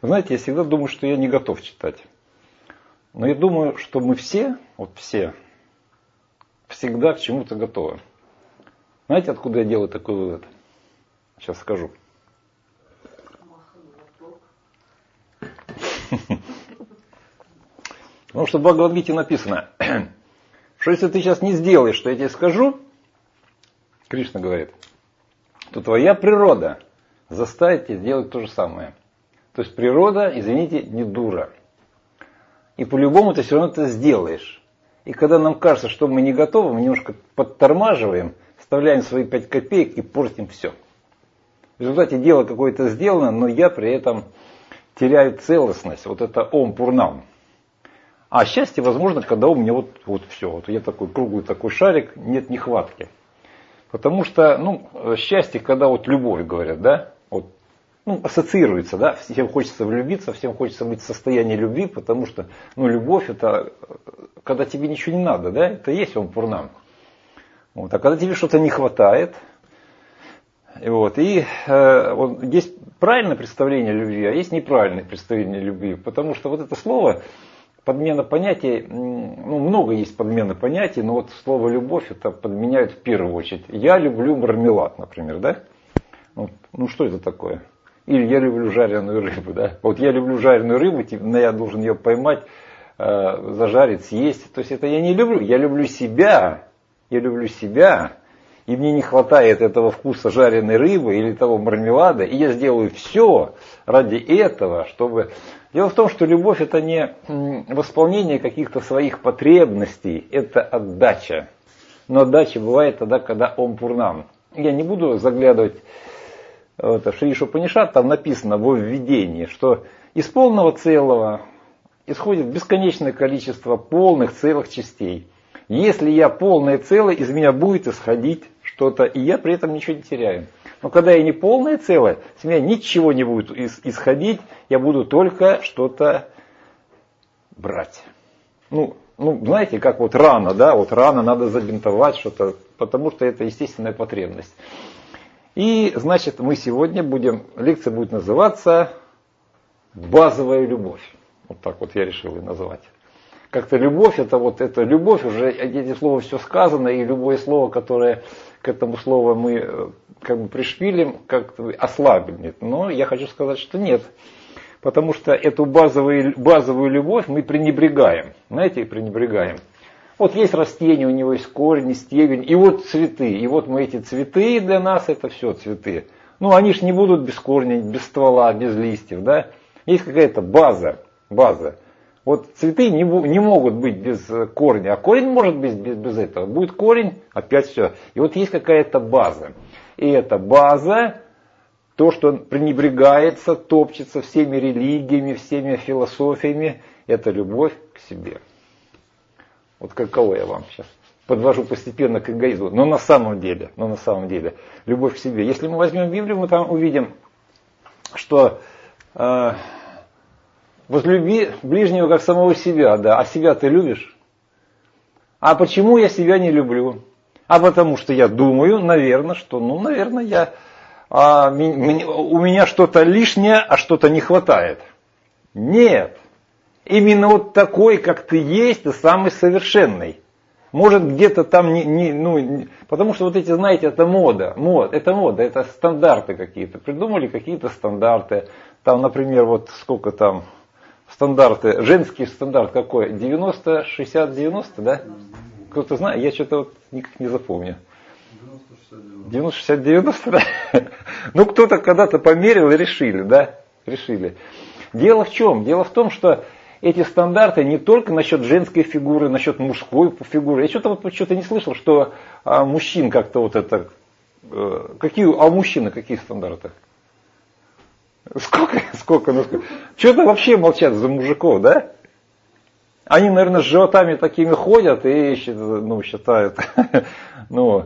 Знаете, я всегда думаю, что я не готов читать. Но я думаю, что мы все, вот все, всегда к чему-то готовы. Знаете, откуда я делаю такой вывод? Сейчас скажу. Потому что в Бхагавад-гите написано, что если ты сейчас не сделаешь, что я тебе скажу, Кришна говорит, то твоя природа заставит тебя сделать то же самое. То есть природа, извините, не дура. И по-любому ты все равно это сделаешь. И когда нам кажется, что мы не готовы, мы немножко подтормаживаем, вставляем свои 5 копеек и портим все. В результате дело какое-то сделано, но я при этом теряю целостность. Вот это ом пурнам. А счастье возможно, когда у меня вот все. Вот я такой круглый такой шарик, нет нехватки. Потому что, счастье, когда вот любовь, говорят, да, вот, ассоциируется, да, всем хочется влюбиться, всем хочется быть в состоянии любви, потому что, любовь это, когда тебе ничего не надо, да, это есть ом пурнам. Вот, а когда тебе что-то не хватает, вот, и есть правильное представление любви, а есть неправильное представление любви, потому что вот это слово, подмена понятий, много есть подмены понятий, но вот слово «любовь» это подменяют в первую очередь. Я люблю мармелад, например, да? Что это такое? Или я люблю жареную рыбу, да? Вот я люблю жареную рыбу, я должен ее поймать, зажарить, съесть. То есть это я не люблю, я люблю себя. Я люблю себя. И мне не хватает этого вкуса жареной рыбы или того мармелада, и я сделаю все ради этого, чтобы... Дело в том, что любовь это не восполнение каких-то своих потребностей, это отдача. Но отдача бывает тогда, когда ом пурнам. Я не буду заглядывать в Шри Ишупанишад, там написано во введении, что из полного целого исходит бесконечное количество полных целых частей. Если я полное целое, из меня будет исходить что-то, и я при этом ничего не теряю. Но когда я не полное целое, с меня ничего не будет исходить, я буду только что-то брать. Знаете, как вот рана, да, вот рана надо забинтовать что-то, потому что это естественная потребность. И, значит, мы сегодня лекция будет называться «Базовая любовь». Вот так вот я решил ее назвать. Как-то любовь, это любовь, уже эти слова все сказано, и любое слово, которое к этому слову мы пришпилим, как-то ослабим. Но я хочу сказать, что нет. Потому что эту базовую любовь мы пренебрегаем. Знаете, пренебрегаем. Вот есть растение, у него есть корень, стебель, и вот цветы. И вот мы эти цветы, для нас это все цветы. Они ж не будут без корня, без ствола, без листьев, да. Есть какая-то база. Вот цветы не могут быть без корня, а корень может быть без этого. Будет корень, опять все. И вот есть какая-то база. И эта база, то, что пренебрегается, топчется всеми религиями, всеми философиями, это любовь к себе. Вот каково я вам сейчас подвожу постепенно к эгоизму. Но на самом деле, любовь к себе. Если мы возьмем Библию, мы там увидим, что... возлюби ближнего как самого себя, да. А себя ты любишь? А почему я себя не люблю? А потому что я думаю, наверное, что, у меня что-то лишнее, а что-то не хватает. Нет. Именно вот такой, как ты есть, ты самый совершенный. Может где-то там потому что вот эти, знаете, это мода, это стандарты какие-то. Придумали какие-то стандарты. Там, например, вот сколько там стандарты, женский стандарт какой? 90, 60, 90, да? Кто-то знает? Я что-то никак не запомню. 90, 60, 90, да? Кто-то когда-то померил и решили, да? Решили. Дело в чем? Дело в том, что эти стандарты не только насчет женской фигуры, насчет мужской фигуры. Я что-то не слышал, что мужчин как-то у мужчины какие стандарты? Сколько? Что-то вообще молчат за мужиков, да? Они, наверное, с животами такими ходят и считают.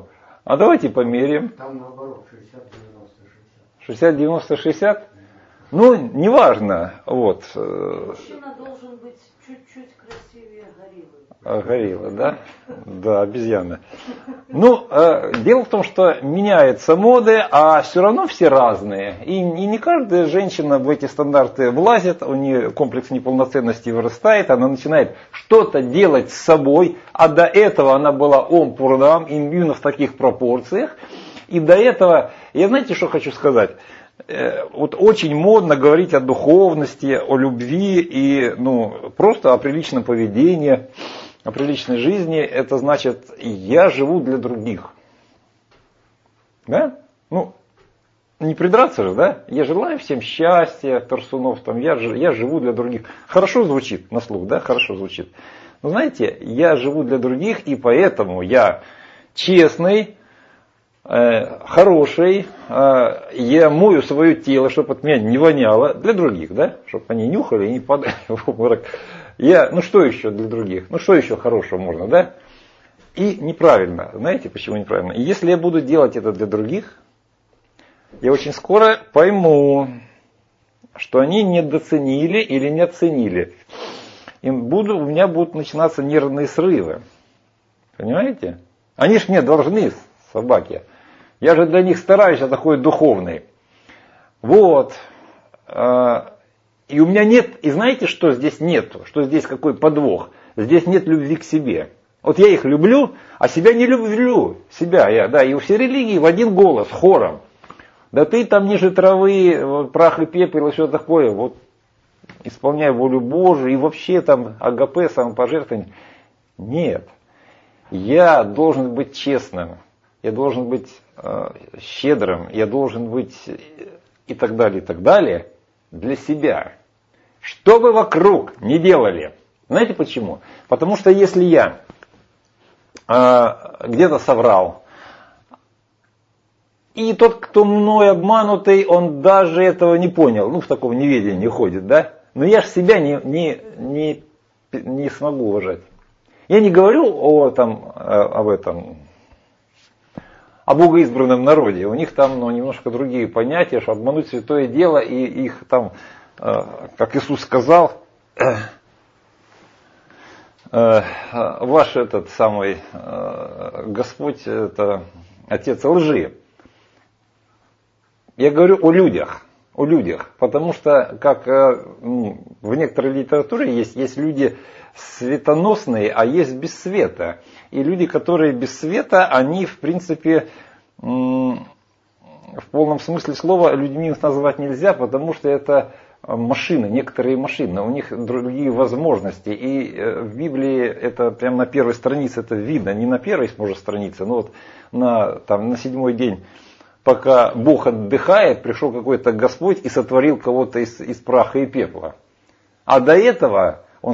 А давайте померяем. Там наоборот, 60, 90, 60. 60, 90, 60? Ну, неважно. Вот. Мужчина должен быть чуть-чуть красивее гориллы. Горилла, да? Да, обезьяна. Ну, дело в том, что меняются моды, а все равно все разные. И не каждая женщина в эти стандарты влазит, у нее комплекс неполноценности вырастает, она начинает что-то делать с собой, а до этого она была ом-пурнам, именно в таких пропорциях. И до этого, я знаете, что хочу сказать? Вот очень модно говорить о духовности, о любви и просто о приличном поведении, о приличной жизни. Это значит, я живу для других. Да? Не придраться же, да? Я желаю всем счастья, торсунов, я живу для других. Хорошо звучит на слух, да? Хорошо звучит. Но знаете, я живу для других, и поэтому я честный, хороший, я мою свое тело, чтобы от меня не воняло, для других, да, чтобы они нюхали и не падали в обморок. Что еще для других? Что еще хорошего можно, да? И неправильно. Знаете, почему неправильно? И если я буду делать это для других, я очень скоро пойму, что они недооценили или не оценили. У меня будут начинаться нервные срывы. Понимаете? Они ж мне должны, собаки. Я же для них стараюсь, я такой духовный. Вот. И у меня нет, и знаете, что здесь нету? Что здесь какой подвох? Здесь нет любви к себе. Вот я их люблю, а себя не люблю. Себя я, да, и у всей религии в один голос, хором. Да ты там ниже травы, прах и пепел и все такое. Вот исполняй волю Божию и вообще там АГП, самопожертвование. Нет. Я должен быть честным. Я должен быть щедрым, я должен быть и так далее для себя. Что бы вокруг не делали. Знаете почему? Потому что если я где-то соврал, и тот, кто мной обманутый, он даже этого не понял, в таком неведении ходит, да? Но я же себя не смогу уважать. Я не говорю о богоизбранном народе. У них там немножко другие понятия, что обмануть святое дело, и их там, как Иисус сказал, ваш этот самый Господь, это отец лжи. Я говорю о людях, потому что, как в некоторой литературе есть люди светоносные, а есть без света. И люди, которые без света, они, в принципе, в полном смысле слова людьми назвать нельзя, потому что это машины, некоторые машины, у них другие возможности. И в Библии это прямо на первой странице это видно, не на первой, может, странице, но вот на 7-й день, пока Бог отдыхает, пришел какой-то Господь и сотворил кого-то из праха и пепла. А до этого он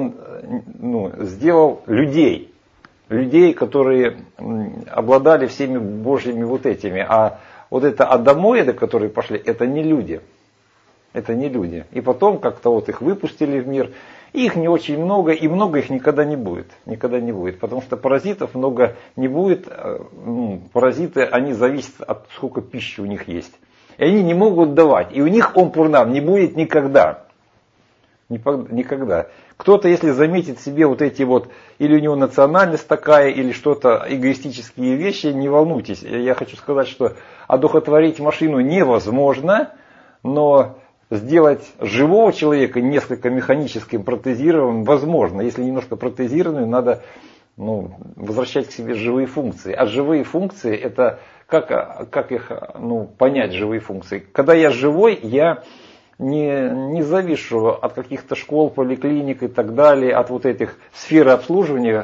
сделал людей, которые обладали всеми Божьими вот этими. А вот это адамоиды, которые пошли, это не люди. Это не люди. И потом как-то их выпустили в мир. Их не очень много, и много их никогда не будет. Никогда не будет. Потому что паразитов много не будет. Паразиты, они зависят от сколько пищи у них есть. И они не могут давать. И у них ом-пурнам не будет никогда. Никогда. Кто-то, если заметит себе вот эти или у него национальность такая, или что-то, эгоистические вещи, не волнуйтесь. Я хочу сказать, что одухотворить машину невозможно, но сделать живого человека несколько механическим, протезированным возможно. Если немножко протезированную, надо возвращать к себе живые функции. А живые функции, это как их понять, живые функции? Когда я живой, я не завишу от каких-то школ, поликлиник и так далее, от вот этих сфер обслуживания,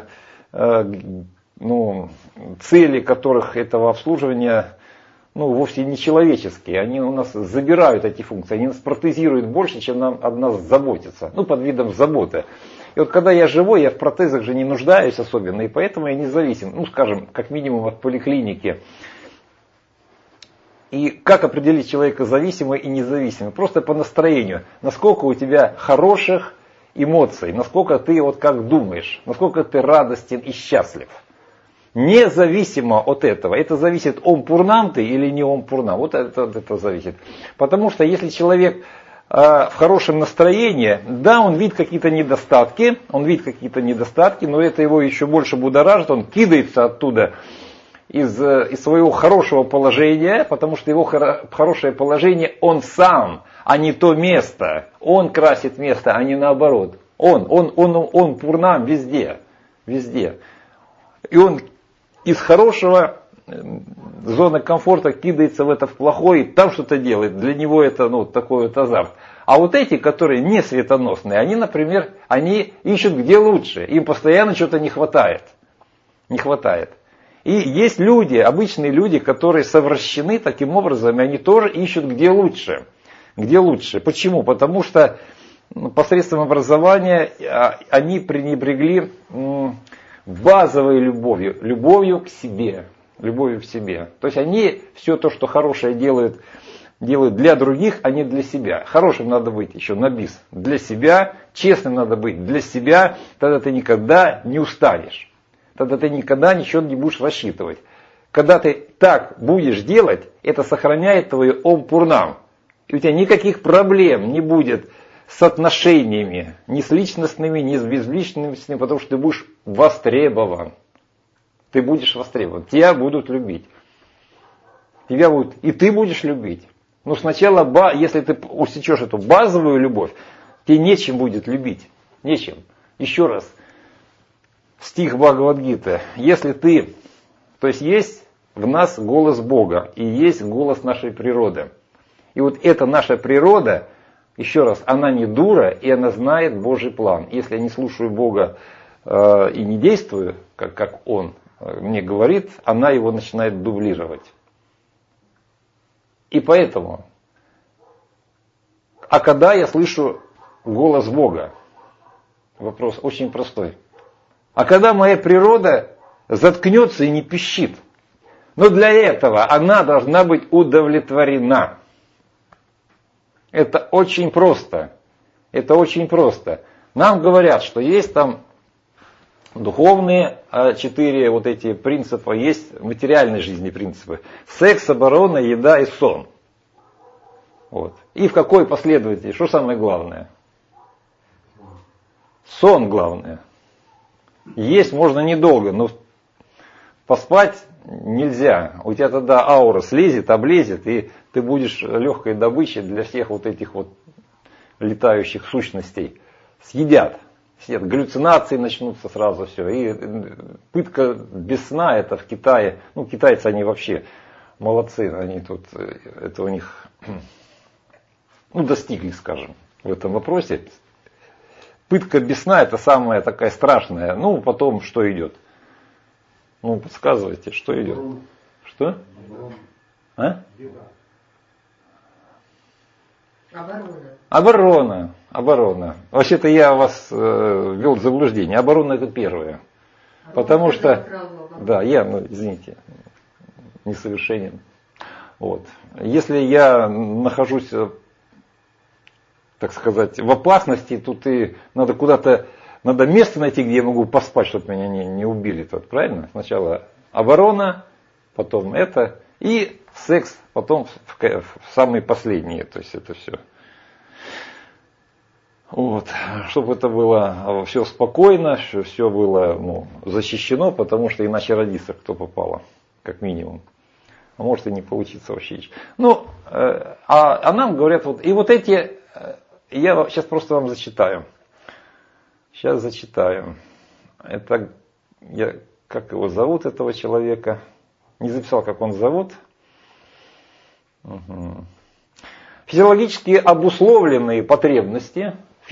цели которых этого обслуживания вовсе не человеческие. Они у нас забирают эти функции, они нас протезируют больше, чем нам об нас заботятся, под видом заботы. И вот когда я живой, я в протезах же не нуждаюсь особенно, и поэтому я не зависим, скажем, как минимум от поликлиники. И как определить человека зависимым и независимым? Просто по настроению. Насколько у тебя хороших эмоций, насколько ты как думаешь, насколько ты радостен и счастлив. Независимо от этого. Это зависит, Ом Пурнамты или не Ом Пурнам. Вот это зависит. Потому что если человек в хорошем настроении, да, он видит какие-то недостатки, но это его еще больше будоражит, он кидается оттуда из своего хорошего положения, потому что его хорошее положение он сам, а не то место. Он красит место, а не наоборот. Он Пурнам везде. И он из хорошего зоны комфорта кидается в это в плохое, и там что-то делает. Для него это такой вот азарт. А вот эти, которые не светоносные, они, например, они ищут где лучше. Им постоянно что-то не хватает. И есть люди, обычные люди, которые совращены таким образом, и они тоже ищут где лучше. Почему? Потому что посредством образования они пренебрегли базовой любовью к себе. То есть они все то, что хорошее делают для других, а не для себя. Хорошим надо быть еще на бис для себя, честным надо быть для себя, тогда ты никогда не устанешь. Тогда ты никогда ничего не будешь рассчитывать. Когда ты так будешь делать, это сохраняет твой Ом Пурнам. И у тебя никаких проблем не будет с отношениями, ни с личностными, ни с безличностными, потому что ты будешь востребован. Тебя будут любить. И ты будешь любить. Но сначала, если ты усечешь эту базовую любовь, тебе нечем будет любить. Нечем. Еще раз. Стих Бхагавад-гиты. То есть есть в нас голос Бога и есть голос нашей природы. И вот эта наша природа, еще раз, она не дура, и она знает Божий план. Если я не слушаю Бога и не действую, как Он мне говорит, она его начинает дублировать. И поэтому, а когда я слышу голос Бога? Вопрос очень простой. А когда моя природа заткнется и не пищит? Но для этого она должна быть удовлетворена. Это очень просто. Нам говорят, что есть там духовные 4 вот эти принципа, есть в материальной жизни принципы. Секс, оборона, еда и сон. Вот. И в какой последовательности? Что самое главное? Сон главное. Есть можно недолго, но поспать нельзя. У тебя тогда аура слезет, облезет, и ты будешь легкой добычей для всех вот этих вот летающих сущностей. Съедят, галлюцинации начнутся сразу все. И пытка без сна, это в Китае, китайцы они вообще молодцы, они тут, это у них, достигли, скажем, в этом вопросе. Пытка без сна это самая такая страшная. Потом что идет? Подсказывайте, что идет? Что? А? Оборона. Вообще-то я вас ввел в заблуждение. Оборона это первое. Потому что, извините, несовершенен. Вот. Если я нахожусь, так сказать, в опасности, то надо место найти, где я могу поспать, чтобы меня не убили. Правильно? Сначала оборона, потом это, и секс, потом в самые последние. То есть это все. Вот. Чтобы это было все спокойно, все было защищено, потому что иначе родится кто попало, как минимум. А может и не получится вообще. А нам говорят, я сейчас просто вам зачитаю. Сейчас зачитаю. Это, как его зовут, этого человека? Не записал, как он зовут. Угу. Физиологически обусловленные потребности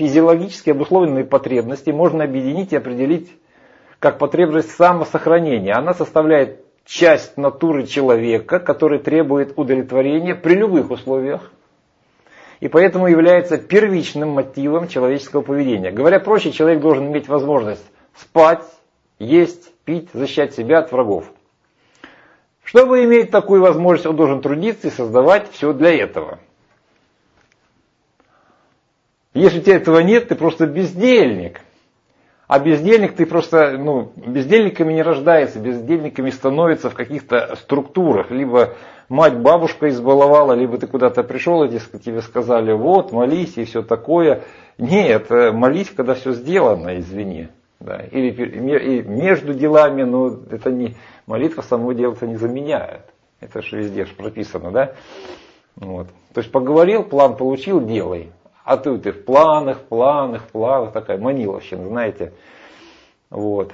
можно объединить и определить как потребность самосохранения. Она составляет часть натуры человека, который требует удовлетворения при любых условиях. И поэтому является первичным мотивом человеческого поведения. Говоря проще, человек должен иметь возможность спать, есть, пить, защищать себя от врагов. Чтобы иметь такую возможность, он должен трудиться и создавать все для этого. Если у тебя этого нет, ты просто бездельник. А бездельник, ты просто, бездельниками не рождается, бездельниками становится в каких-то структурах. Либо мать, бабушка избаловала, либо ты куда-то пришел, и тебе сказали, вот, молись и все такое. Нет, молись, когда все сделано, извини. Да. Или между делами, но это не, молитва самого дела-то не заменяет. Это же везде прописано, да? Вот. То есть поговорил, план получил, делай. А ты в планах, такая маниловщина, знаете. Вот.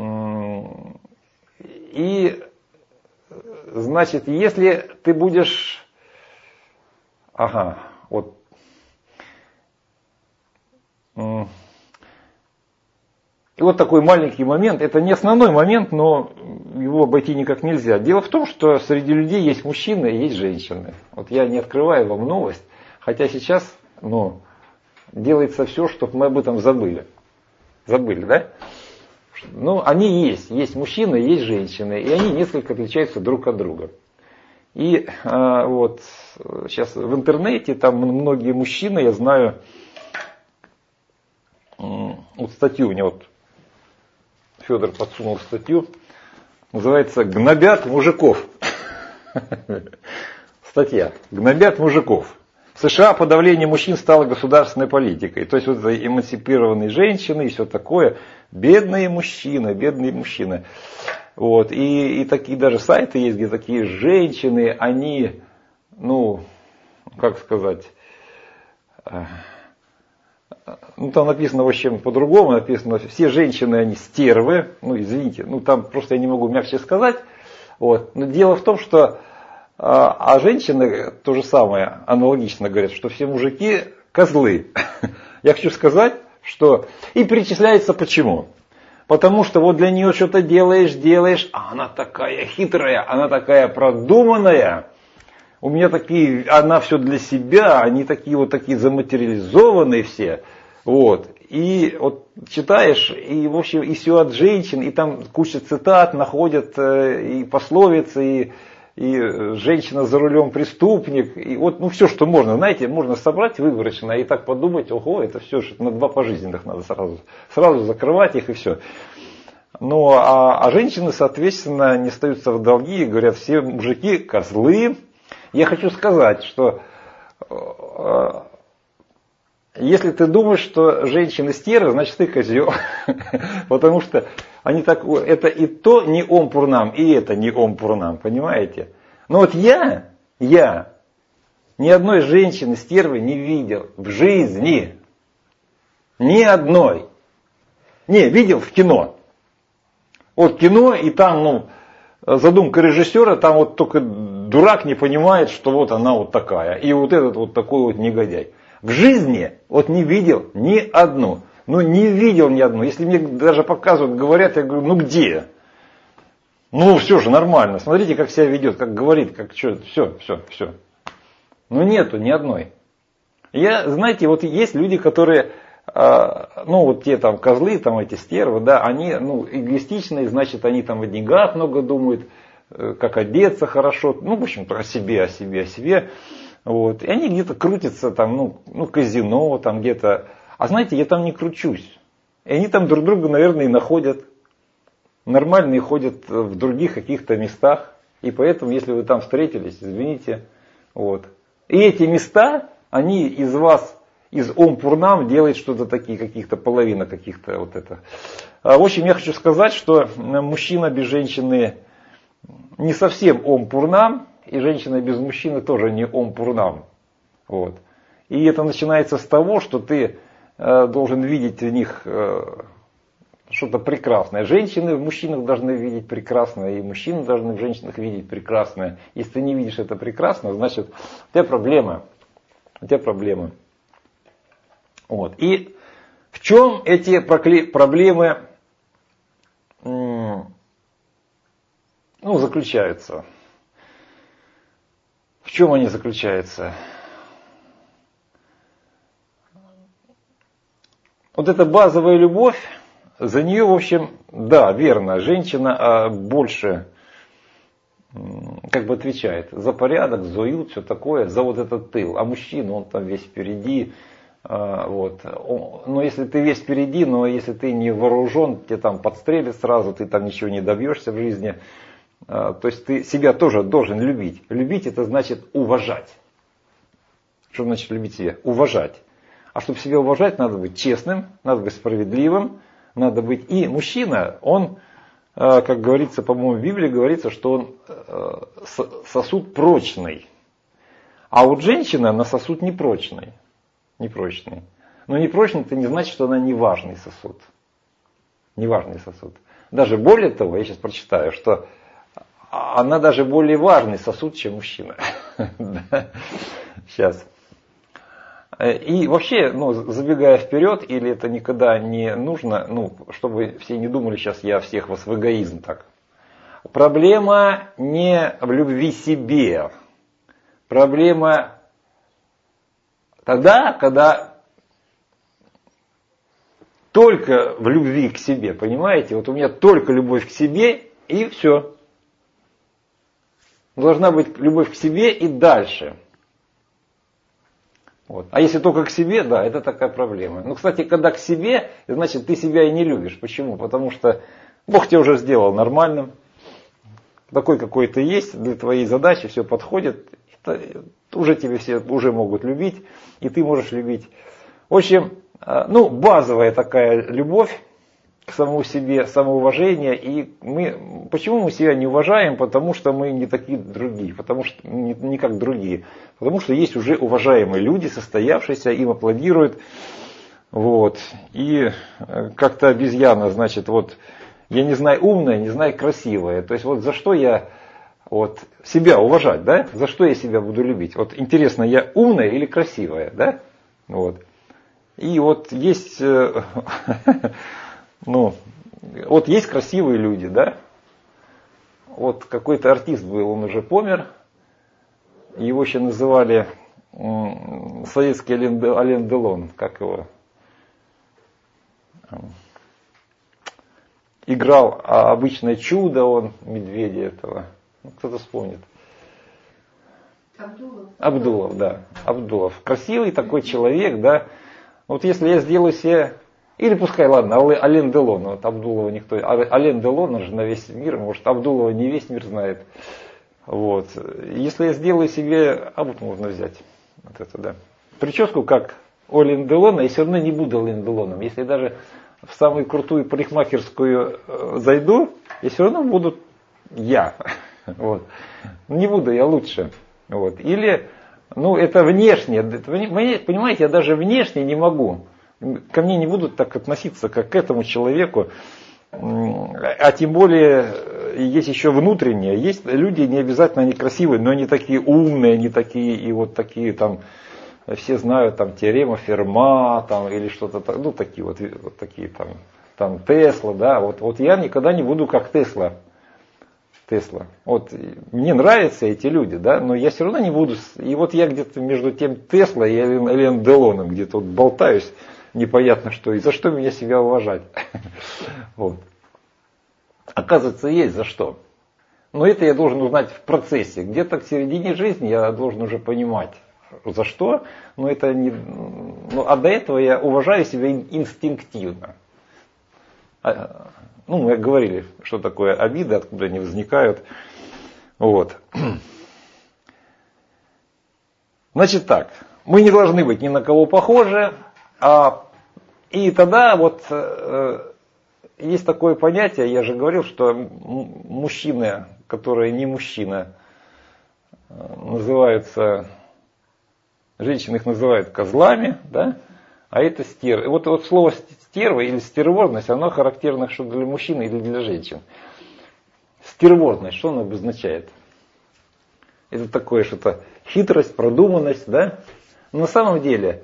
И, значит, если ты будешь... вот. И вот такой маленький момент, это не основной момент, но его обойти никак нельзя. Дело в том, что среди людей есть мужчины и есть женщины. Вот я не открываю вам новость, хотя сейчас, делается все, чтобы мы об этом забыли. Забыли, да? Они есть мужчины, есть женщины, и они несколько отличаются друг от друга. И вот сейчас в интернете там многие мужчины, я знаю, вот статью мне Федор подсунул статью, называется «Гнобят мужиков». Статья «Гнобят мужиков». В США подавление мужчин стало государственной политикой. То есть вот эмансипированные женщины и все такое. Бедные мужчины. Вот. И такие даже сайты есть, где такие женщины, они, как сказать... там написано вообще по-другому, написано, все женщины, они стервы, извините, там просто я не могу мягче сказать, вот. Но дело в том, что, а женщины то же самое, аналогично говорят, что все мужики козлы. Я хочу сказать, что, и перечисляется почему. Потому что вот для нее что-то делаешь, а она такая хитрая, она такая продуманная. У меня она все для себя, они такие заматериализованные все. Вот. И вот читаешь, и в общем, и все от женщин, и там куча цитат находят, и пословицы, и женщина за рулем преступник, и вот, все, что можно, знаете, можно собрать выборочно и так подумать, ого, это все, что на 2 пожизненных надо сразу закрывать их и все. А женщины, соответственно, не остаются в долги и говорят, все мужики козлы. Я хочу сказать, что если ты думаешь, что женщины стервы, значит ты козел. Потому что они это и то не ом-пурнам, и это не ом-пурнам, понимаете? Но вот я ни одной женщины стервы не видел в жизни. Ни одной. Не, видел в кино. Вот кино, и там, задумка режиссера, там вот только дурак не понимает, что вот она вот такая. И вот этот вот такой вот негодяй. В жизни вот не видел ни одну. Не видел ни одну. Если мне даже показывают, говорят, я говорю, где? Все же нормально. Смотрите, как себя ведет, как говорит, как что, все. Нету ни одной. Знаете, вот есть люди, которые, вот те там козлы, там эти стервы, да, они, эгоистичные, значит, они там о деньгах много думают, как одеться хорошо, в общем-то, о себе. Вот. И они где-то крутятся, там, казино, там где-то. А знаете, я там не кручусь. И они там друг друга, наверное, и находят. Нормальные ходят в других каких-то местах. И поэтому, если вы там встретились, извините. Вот. И эти места, они из вас, из ом-пурнам делают что-то такие, каких-то половина каких-то вот это. В общем, я хочу сказать, что мужчина без женщины не совсем ом-пурнам, и женщина без мужчины тоже не ом-пурнам. Вот. И это начинается с того, что ты должен видеть в них что-то прекрасное. Женщины в мужчинах должны видеть прекрасное, и мужчины должны в женщинах видеть прекрасное. Если ты не видишь это прекрасно, значит, у тебя проблема. Вот. И в чем эти проблемы заключаются? В чем они заключаются? Вот эта базовая любовь, за нее, в общем, да, верно, женщина больше отвечает за порядок, за уют, все такое, за вот этот тыл. А мужчина, он там весь впереди, Вот. Но если ты весь впереди, но если ты не вооружен, тебя там подстрелят сразу, ты там ничего не добьешься в жизни. То есть ты себя тоже должен любить. Любить это значит уважать. Что значит любить себя? Уважать. А чтобы себя уважать, надо быть честным, надо быть справедливым, надо быть... И мужчина, он, как говорится, по-моему, в Библии говорится, что он сосуд прочный. А вот женщина на сосуд непрочный. Непрочный. Но непрочный это не значит, что она неважный сосуд. Неважный сосуд. Даже более того, я сейчас прочитаю, что она даже более важный сосуд, чем мужчина. Сейчас. И вообще, забегая вперед, или это никогда не нужно, чтобы все не думали, сейчас я всех вас в эгоизм так. Проблема не в любви себе. Проблема тогда, когда только в любви к себе, понимаете? Вот у меня только любовь к себе, и все. Должна быть любовь к себе и дальше. Вот. А если только к себе, да, это такая проблема. Кстати, когда к себе, значит, ты себя и не любишь. Почему? Потому что Бог тебя уже сделал нормальным. Такой, какой ты есть, для твоей задачи все подходит. Уже тебе все уже могут любить, и ты можешь любить. В общем, базовая такая любовь к самому себе, самоуважение. И почему мы себя не уважаем? Потому что мы не такие другие, потому что не как другие. Потому что есть уже уважаемые люди, состоявшиеся, им аплодируют. Вот. И как-то обезьяна, значит, я не знаю умная, не знаю красивая. То есть за что я себя уважать, да? За что я себя буду любить? Интересно, я умная или красивая, да? И есть, есть красивые люди, да? Какой-то артист был, он уже помер. Его еще называли советский Ален Делон, как его? Играл обычное чудо, он медведя этого. Кто-то вспомнит. Абдулов, да. Абдулов. Красивый такой человек, да. Если я сделаю себе... Или пускай, ладно, Ален Делон. Абдулова никто... Ален Делон, он же на весь мир. Может, Абдулова не весь мир знает. Если я сделаю себе... можно взять. Это, да. Прическу, как у Ален Делона, я все равно не буду Ален Делоном. Если я даже в самую крутую парикмахерскую зайду, я все равно буду я. Не буду, я лучше. Или, это внешне. Понимаете, я даже внешне не могу. Ко мне не будут так относиться, как к этому человеку. А тем более, есть еще внутреннее. Есть люди, не обязательно они красивые, но они такие умные, они такие, и такие там, все знают, там, теорема Ферма, там, или что-то, такие такие там Тесла, да. Я никогда не буду как Тесла. Мне нравятся эти люди, да, но я все равно не буду. И я где-то между тем Теслой и Ален Делоном где-то болтаюсь, непонятно что, и за что меня себя уважать. Оказывается, есть за что. Но это я должен узнать в процессе. Где-то к середине жизни я должен уже понимать, за что. Но это не. А до этого я уважаю себя инстинктивно. Мы говорили, что такое обиды, откуда они возникают. Значит так, мы не должны быть ни на кого похожи. И тогда есть такое понятие, я же говорил, что мужчины, которые не мужчины, называются, женщины их называют козлами, да? А это стервы. Слово стерва или стервозность, оно характерно что для мужчин или для женщин. Стервозность, что оно обозначает? Это такое что-то хитрость, продуманность, да? Но на самом деле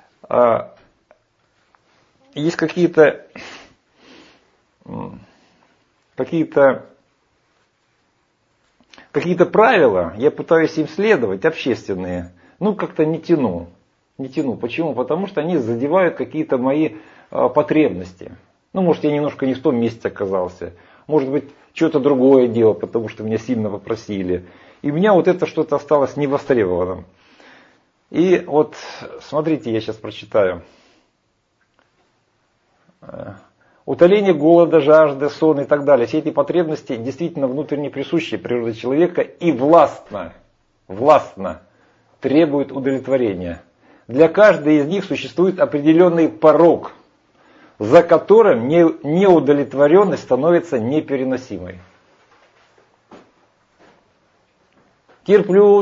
есть какие-то правила, я пытаюсь им следовать, общественные, как-то не тяну. Почему? Потому что они задевают какие-то мои потребности. Может, я немножко не в том месте оказался. Может быть, что-то другое делал, потому что меня сильно попросили. И у меня это что-то осталось невостребованным. И вот, смотрите, я сейчас прочитаю. Утоление голода, жажды, сон и так далее. Все эти потребности действительно внутренне присущи природе человека и властно требуют удовлетворения. Для каждой из них существует определенный порог, за которым неудовлетворенность становится непереносимой. Терплю.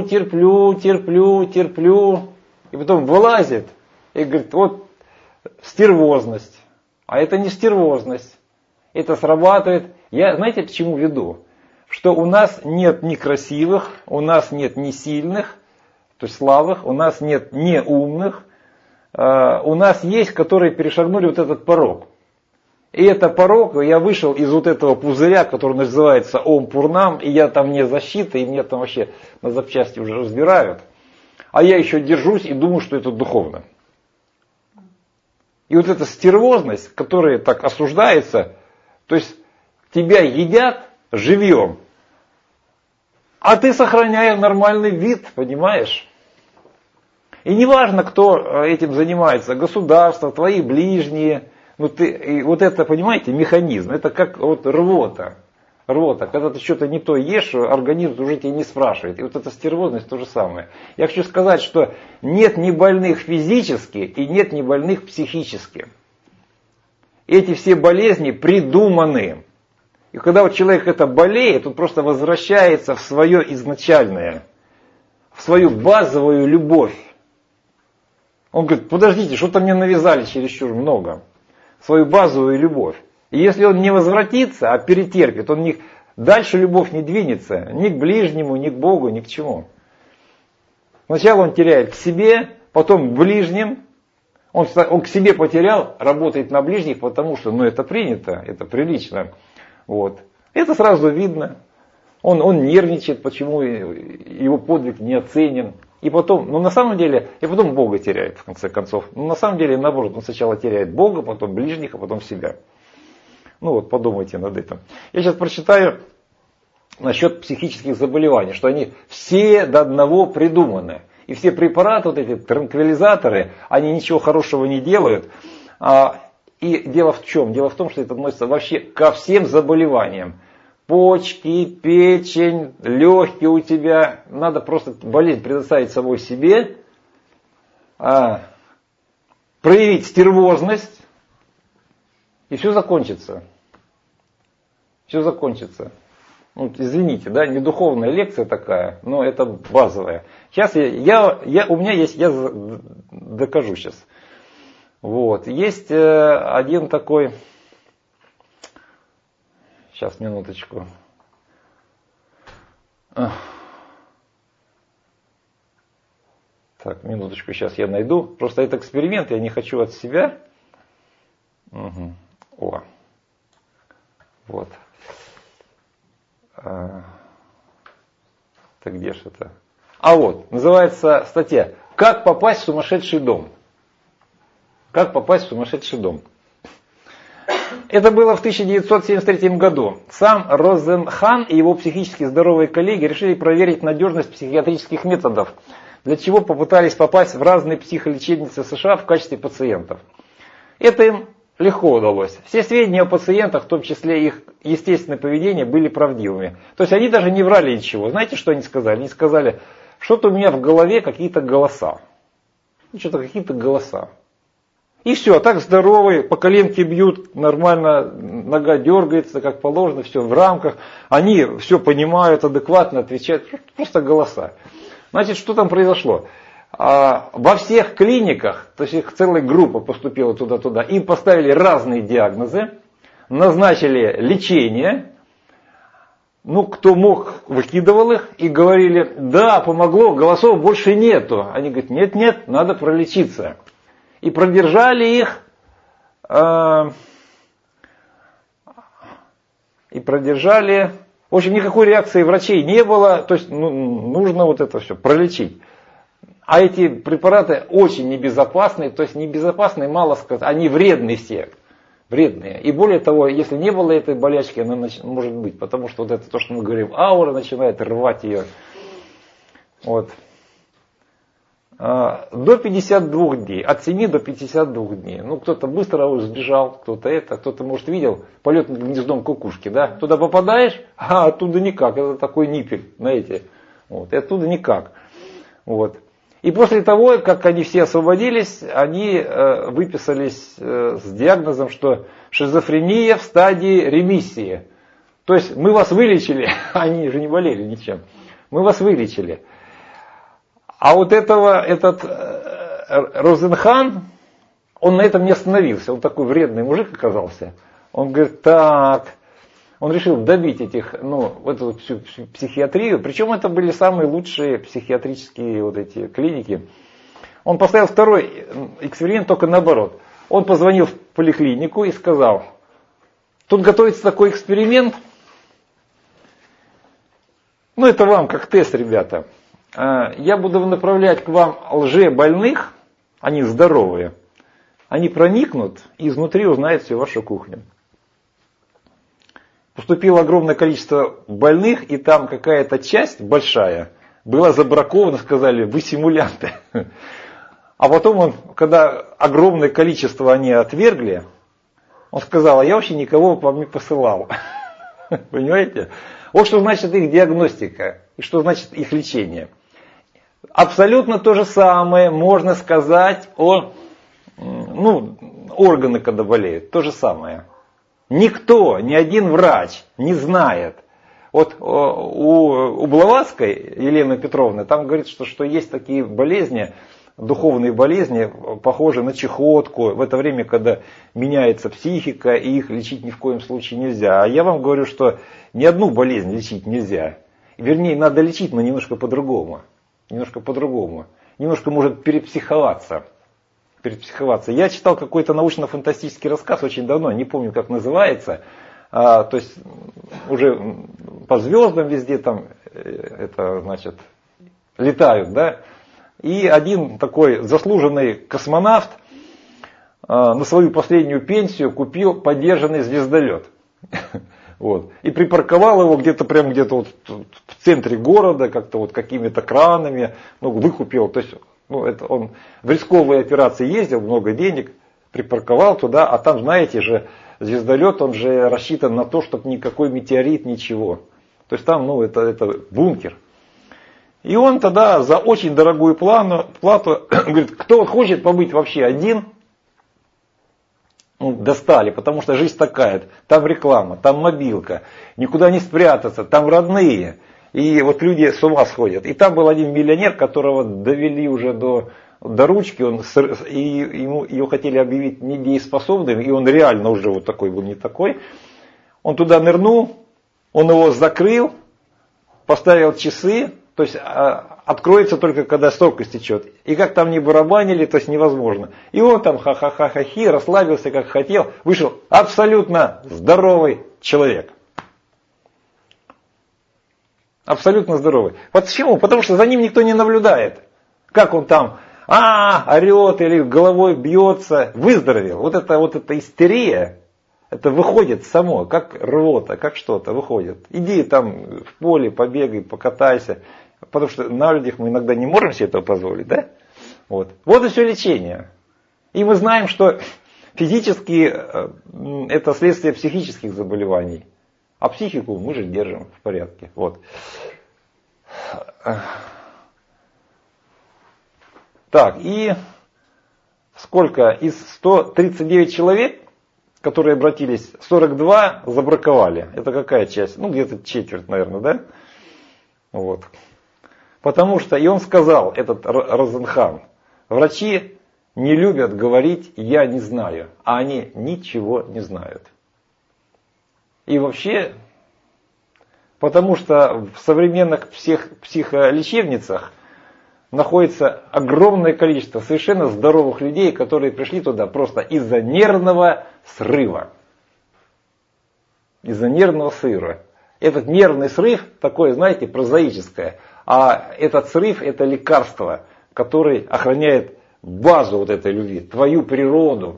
И потом вылазит и говорит, вот стервозность. А это не стервозность. Это срабатывает. Я, знаете, к чему веду? Что у нас нет ни красивых, у нас нет ни сильных, то есть слабых, у нас нет ни умных. У нас есть, которые перешагнули вот этот порог. И это порог, я вышел из вот этого пузыря, который называется Ом Пурнам, и я там вне защиты, и меня там вообще на запчасти уже разбирают. А я еще держусь и думаю, что это духовно. И вот эта стервозность, которая так осуждается, то есть тебя едят живьем, а ты сохраняешь нормальный вид, понимаешь? И неважно, кто этим занимается, государство, твои ближние, и вот это, понимаете, механизм, это как вот рвота. Когда ты что-то не то ешь, организм уже тебя не спрашивает. И вот эта стервозность то же самое. Я хочу сказать, что нет ни больных физически и нет ни больных психически. Эти все болезни придуманы. И когда вот человек это болеет, он просто возвращается в свое изначальное, в свою базовую любовь. Он говорит, подождите, что-то мне навязали чересчур много. Свою базовую любовь. И если он не возвратится, а перетерпит, он дальше любовь не двинется ни к ближнему, ни к Богу, ни к чему. Сначала он теряет к себе, потом к ближним. Он к себе потерял, работает на ближних, потому что это принято, это прилично. Вот. Это сразу видно. Он нервничает, почему его подвиг не оценен. И потом, на самом деле, и потом Бога теряет, в конце концов. На самом деле, наоборот, он сначала теряет Бога, потом ближних, а потом себя. Подумайте над этим. Я сейчас прочитаю насчет психических заболеваний, что они все до одного придуманы. И все препараты, вот эти транквилизаторы, они ничего хорошего не делают. И дело в чем? Дело в том, что это относится вообще ко всем заболеваниям. Почки, печень, легкие у тебя. Надо просто болезнь предоставить самой себе. Проявить стервозность. И все закончится. Все закончится. Извините, да, не духовная лекция такая, но это базовая. Сейчас у меня есть, я докажу сейчас. Есть один такой, сейчас, минуточку. Так, минуточку, сейчас я найду. Просто это эксперимент, я не хочу от себя. Вот. Так где же это? Называется статья «Как попасть в сумасшедший дом». Как попасть в сумасшедший дом. Это было в 1973 году. Сам Розенхан и его психически здоровые коллеги решили проверить надежность психиатрических методов, для чего попытались попасть в разные психолечебницы США в качестве пациентов. Это им легко удалось. Все сведения о пациентах, в том числе их естественное поведение, были правдивыми. То есть они даже не врали ничего. Знаете, что они сказали? Они сказали, что-то у меня в голове какие-то голоса. Что-то какие-то голоса. И все, а так здоровые, по коленке бьют, нормально, нога дергается, как положено, все в рамках. Они все понимают, адекватно отвечают, просто голоса. Значит, что там произошло? Во всех клиниках, то есть их целая группа поступила туда-туда, им поставили разные диагнозы, назначили лечение, кто мог, выкидывал их и говорили, да, помогло, голосов больше нету. Они говорят, нет, надо пролечиться. И продержали их, в общем, никакой реакции врачей не было, то есть нужно вот это все пролечить. А эти препараты очень небезопасные, то есть небезопасные, мало сказать, они вредные все. Вредные. И более того, если не было этой болячки, она может быть, потому что вот это то, что мы говорим, аура начинает рвать ее. Вот. до 52 дней, от 7 до 52 дней. Ну, кто-то быстро сбежал, кто-то, может, видел полет над гнездом кукушки, да? Туда попадаешь, а оттуда никак, это такой ниппель, знаете, вот, и оттуда никак. Вот. И после того, как они все освободились, они выписались с диагнозом, что шизофрения в стадии ремиссии. То есть мы вас вылечили, они же не болели ничем, мы вас вылечили. А вот этот Розенхан, он на этом не остановился, он такой вредный мужик оказался. Он говорит, так, он решил добить этих, эту всю психиатрию, причем это были самые лучшие психиатрические вот эти клиники. Он поставил второй эксперимент, только наоборот. Он позвонил в поликлинику и сказал, тут готовится такой эксперимент, это вам как тест, ребята. Я буду направлять к вам лжебольных, они здоровые, они проникнут и изнутри узнают всю вашу кухню. Поступило огромное количество больных, и там какая-то часть большая была забракована, сказали, вы симулянты. А потом когда огромное количество они отвергли, он сказал, а я вообще никого вам не посылал. Понимаете? Вот что значит их диагностика, и что значит их лечение. Абсолютно то же самое можно сказать о органы, когда болеют. То же самое. Никто, ни один врач не знает. Вот у Блаватской Елены Петровны, там говорит, что есть такие болезни, духовные болезни, похожие на чехотку, в это время, когда меняется психика, и их лечить ни в коем случае нельзя. А я вам говорю, что ни одну болезнь лечить нельзя. Вернее, надо лечить, но немножко по-другому. Немножко может перепсиховаться. Я читал какой-то научно-фантастический рассказ очень давно, не помню, как называется. То есть уже по звездам везде там летают, да. И один такой заслуженный космонавт на свою последнюю пенсию купил подержанный звездолет. Вот. И припарковал его где-то в центре города, как-то вот какими-то кранами, выкупил. То есть это он в рисковые операции ездил, много денег, припарковал туда, а там, знаете же, звездолет, он же рассчитан на то, чтобы никакой метеорит, ничего. То есть там, это бункер. И он тогда за очень дорогую плату говорит, кто хочет побыть вообще один, достали, потому что жизнь такая, там реклама, там мобилка, никуда не спрятаться, там родные. И вот люди с ума сходят. И там был один миллионер, которого довели уже до ручки, его хотели объявить недееспособным, и он реально уже вот такой был, не такой. Он туда нырнул, он его закрыл, поставил часы, то есть откроется только когда срок истечет. И как там не барабанили, то есть невозможно. И он там ха-ха-ха-ха-хи, расслабился как хотел, вышел абсолютно здоровый человек. Абсолютно здоровый. Почему? Потому что за ним никто не наблюдает. Как он там орет или головой бьется. Выздоровел. Вот эта истерия, это выходит само, как рвота, как что-то выходит. Иди там в поле, побегай, покатайся. Потому что на людях мы иногда не можем себе этого позволить, да? Вот и все лечение. И мы знаем, что физически это следствие психических заболеваний. А психику мы же держим в порядке. Вот. Так, и сколько? Из 139 человек, которые обратились, 42 забраковали. Это какая часть? Где-то четверть, наверное, да? Вот. Потому что, и он сказал, этот Розенхан, врачи не любят говорить «я не знаю», а они ничего не знают. И вообще, потому что в современных психолечебницах находится огромное количество совершенно здоровых людей, которые пришли туда просто из-за нервного срыва. Из-за нервного срыва. Этот нервный срыв такое, знаете, прозаическое. А этот срыв это лекарство, которое охраняет базу вот этой любви, твою природу.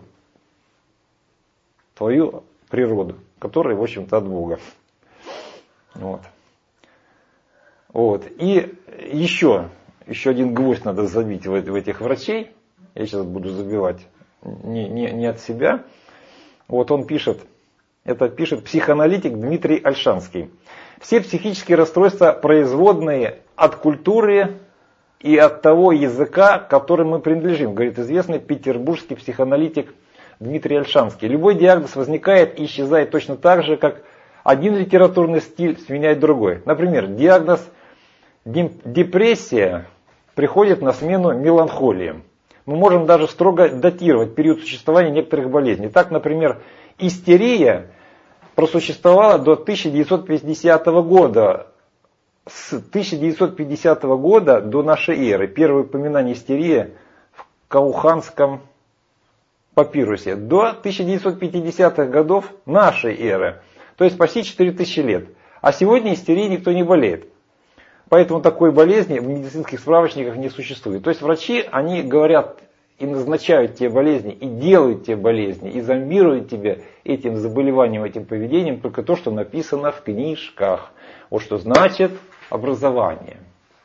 Твою природу, которая, в общем-то, от Бога. Вот. И еще еще один гвоздь надо забить в этих врачей. Я сейчас буду забивать не от себя. Вот он пишет, это пишет психоаналитик Дмитрий Ольшанский. Все психические расстройства производные от культуры и от того языка, которым мы принадлежим, говорит известный петербургский психоаналитик Дмитрий Ольшанский. Любой диагноз возникает и исчезает точно так же, как один литературный стиль сменяет другой. Например, диагноз депрессия приходит на смену меланхолии. Мы можем даже строго датировать период существования некоторых болезней. Так, например, истерия просуществовала до 1950 года. С 1950 года до нашей эры. Первое упоминание истерии в Кауханском папирусе. До 1950-х годов нашей эры. То есть почти 4000 лет. А сегодня истерией никто не болеет. Поэтому такой болезни в медицинских справочниках не существует. То есть врачи, они говорят и назначают те болезни, и делают те болезни, и зомбируют тебя этим заболеванием, этим поведением, только то, что написано в книжках. Вот что значит образование.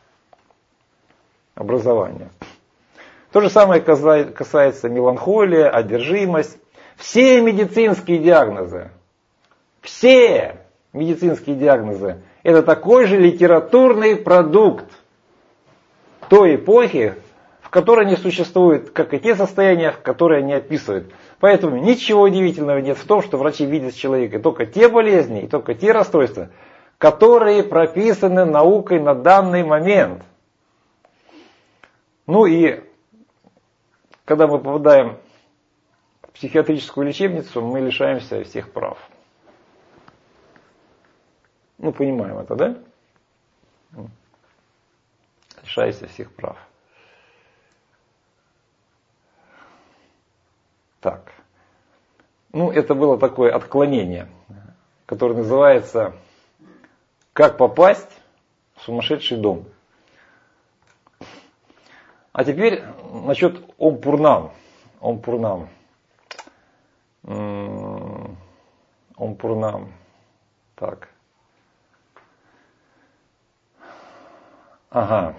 Образование. То же самое касается меланхолии, одержимость. Все медицинские диагнозы, это такой же литературный продукт той эпохи, в которой не существует, как и те состояния, которые они описывают. Поэтому ничего удивительного нет в том, что врачи видят в человеке только те болезни и только те расстройства, которые прописаны наукой на данный момент. Ну и когда мы попадаем в психиатрическую лечебницу, мы лишаемся всех прав. Ну, понимаем это, да? Лишаешься всех прав. Так. Ну, это было такое отклонение, которое называется «Как попасть в сумасшедший дом». А теперь насчет Ом-Пурнам. Ом-Пурнам. Ом-Пурнам. Так. Ага.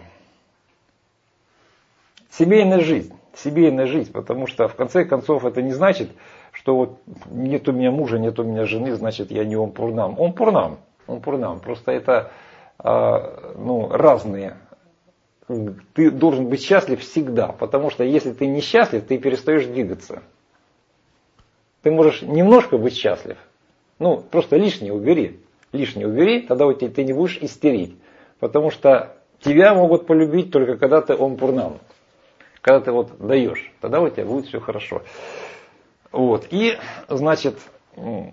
Семейная жизнь, потому что в конце концов это не значит, что вот нет у меня мужа, нет у меня жены, значит я не Ом-Пурнам. Ом-Пурнам. Просто это разные. Ты должен быть счастлив всегда, потому что если ты не счастлив, ты перестаешь двигаться. Ты можешь немножко быть счастлив, просто лишнее убери, тогда вот ты не будешь истерить, потому что тебя могут полюбить только когда ты Ом-Пурнам. Когда ты вот даешь, тогда у тебя будет все хорошо. Вот. И, значит, мы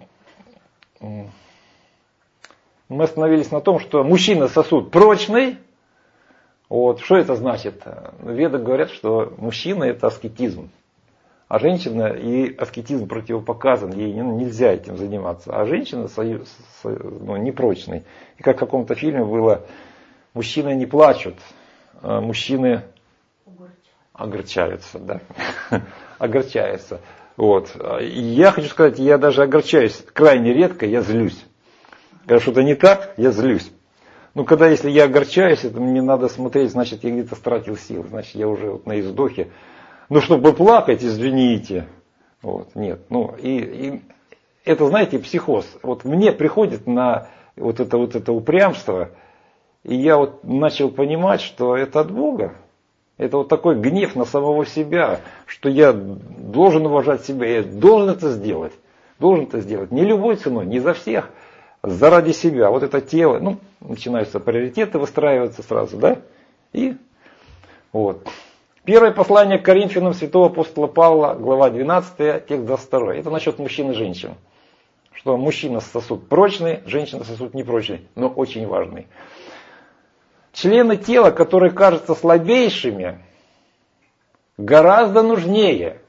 остановились на том, что мужчина сосуд прочный. Вот. Что это значит? Веды говорят, что мужчина это аскетизм. А женщина, и аскетизм противопоказан, ей нельзя этим заниматься. А женщина непрочный. И как в каком-то фильме было, мужчины не плачут, мужчины огорчаются, да. Огорчаются. Вот. И я хочу сказать, я даже огорчаюсь крайне редко, я злюсь. Когда что-то не так, я злюсь. Когда если я огорчаюсь, это мне надо смотреть, значит я где-то стратил силы, значит я уже вот на издохе. Чтобы плакать, извините. Вот, нет. И это, знаете, психоз. Вот мне приходит на вот это упрямство, и я вот начал понимать, что это от Бога. Это вот такой гнев на самого себя, что я должен уважать себя, я должен это сделать. Не любой ценой, не за всех, заради себя. Вот это тело, начинаются приоритеты выстраиваться сразу, да? И вот. Первое послание к Коринфянам святого апостола Павла, глава 12, текст 22. Это насчет мужчин и женщин. Что мужчина сосуд прочный, женщина сосуд непрочный, но очень важный. Члены тела, которые кажутся слабейшими, гораздо нужнее.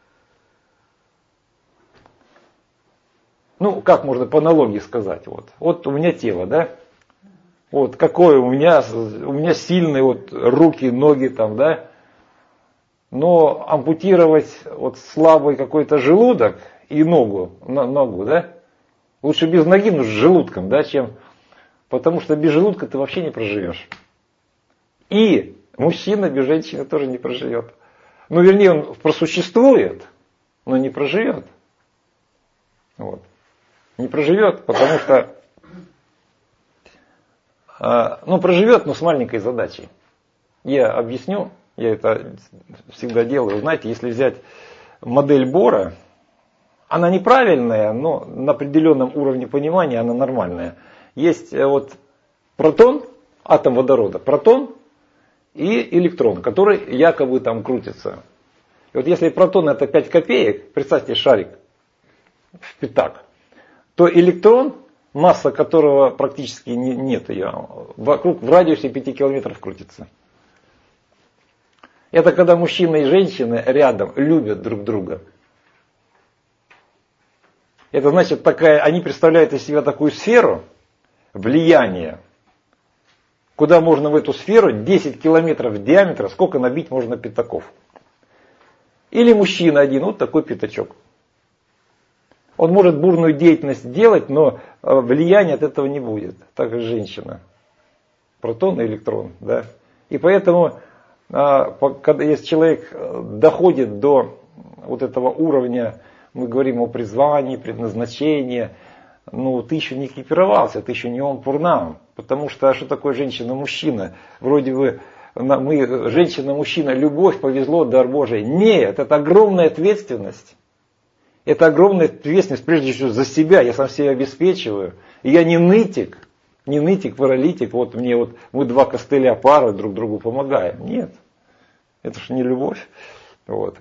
Как можно по аналогии сказать? Вот у меня тело, да? Вот какое у меня сильные руки, ноги там, да? Но ампутировать слабый какой-то желудок и ногу, да? Лучше без ноги, но с желудком, да, чем... Потому что без желудка ты вообще не проживешь. И Мужчина без женщины тоже не проживет. Ну, вернее, он просуществует, но не проживет. Вот. Не проживет, потому что проживет, но с маленькой задачей. Я объясню, я это всегда делаю. Знаете, если взять модель Бора, она неправильная, но на определенном уровне понимания она нормальная. Есть вот протон, атом водорода, протон и электрон, который якобы там крутится. И вот если протон это 5 копеек, представьте шарик в пятак, то электрон, масса которого практически нет ее, вокруг в радиусе 5 километров крутится. Это когда мужчина и женщина рядом любят друг друга. Это значит, они представляют из себя такую сферу влияния, куда можно в эту сферу 10 километров диаметра, сколько набить можно пятаков. Или мужчина один, вот такой пятачок. Он может бурную деятельность делать, но влияния от этого не будет. Так же женщина. Протон и электрон. Да? И поэтому, если человек доходит до вот этого уровня, мы говорим о призвании, предназначении, ты еще не экипировался, ты еще не ом пурнам. Потому что такое женщина-мужчина? Вроде бы мы женщина-мужчина, любовь, повезло, дар Божий. Нет, это огромная ответственность. Это огромная ответственность, прежде всего, за себя. Я сам себя обеспечиваю. И я не нытик, паралитик. Мы два костыля пара друг другу помогаем. Нет, это же не любовь. Вот.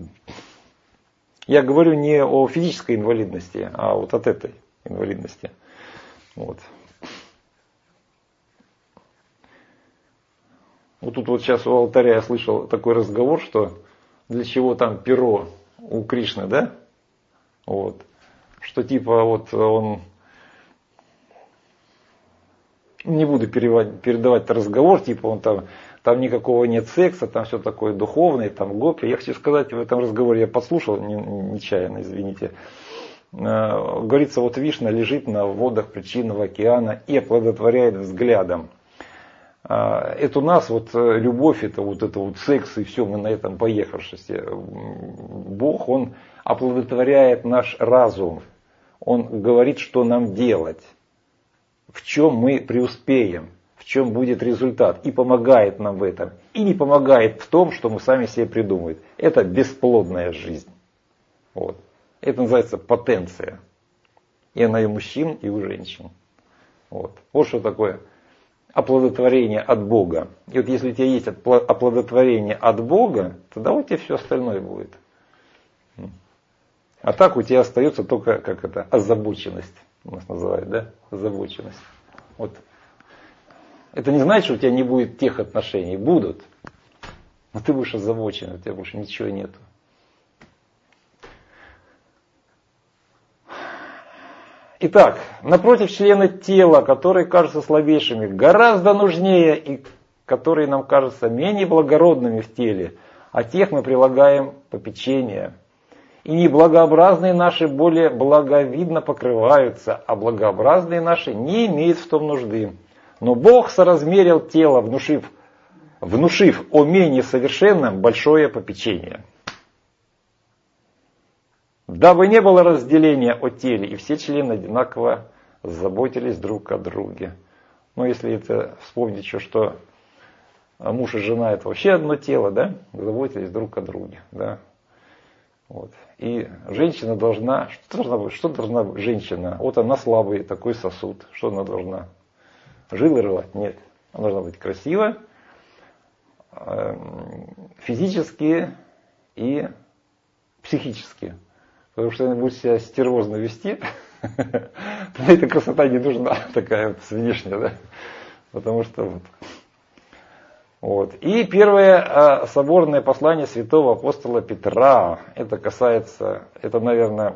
Я говорю не о физической инвалидности, а вот от этой инвалидности. Вот. Вот тут вот сейчас у алтаря я слышал такой разговор, что для чего там перо у Кришны, да? Вот. Что типа вот он... Не буду передавать разговор, типа он там никакого нет секса, там все такое духовное, там гопи. Я хочу сказать, в этом разговоре я подслушал нечаянно, извините. Говорится, вот Вишна лежит на водах причинного океана и оплодотворяет взглядом. Это у нас вот любовь, это вот секс, и все, мы на этом поехавшись. Бог, Он оплодотворяет наш разум. Он говорит, что нам делать, в чем мы преуспеем, в чем будет результат. И помогает нам в этом. И не помогает в том, что мы сами себе придумываем. Это бесплодная жизнь. Вот. Это называется потенция. И она и у мужчин, и у женщин. Вот что такое оплодотворение от Бога. И вот если у тебя есть оплодотворение от Бога, тогда у тебя все остальное будет. А так у тебя остается только, озабоченность. У нас называют, да? Озабоченность. Вот. Это не значит, что у тебя не будет тех отношений. Будут. Но ты будешь озабочен, у тебя больше ничего нету. Итак, напротив члена тела, которые кажутся слабейшими, гораздо нужнее и которые нам кажутся менее благородными в теле, а тех мы прилагаем попечение. И неблагообразные наши более благовидно покрываются, а благообразные наши не имеют в том нужды. Но Бог соразмерил тело, внушив о менее совершенном большое попечение. Дабы не было разделения о теле, и все члены одинаково заботились друг о друге. Но если это вспомнить еще, что муж и жена это вообще одно тело, да, заботились друг о друге. Да. Вот. И женщина должна, что должна быть женщина? Вот она слабый такой сосуд, что она должна? Жилы рвать? Нет. Она должна быть красивая, физически и психически. Потому что она будет себя стервозно вести, тогда эта красота не нужна, такая вот внешняя, да? Потому что вот. И первое соборное послание святого апостола Петра, это, наверное,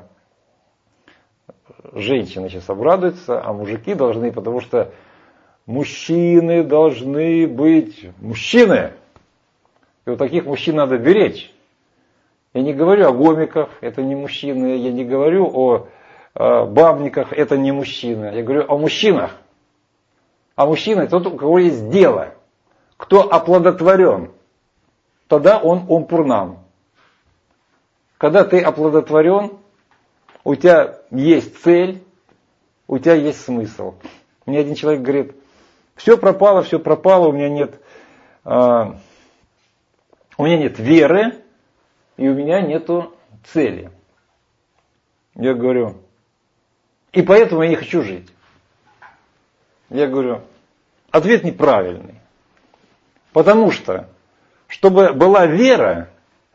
женщины сейчас обрадуются, а мужики должны, потому что мужчины должны быть мужчины. И вот таких мужчин надо беречь. Я не говорю о гомиках, это не мужчины. Я не говорю о бабниках, это не мужчины. Я говорю о мужчинах. А мужчина это тот, у кого есть дело. кто оплодотворен, тогда он омпурнам. Когда ты оплодотворен, у тебя есть цель, у тебя есть смысл. Мне один человек говорит, все пропало, у меня нет веры, и у меня нету цели. Я говорю, и поэтому я не хочу жить. Я говорю, ответ неправильный. Потому что, чтобы была вера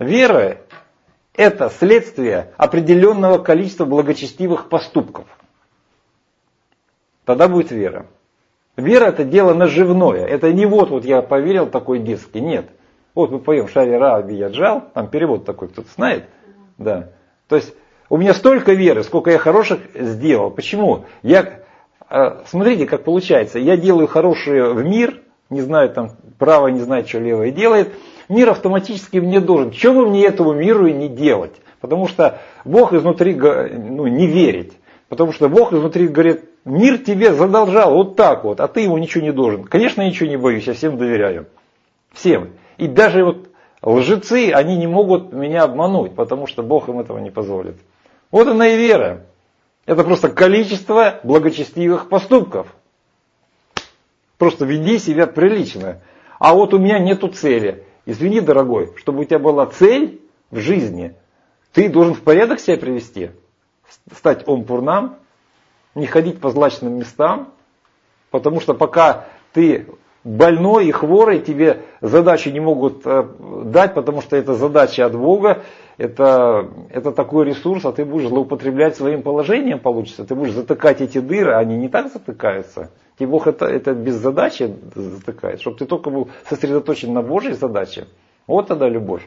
это следствие определенного количества благочестивых поступков. Тогда будет вера. Вера это дело наживное. Это не вот я поверил такой детский. Нет. Вот мы поем Шари Раби Яджал, там перевод такой, кто-то знает. Да. То есть у меня столько веры, сколько я хороших сделал. Почему? Смотрите, как получается. Я делаю хорошее в мир, не знаю, там правое не знает, что левое делает. Мир автоматически мне должен. Чего бы мне этому миру и не делать? Потому что Бог изнутри, не верить. Потому что Бог изнутри говорит, мир тебе задолжал вот так вот, а ты ему ничего не должен. Конечно, я ничего не боюсь, я всем доверяю. Всем. И даже лжецы, они не могут меня обмануть, потому что Бог им этого не позволит. Вот она и вера. Это просто количество благочестивых поступков. Просто веди себя прилично. А вот у меня нету цели. Извини, дорогой, чтобы у тебя была цель в жизни, ты должен в порядок себя привести. Стать омпурнам, не ходить по злачным местам, потому что пока ты больной и хворый, тебе задачи не могут дать, потому что это задача от Бога, это такой ресурс, а ты будешь злоупотреблять своим положением, получится, ты будешь затыкать эти дыры, они не так затыкаются. И Бог это без задачи затыкает, чтобы ты только был сосредоточен на Божьей задаче. Вот тогда любовь.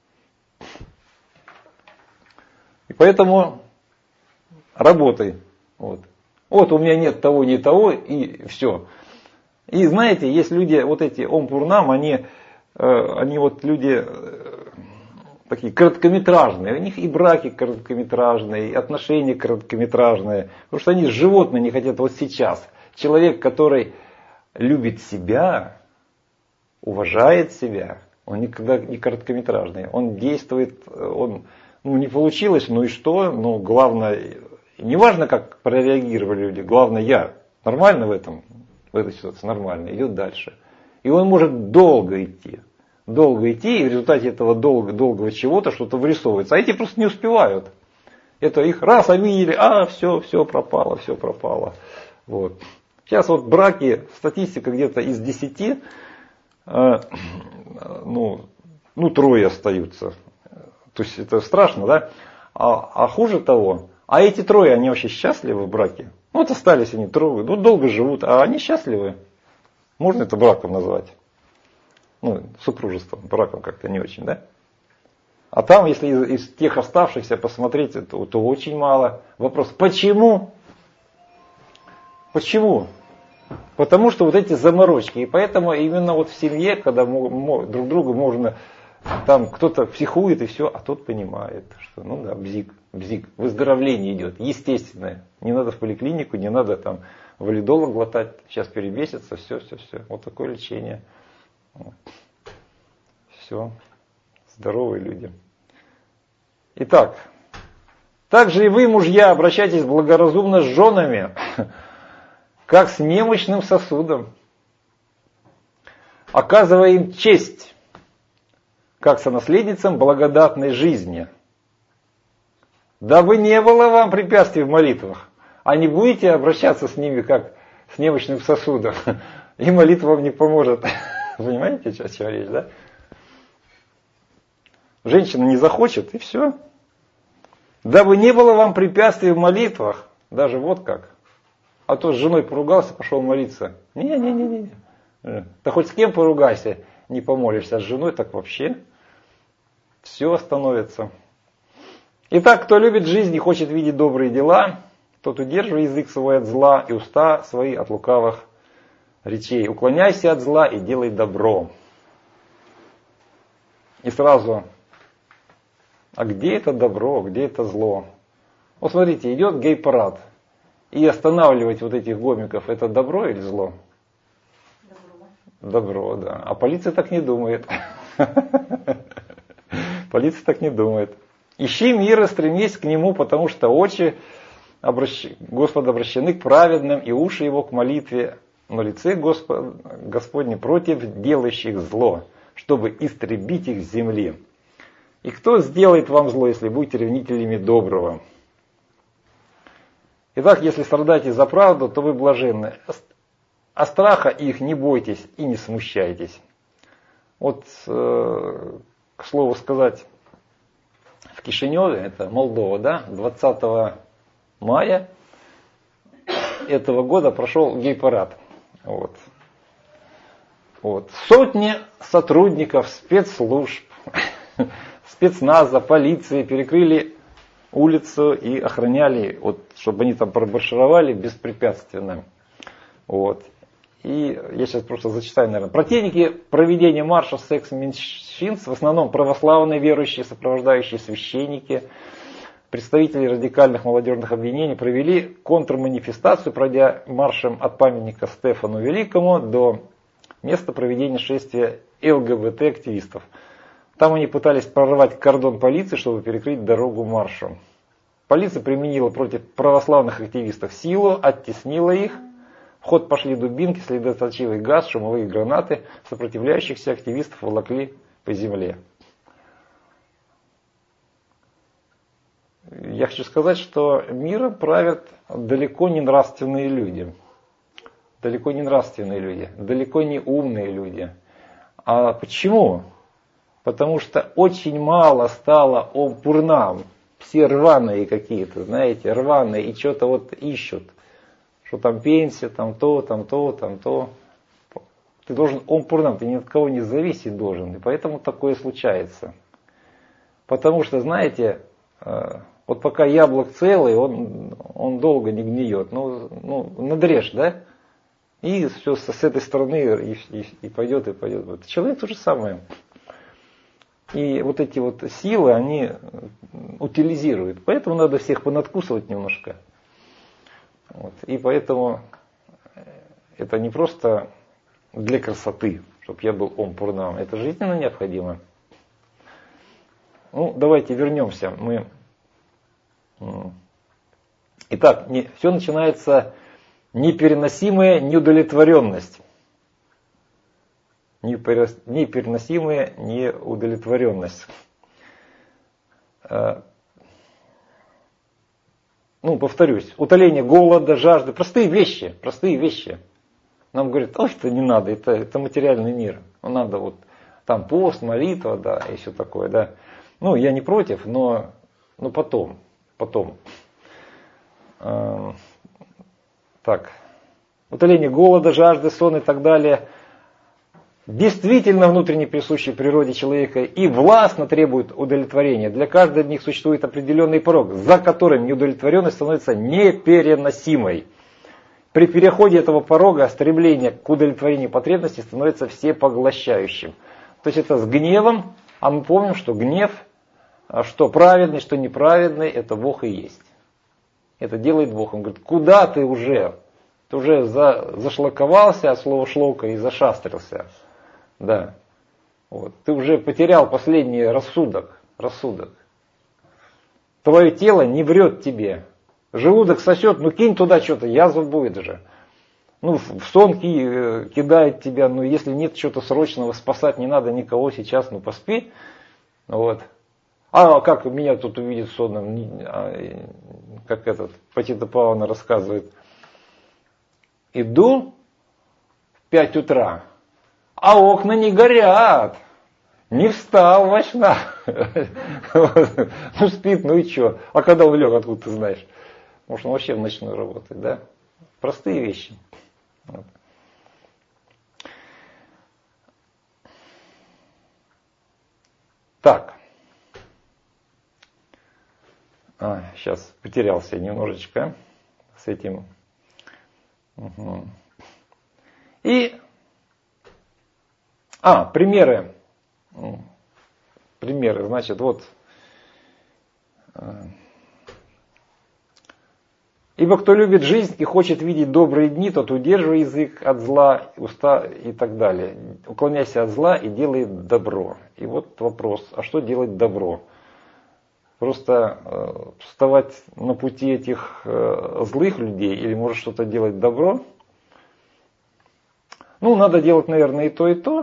И поэтому работай. Вот у меня нет того, ни того, и все. И знаете, есть люди, эти омпурнам, они люди такие короткометражные. У них и браки короткометражные, и отношения короткометражные. Потому что они животные не хотят сейчас. Человек, который любит себя, уважает себя, он никогда не короткометражный. Он действует, не получилось, ну и что? Главное, не важно, как прореагировали люди, главное я. Нормально в этой ситуации, нормально, идет дальше. И он может долго идти, и в результате этого долгого чего-то что-то вырисовывается. А эти просто не успевают. Это их раз обидели, все пропало. Вот. Сейчас браки, статистика где-то из 10, трое остаются. То есть это страшно, да? А хуже того, а эти трое, они вообще счастливы в браке? Остались они трое, долго живут, а они счастливы. Можно это браком назвать? Супружеством, браком как-то не очень, да? А там, если из тех оставшихся посмотреть, то очень мало. Вопрос, почему? Почему? Потому что эти заморочки. И поэтому именно в семье, когда друг другу можно, там кто-то психует и все, а тот понимает, что бзик, выздоровление идет, естественное. Не надо в поликлинику, не надо там валидола глотать, сейчас перебесится, все. Вот такое лечение. Все. Здоровые люди. Итак, также и вы, мужья, обращайтесь благоразумно с женами, как с немощным сосудом, оказывая им честь, как сонаследницам благодатной жизни. Дабы не было вам препятствий в молитвах, а не будете обращаться с ними, как с немощным сосудом, и молитва вам не поможет. Понимаете, о чем речь, да? Женщина не захочет, и все. Дабы не было вам препятствий в молитвах, даже как. А то с женой поругался, пошел молиться. Не. Да хоть с кем поругайся, не помолишься. А с женой так вообще все остановится. Итак, кто любит жизнь и хочет видеть добрые дела, тот удерживай язык свой от зла и уста свои от лукавых речей. Уклоняйся от зла и делай добро. И сразу, а где это добро, где это зло? Смотрите, идет гей-парад. И останавливать этих гомиков, это добро или зло? добро, да. А полиция так не думает. Полиция так не думает. Ищи мира, стремись к нему, потому что очи Господа обращены к праведным, и уши его к молитве, но лице Господне против делающих зло, чтобы истребить их с земли. И кто сделает вам зло, если будете ревнителями доброго? Итак, если страдаете за правду, то вы блаженны. А страха их не бойтесь и не смущайтесь. Вот, к слову сказать, в Кишиневе, это Молдова, да, 20 мая этого года прошел гей-парад. Вот. Сотни сотрудников спецслужб, спецназа, полиции перекрыли улицу и охраняли, вот, чтобы они там промаршировали беспрепятственно. Вот. И я сейчас просто зачитаю, наверное. Противники проведения марша секс-меньшинств, в основном православные верующие, сопровождающие священники, представители радикальных молодежных объединений, провели контрманифестацию, пройдя маршем от памятника Стефану Великому до места проведения шествия ЛГБТ-активистов. Там они пытались прорвать кордон полиции, чтобы перекрыть дорогу маршу. Полиция применила против православных активистов силу, оттеснила их. В ход пошли дубинки, слезоточивый газ, шумовые гранаты. Сопротивляющихся активистов волокли по земле. Я хочу сказать, что миром правят далеко не нравственные люди. Далеко не нравственные люди, далеко не умные люди. А почему? Потому что очень мало стало ом-пурнам. Все рваные какие-то, знаете, рваные и что-то вот ищут. Что там пенсия, там то, там то, там то. Ты должен ом-пурнам, ты ни от кого не зависеть должен. И поэтому такое случается. Потому что, знаете, вот пока яблок целый, он долго не гниет. Ну надрежь, да? И все с этой стороны и пойдет, и пойдет. Вот. Человек то же самое. И вот эти вот силы, они утилизируют. Поэтому надо всех понадкусывать немножко. Вот. И поэтому это не просто для красоты, чтобы я был ом-пурнам. Это жизненно необходимо. Ну, давайте вернемся. Итак, все начинается непереносимая неудовлетворенность. Непереносимая неудовлетворенность. Повторюсь, утоление голода, жажды, простые вещи. Нам говорят, это не надо, это материальный мир. Надо вот там пост, молитва, да, и все такое, да. Я не против, но потом. Так, утоление голода, жажды, сон и так далее действительно внутренне присущи природе человека и властно требуют удовлетворения. Для каждого из них существует определенный порог, за которым неудовлетворенность становится непереносимой. При переходе этого порога стремление к удовлетворению потребностей становится всепоглощающим. То есть это с гневом, а мы помним, что гнев, что праведный, что неправедный, это Бог и есть. Это делает Бог. Он говорит, куда ты уже? Ты уже зашлаковался от слова шлока и зашастрился. Да. Вот. Ты уже потерял последний рассудок. Твое тело не врет тебе. Желудок сосет, кинь туда что-то, язва будет же. В сон кидает тебя, если нет чего-то срочного, спасать не надо никого сейчас, поспи. Вот. А как меня тут увидит сонным, как Патита Павловна рассказывает. Иду в 5 утра, а окна не горят. Не встал во сна. Спит, и что? А когда он лег, откуда ты знаешь? Может, он вообще в ночную работает, да? Простые вещи. Вот. Так. Сейчас потерялся немножечко с этим. Угу. И примеры. Значит, вот. И Ибо кто любит жизнь и хочет видеть добрые дни, тот удерживай язык от зла, уста и так далее. Уклоняйся от зла и делай добро. И вот вопрос, а что делать добро? Просто вставать на пути этих злых людей или может что-то делать добро? Ну, надо делать, наверное, и то, и то.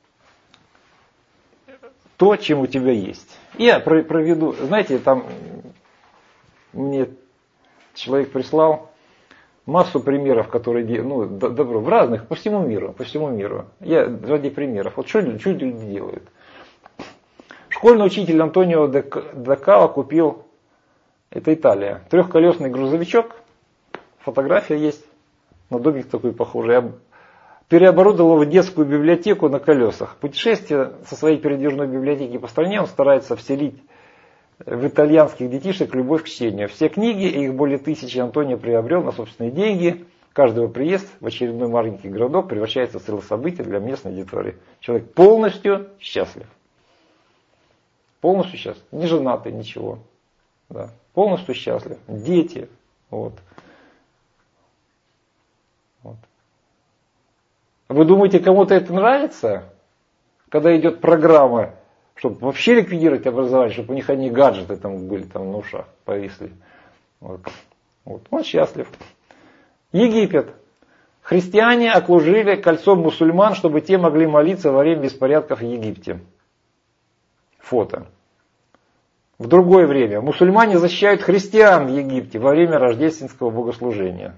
То, чем у тебя есть. Я проведу, знаете, там мне человек прислал массу примеров, которые делают, добро, в разных, по всему миру. Я ради примеров. Вот что люди делают. Школьный учитель Антонио де Кала купил, это Италия, трехколесный грузовичок, фотография есть, на домик такой похожий, переоборудовал его в детскую библиотеку на колесах. Путешествие со своей передвижной библиотеки по стране он старается вселить в итальянских детишек любовь к чтению. Все книги, их более 1000, Антонио приобрел на собственные деньги. Каждый его приезд в очередной маленький городок превращается в целое событие для местной аудитории. Человек полностью счастлив. Полностью счастлив. Не женатый, ничего. Да. Полностью счастлив. Дети. Вот. Вы думаете, кому-то это нравится? Когда идет программа, чтобы вообще ликвидировать образование, чтобы у них одни гаджеты там были там на ушах, повисли. Вот. Он счастлив. Египет. Христиане окружили кольцом мусульман, чтобы те могли молиться во время беспорядков в Египте. Фото. В другое время. Мусульмане защищают христиан в Египте во время рождественского богослужения.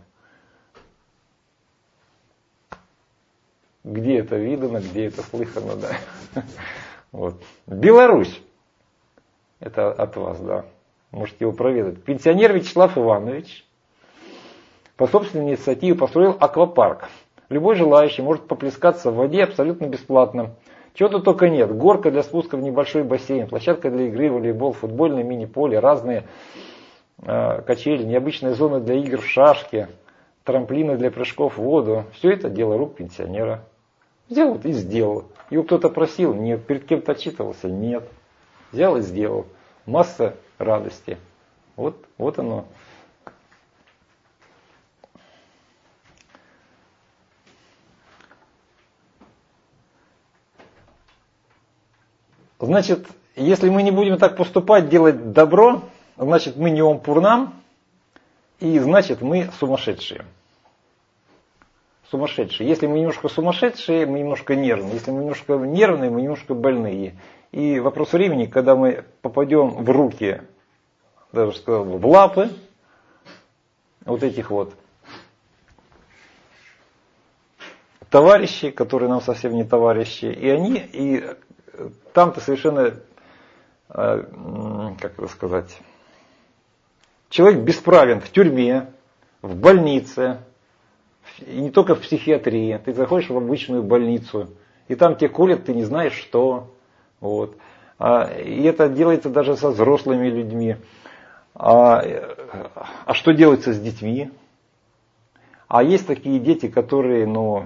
Где это видано, где это слыхано, да. Вот. Беларусь. Это от вас, да. Можете его проведать. Пенсионер Вячеслав Иванович по собственной инициативе построил аквапарк. Любой желающий может поплескаться в воде абсолютно бесплатно. Чего-то только нет. Горка для спуска в небольшой бассейн, площадка для игры, волейбол, футбольное мини-поле, разные качели, необычные зоны для игр в шашки, трамплины для прыжков в воду. Все это дело рук пенсионера. Взял и сделал. Его кто-то просил? Нет. Перед кем-то отчитывался? Нет. Взял и сделал. Масса радости. Вот оно. Значит, если мы не будем так поступать, делать добро, значит мы не омпурнам, и значит мы сумасшедшие. Сумасшедшие. Если мы немножко сумасшедшие, мы немножко нервные. Если мы немножко нервные, мы немножко больные. И вопрос времени, когда мы попадем в руки, даже сказал бы, в лапы вот этих вот товарищей, которые нам совсем не товарищи, и там-то совершенно, как это сказать, человек бесправен в тюрьме, в больнице, и не только в психиатрии. Ты заходишь в обычную больницу, и там тебе колят, ты не знаешь что. Вот. И это делается даже со взрослыми людьми. А что делается с детьми? А есть такие дети, которые,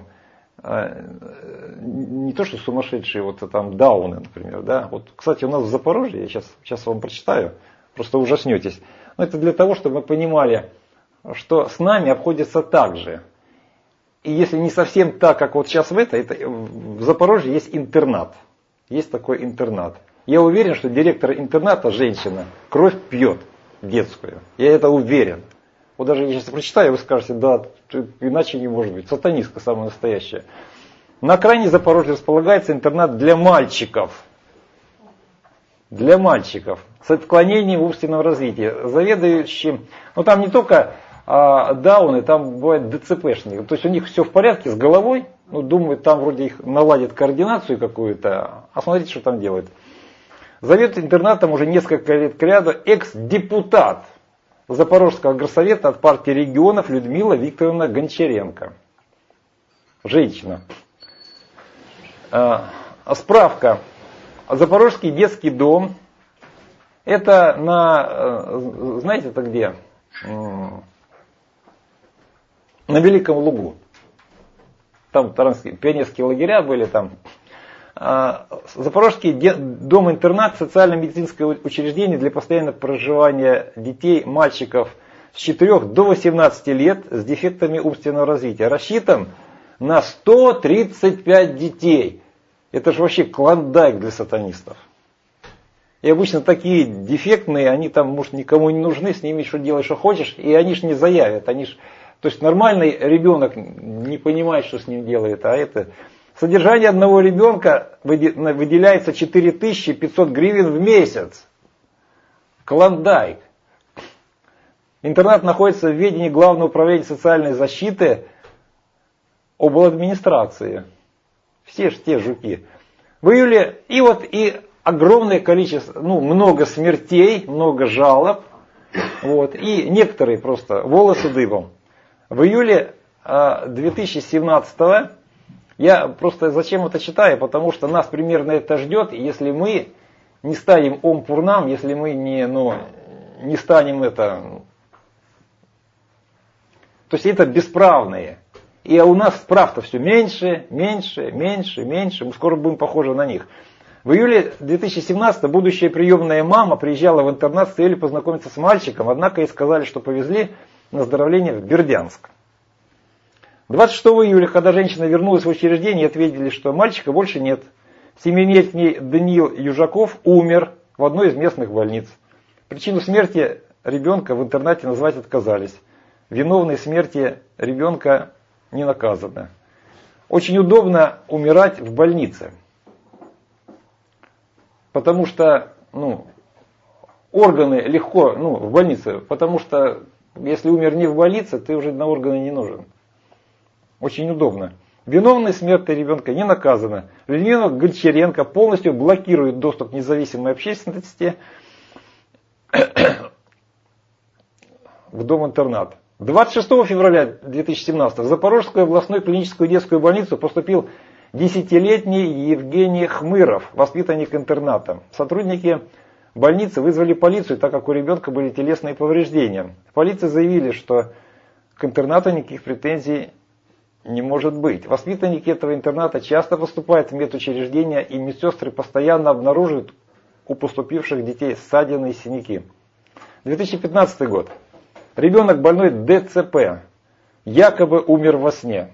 не то что сумасшедшие, вот там дауны, например, да. Вот, кстати, у нас в Запорожье, я сейчас вам прочитаю, просто ужаснетесь. Но это для того, чтобы мы понимали, что с нами обходятся так же. И если не совсем так, как вот сейчас в Запорожье есть интернат. Есть такой интернат. Я уверен, что директор интерната, женщина, кровь пьет детскую. Я это уверен. Вот даже если прочитаю, вы скажете, да, иначе не может быть. Сатанистка самая настоящая. На окраине Запорожья располагается интернат для мальчиков. Для мальчиков. С отклонением умственного развития. Заведующим, там не только дауны, там бывают ДЦПшники. То есть у них все в порядке с головой. Думают, там вроде их наладят координацию какую-то. А смотрите, что там делают. Заведует интернатом уже несколько лет кряду экс-депутат Запорожского горсовета от партии регионов Людмила Викторовна Гончаренко. Женщина. Справка. Запорожский детский дом. Это знаете, это где? На Великом Лугу. Там пионерские лагеря были там. Запорожский дом-интернат, социально-медицинское учреждение для постоянного проживания детей, мальчиков с 4 до 18 лет с дефектами умственного развития. Рассчитан на 135 детей. Это же вообще клондайк для сатанистов. И обычно такие дефектные, они там, может, никому не нужны, с ними что делай, что хочешь, и они же не заявят. То есть нормальный ребенок не понимает, что с ним делает, а это... Содержание одного ребенка выделяется 4500 гривен в месяц. Клондайк. Интернат находится в ведении Главного управления социальной защиты обладминистрации. Все же те жуки. В июле и огромное количество, много смертей, много жалоб. И некоторые просто волосы дыбом. В июле 2017 я просто зачем это читаю, потому что нас примерно это ждет, если мы не станем ом-пурнам, если мы не станем это... То есть это бесправные. И у нас прав-то все меньше, меньше, меньше, меньше. Мы скоро будем похожи на них. В июле 2017 будущая приемная мама приезжала в интернат с целью познакомиться с мальчиком, однако ей сказали, что повезли на оздоровление в Бердянск. 26 июля, когда женщина вернулась в учреждение, ответили, что мальчика больше нет. 7-летний Даниил Южаков умер в одной из местных больниц. Причину смерти ребенка в интернате назвать отказались. Виновные в смерти ребенка не наказаны. Очень удобно умирать в больнице. Потому что органы легко, в больнице, потому что если умер не в больнице, ты уже на органы не нужен. Очень удобно. Виновные в смерти ребенка не наказаны. Людмила Гончаренко полностью блокирует доступ к независимой общественности в дом-интернат. 26 февраля 2017 в Запорожскую областную клиническую детскую больницу поступил 10-летний Евгений Хмыров, воспитанник интерната. Сотрудники больницы вызвали полицию, так как у ребенка были телесные повреждения. В полиции заявили, что к интернату никаких претензий не может быть. Воспитанники этого интерната часто поступают в медучреждения, и медсестры постоянно обнаруживают у поступивших детей ссадины и синяки. 2015 год. Ребенок больной ДЦП якобы умер во сне.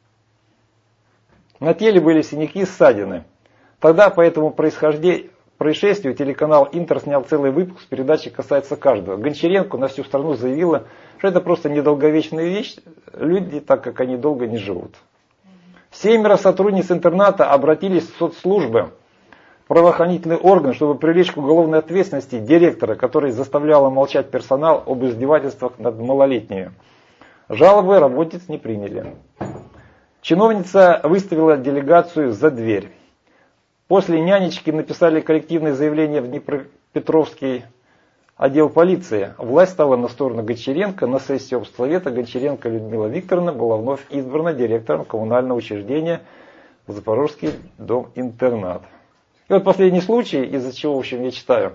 На теле были синяки и ссадины. Тогда по этому происшествию телеканал Интер снял целый выпуск, передачи касается каждого. Гончаренко на всю страну заявила, что это просто недолговечная вещь, люди, так как они долго не живут. 7 сотрудниц интерната обратились в соцслужбы, правоохранительные органы, чтобы привлечь к уголовной ответственности директора, который заставлял молчать персонал об издевательствах над малолетними. Жалобы работниц не приняли. Чиновница выставила делегацию за дверь. После нянечки написали коллективное заявление в Днепропетровский отдел полиции. Власть стала на сторону Гончаренко. На сессии обсовета Гончаренко Людмила Викторовна была вновь избрана директором коммунального учреждения Запорожский дом-интернат. И последний случай, из-за чего, в общем, я читаю.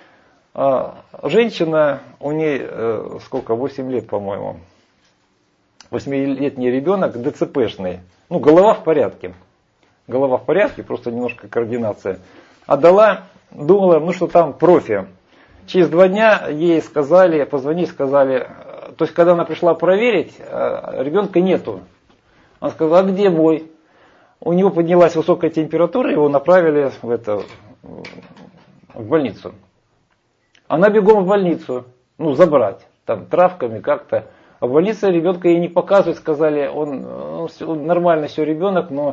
Женщина, у ней 8 лет, по-моему. 8-летний ребенок, ДЦПшный. Голова в порядке. Голова в порядке, просто немножко координация. Отдала, думала, что там профи. Через 2 дня ей сказали, позвонить сказали, то есть когда она пришла проверить, ребенка нету. Она сказала, а где мой? У него поднялась высокая температура, его направили в больницу. Она бегом в больницу, забрать, там травками как-то. А в больнице ребенка ей не показывают, сказали, он нормально все ребенок, но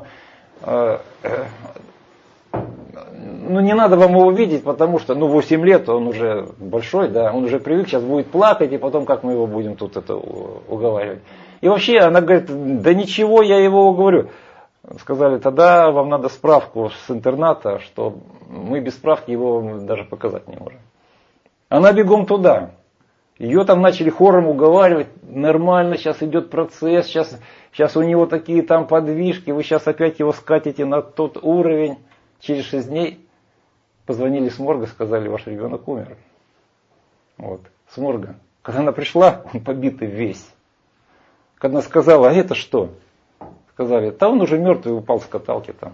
не надо вам его видеть, потому что 8 лет, он уже большой, да, он уже привык, сейчас будет плакать, и потом как мы его будем тут уговаривать. И вообще она говорит, да ничего, я его уговорю. Сказали, тогда вам надо справку с интерната, что мы без справки его даже показать не можем. Она бегом туда. Ее там начали хором уговаривать, нормально, сейчас идет процесс, сейчас у него такие там подвижки, вы сейчас опять его скатите на тот уровень. Через 6 дней позвонили с морга, сказали, ваш ребенок умер. С морга. Когда она пришла, он побитый весь. Когда она сказала, а это что? Сказали, да он уже мертвый, упал с каталки там.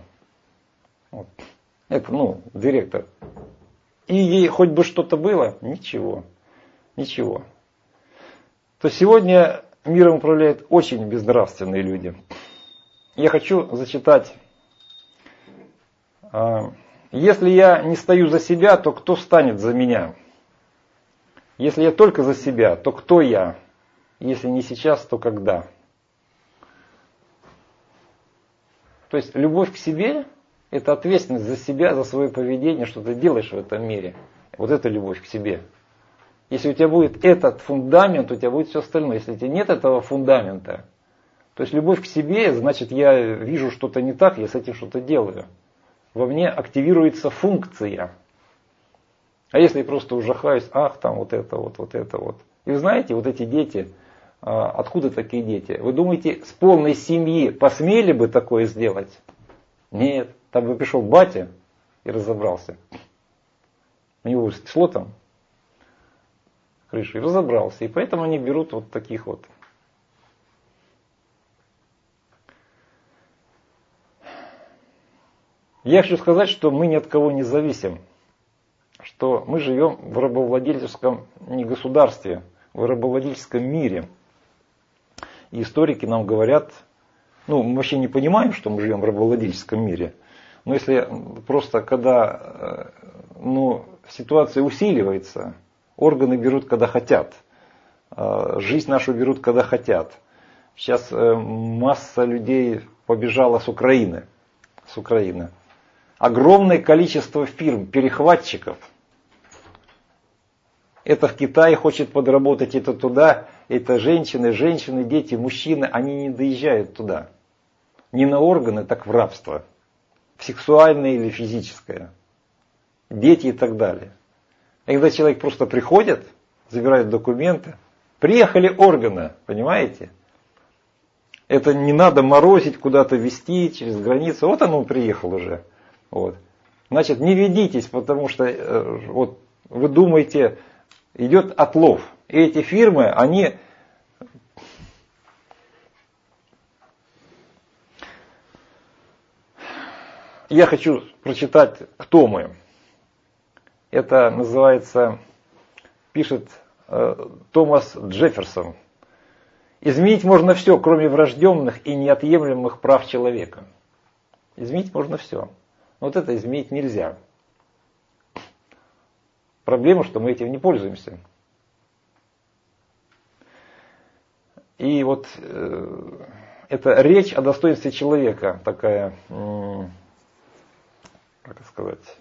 Это, директор. И ей хоть бы что-то было, ничего. Ничего. то сегодня миром управляют очень безнравственные люди. Я хочу зачитать. Если я не стою за себя, то кто встанет за меня? Если я только за себя, то кто я? Если не сейчас, то когда? То есть любовь к себе – это ответственность за себя, за свое поведение, что ты делаешь в этом мире. Вот это любовь к себе. Если у тебя будет этот фундамент, у тебя будет все остальное. Если у тебя нет этого фундамента, то есть любовь к себе, значит, я вижу что-то не так, я с этим что-то делаю. Во мне активируется функция. А если я просто ужахаюсь, ах, там вот это вот, вот это вот. И вы знаете, вот эти дети, откуда такие дети? Вы думаете, с полной семьи посмели бы такое сделать? Нет. Там бы пришел батя и разобрался. У него снесло там крышу и разобрался. И поэтому они берут вот таких вот. Я хочу сказать, что мы ни от кого не зависим. Что мы живем в рабовладельческом не государстве, в рабовладельческом мире. И историки нам говорят, мы вообще не понимаем, что мы живем в рабовладельческом мире. Но если просто когда ситуация усиливается, органы берут, когда хотят, жизнь нашу берут, когда хотят. Сейчас масса людей побежала с Украины. Огромное количество фирм, перехватчиков. Это в Китае хочет подработать, это туда, это женщины, дети, мужчины, они не доезжают туда. Не на органы, так в рабство. В сексуальное или физическое. Дети и так далее. И когда человек просто приходит, забирает документы, приехали органы, понимаете? Это не надо морозить, куда-то везти через границу. Вот оно приехал уже. Вот. Значит, не ведитесь, потому что вот вы думаете, идет отлов. И эти фирмы, они... Я хочу прочитать, кто мы. Это называется, пишет Томас Джефферсон. Изменить можно все, кроме врожденных и неотъемлемых прав человека. Изменить можно все. Но вот это изменить нельзя. Проблема, что мы этим не пользуемся. И вот это речь о достоинстве человека, такая, как сказать,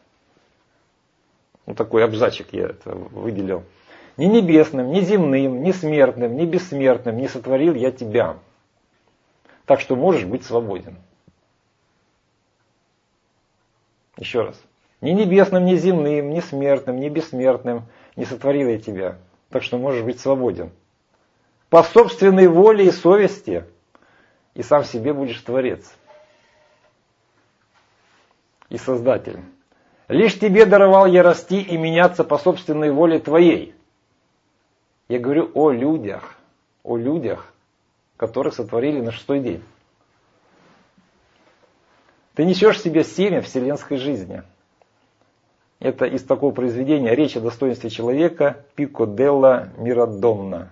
такой абзачик я это выделил. Ни небесным, ни земным, ни смертным, ни бессмертным не сотворил я тебя. Так что можешь быть свободен. Еще раз. Ни небесным, ни земным, ни смертным, ни бессмертным не сотворил я тебя. Так что можешь быть свободен. По собственной воле и совести. И сам себе будешь творец. И создатель. Лишь тебе даровал я расти и меняться по собственной воле твоей. Я говорю о людях, которых сотворили на 6-й день. Ты несешь в себе семя вселенской жизни. Это из такого произведения «Речь о достоинстве человека» Пико делла Мирадонна.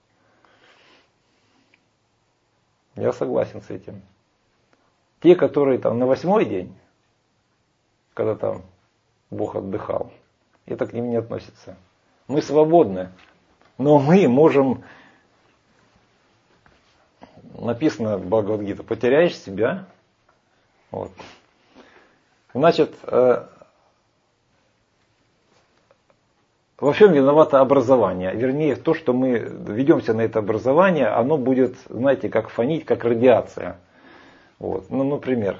Я согласен с этим. Те, которые там на 8-й день, когда там Бог отдыхал, это к ним не относится. Мы свободны, но мы можем, написано в Бхагавад-гите, потеряешь себя. Вот. Значит, во всем виновато образование. Вернее, то, что мы ведемся на это образование, оно будет, знаете, как фонить, как радиация. Вот. Например,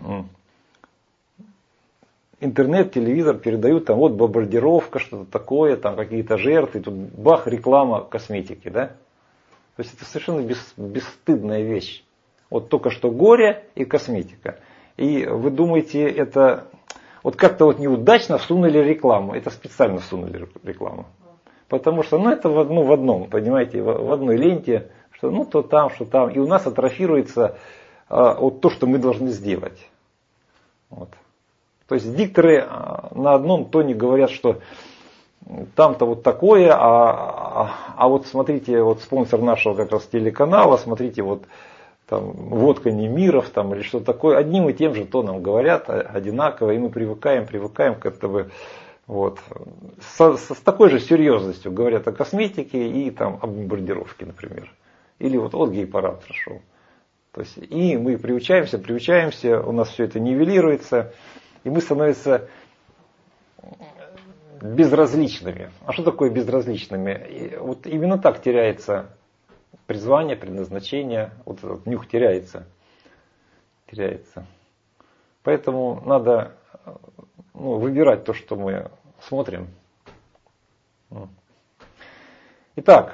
интернет, телевизор передают, там вот бомбардировка, что-то такое, там какие-то жертвы, тут бах, реклама косметики, да? То есть это совершенно бесстыдная вещь. Вот только что горе и косметика. И вы думаете, это вот как-то вот неудачно всунули рекламу. Это специально всунули рекламу. Потому что, это в одном, понимаете, в одной ленте, что то там, что там. И у нас атрофируется вот то, что мы должны сделать. Вот. То есть дикторы на одном тоне говорят, что там-то вот такое, а вот смотрите, вот спонсор нашего как раз телеканала, смотрите, вот там водка Немиров там, или что-то такое, одним и тем же тоном говорят, одинаково, и мы привыкаем к этому, вот. С такой же серьезностью говорят о косметике и там о бомбардировке, например. Или вот гей-парад прошел. То есть, и мы приучаемся, у нас все это нивелируется, и мы становимся безразличными. А что такое безразличными? И вот именно так теряется призвание, предназначение, вот этот нюх теряется. Поэтому надо выбирать то, что мы смотрим. Итак,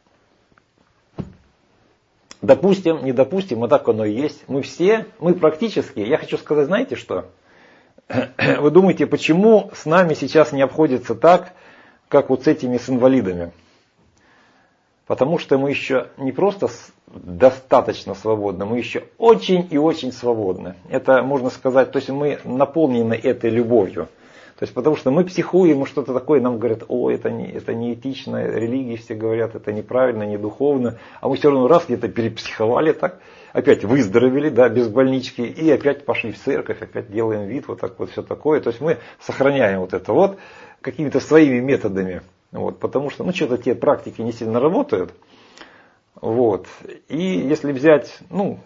допустим, не допустим, а так оно и есть. Мы практически, я хочу сказать, знаете что? Вы думаете, почему с нами сейчас не обходится так, как вот с этими с инвалидами? Потому что мы еще не просто достаточно свободны, мы еще очень и очень свободны. Это можно сказать, то есть мы наполнены этой любовью. То есть потому что мы психуем, мы что-то такое, нам говорят, это не этично, религии все говорят, это неправильно, не духовно. А мы все равно раз где-то перепсиховали так, опять выздоровели, да, без больнички, и опять пошли в церковь, опять делаем вид, вот так вот все такое. То есть мы сохраняем вот это вот какими-то своими методами. Вот, потому что, что-то те практики не сильно работают. Вот. И если взять,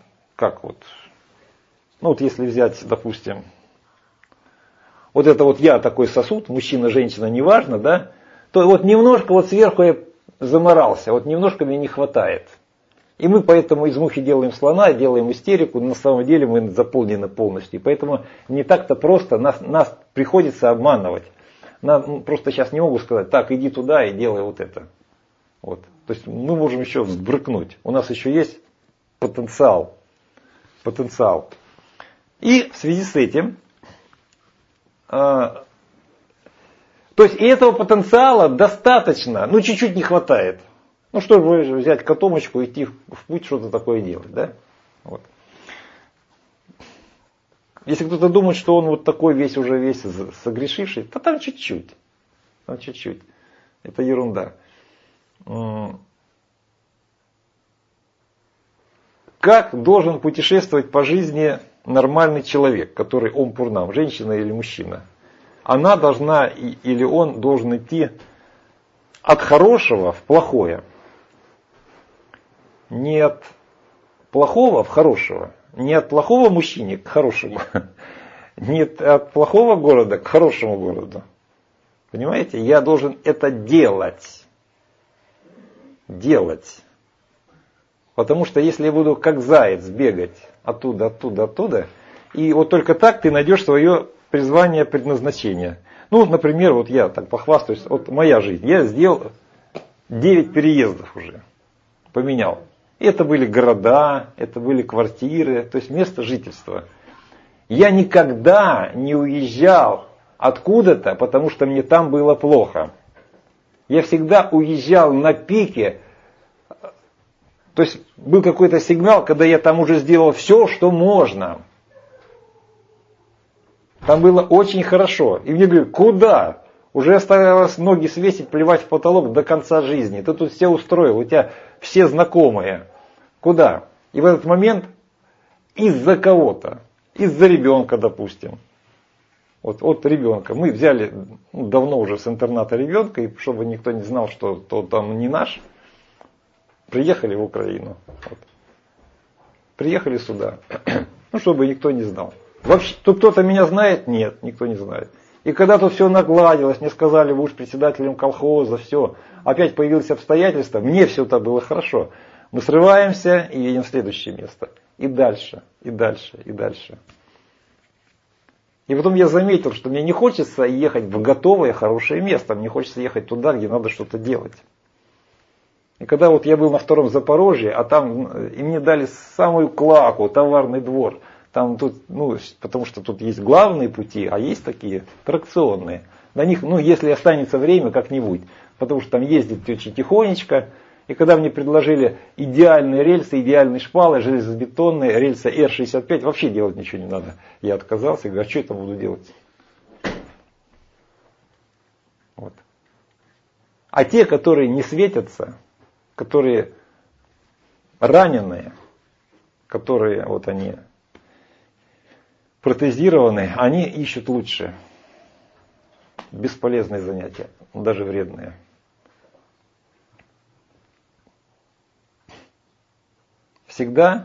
если взять, допустим, вот это вот я такой сосуд, мужчина, женщина, неважно, да, то вот немножко вот сверху я заморался, вот немножко мне не хватает. И мы поэтому из мухи делаем слона, делаем истерику, на самом деле мы заполнены полностью. И поэтому не так-то просто нас приходится обманывать. Просто сейчас не могу сказать, так, иди туда и делай вот это. Вот. То есть мы можем еще взбрыкнуть. У нас еще есть потенциал. И в связи с этим, то есть и этого потенциала достаточно, чуть-чуть не хватает. Чтобы взять котомочку, идти в путь, что-то такое делать, да? Вот. Если кто-то думает, что он вот такой весь согрешивший, то там чуть-чуть. Это ерунда. Как должен путешествовать по жизни нормальный человек, который ом-пурнам, женщина или мужчина? Она должна или он должен идти от хорошего в плохое. Не от плохого в хорошего. Не от плохого мужчины к хорошему. Не от плохого города к хорошему городу. Понимаете? Я должен это делать. Потому что если я буду как заяц бегать оттуда, и вот только так ты найдешь свое призвание, предназначение. Например, вот я так похвастаюсь, вот моя жизнь. Я сделал 9 переездов уже. Поменял. Это были города, это были квартиры, то есть место жительства. Я никогда не уезжал откуда-то, потому что мне там было плохо. Я всегда уезжал на пике. То есть был какой-то сигнал, когда я там уже сделал все, что можно. Там было очень хорошо. И мне говорят, куда? Уже оставалось ноги свесить, плевать в потолок до конца жизни. Ты тут все устроил, у тебя все знакомые. Куда? И в этот момент из-за кого-то, из-за ребенка, допустим. Вот ребенка. Мы взяли давно уже с интерната ребенка, и чтобы никто не знал, что тот там не наш, приехали в Украину. Вот. Приехали сюда. Чтобы никто не знал. Вообще, тут кто-то меня знает? Нет, никто не знает. И когда тут все нагладилось, мне сказали, будешь председателем колхоза, все. Опять появились обстоятельства, мне все это было хорошо. Мы срываемся и едем в следующее место. И дальше. И потом я заметил, что мне не хочется ехать в готовое, хорошее место. Мне хочется ехать туда, где надо что-то делать. И когда вот я был на 2-м Запорожье, и мне дали самую клаку, товарный двор. Там тут, потому что тут есть главные пути, а есть такие тракционные. На них, если останется время, как-нибудь. Потому что там ездить очень тихонечко. И когда мне предложили идеальные рельсы, идеальные шпалы, железобетонные, рельсы Р-65, вообще делать ничего не надо. Я отказался и говорю, а что я там буду делать? Вот. А те, которые не светятся, которые раненые, которые вот они протезированы, они ищут лучше. Бесполезные занятия, даже вредные. Всегда,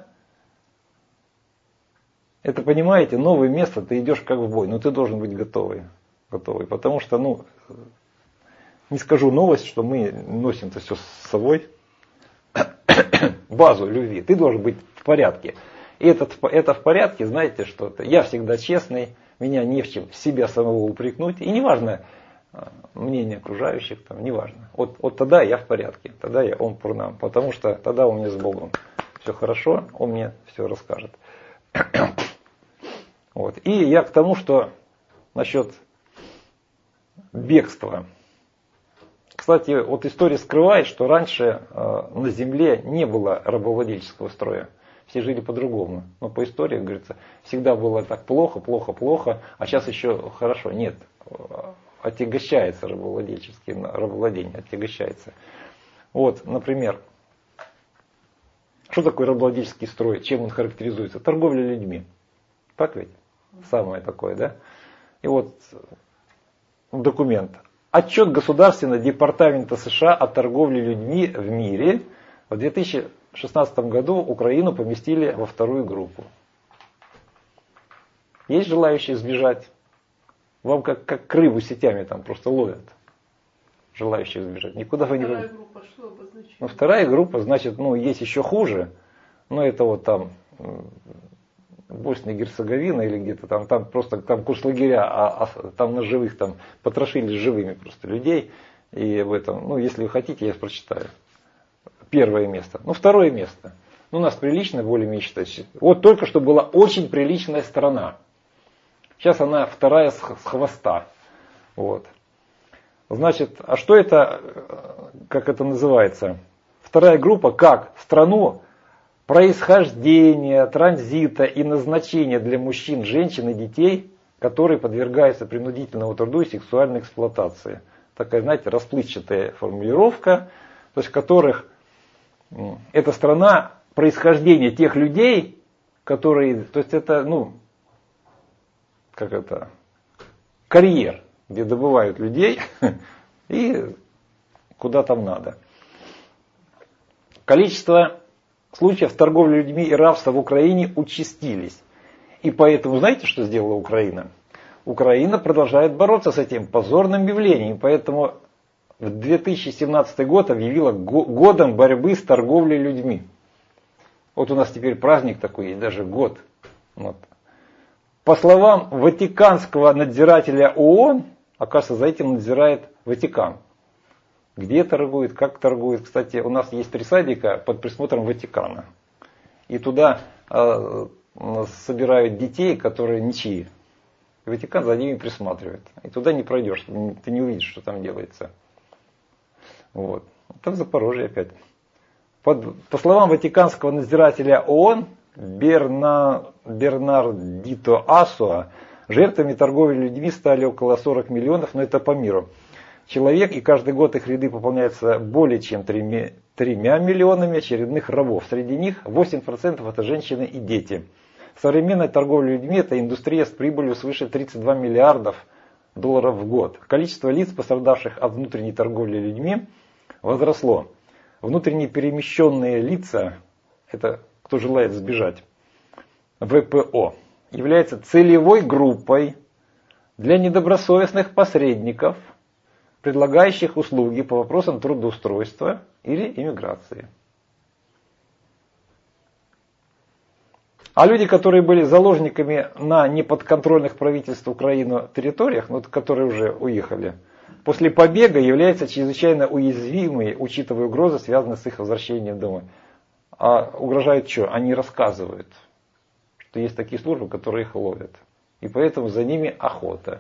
это понимаете, новое место, ты идешь как в бой, но ты должен быть готовый. Потому что, не скажу новость, что мы носим это все с собой, базу любви, ты должен быть в порядке. И это в порядке, знаете, что-то. Я всегда честный, меня не в чем себя самого упрекнуть. И неважно мнение окружающих, там, неважно. Вот тогда я в порядке, тогда я Ом Пурнам, потому что тогда у меня с Богом все хорошо, Он мне все расскажет. Вот. И я к тому, что насчет бегства. Кстати, вот история скрывает, что раньше на земле не было рабовладельческого строя. Все жили по-другому. Но по истории, говорится, всегда было так плохо, а сейчас еще хорошо. Нет, отягощается рабовладение отягощается. Вот, например, что такое рабовладельческий строй, чем он характеризуется? Торговля людьми. Так ведь? Самое такое, да? И вот документ. Отчет Государственного департамента США о торговле людьми в мире. В 2016 году Украину поместили во вторую группу. Есть желающие сбежать? Вам как рыбу сетями там просто ловят. Желающие сбежать. Никуда вы не... Вторая группа что обозначает? Вторая группа, значит, есть еще хуже. Но это вот там Босния и Герцеговина или где-то там просто там концлагеря, а там на живых там потрошили живыми просто людей. И в этом, если вы хотите, я прочитаю. Первое место. Второе место. У нас прилично более-менее считать. Вот только что была очень приличная страна. Сейчас она вторая с хвоста. Вот. Значит, а что это, как это называется? Вторая группа, как страну происхождения, транзита и назначения для мужчин, женщин и детей, которые подвергаются принудительному труду и сексуальной эксплуатации. Такая, знаете, расплывчатая формулировка, то есть в которых это страна происхождения тех людей, которые, то есть это, карьер, где добывают людей и куда там надо. Количество случаев торговли людьми и рабства в Украине участились. И поэтому, знаете, что сделала Украина? Украина продолжает бороться с этим позорным явлением. Поэтому в 2017 год объявила годом борьбы с торговлей людьми. Вот у нас теперь праздник такой есть, даже год. Вот. По словам Ватиканского надзирателя ООН, оказывается, за этим надзирает Ватикан. Где торгует, как торгует. Кстати, у нас есть 3 садика под присмотром Ватикана. И туда собирают детей, которые ничьи. И Ватикан за ними присматривает. И туда не пройдешь, ты не увидишь, что там делается. Вот. Это в Запорожье опять. По словам Ватиканского надзирателя ООН Бернардито Асуа, жертвами торговли людьми стали около 40 миллионов, но это по миру. Человек, и каждый год их ряды пополняются более чем 3 миллионами очередных рабов. Среди них 8% это женщины и дети. Современная торговля людьми – это индустрия с прибылью свыше 32 миллиардов долларов в год. Количество лиц, пострадавших от внутренней торговли людьми, возросло. Внутренне перемещенные лица, это кто желает сбежать, ВПО, является целевой группой для недобросовестных посредников, предлагающих услуги по вопросам трудоустройства или иммиграции. А люди, которые были заложниками на неподконтрольных правительству Украины территориях, которые уже уехали, после побега являются чрезвычайно уязвимыми, учитывая угрозы, связанные с их возвращением домой. А угрожают что? Они рассказывают, что есть такие службы, которые их ловят. И поэтому за ними охота.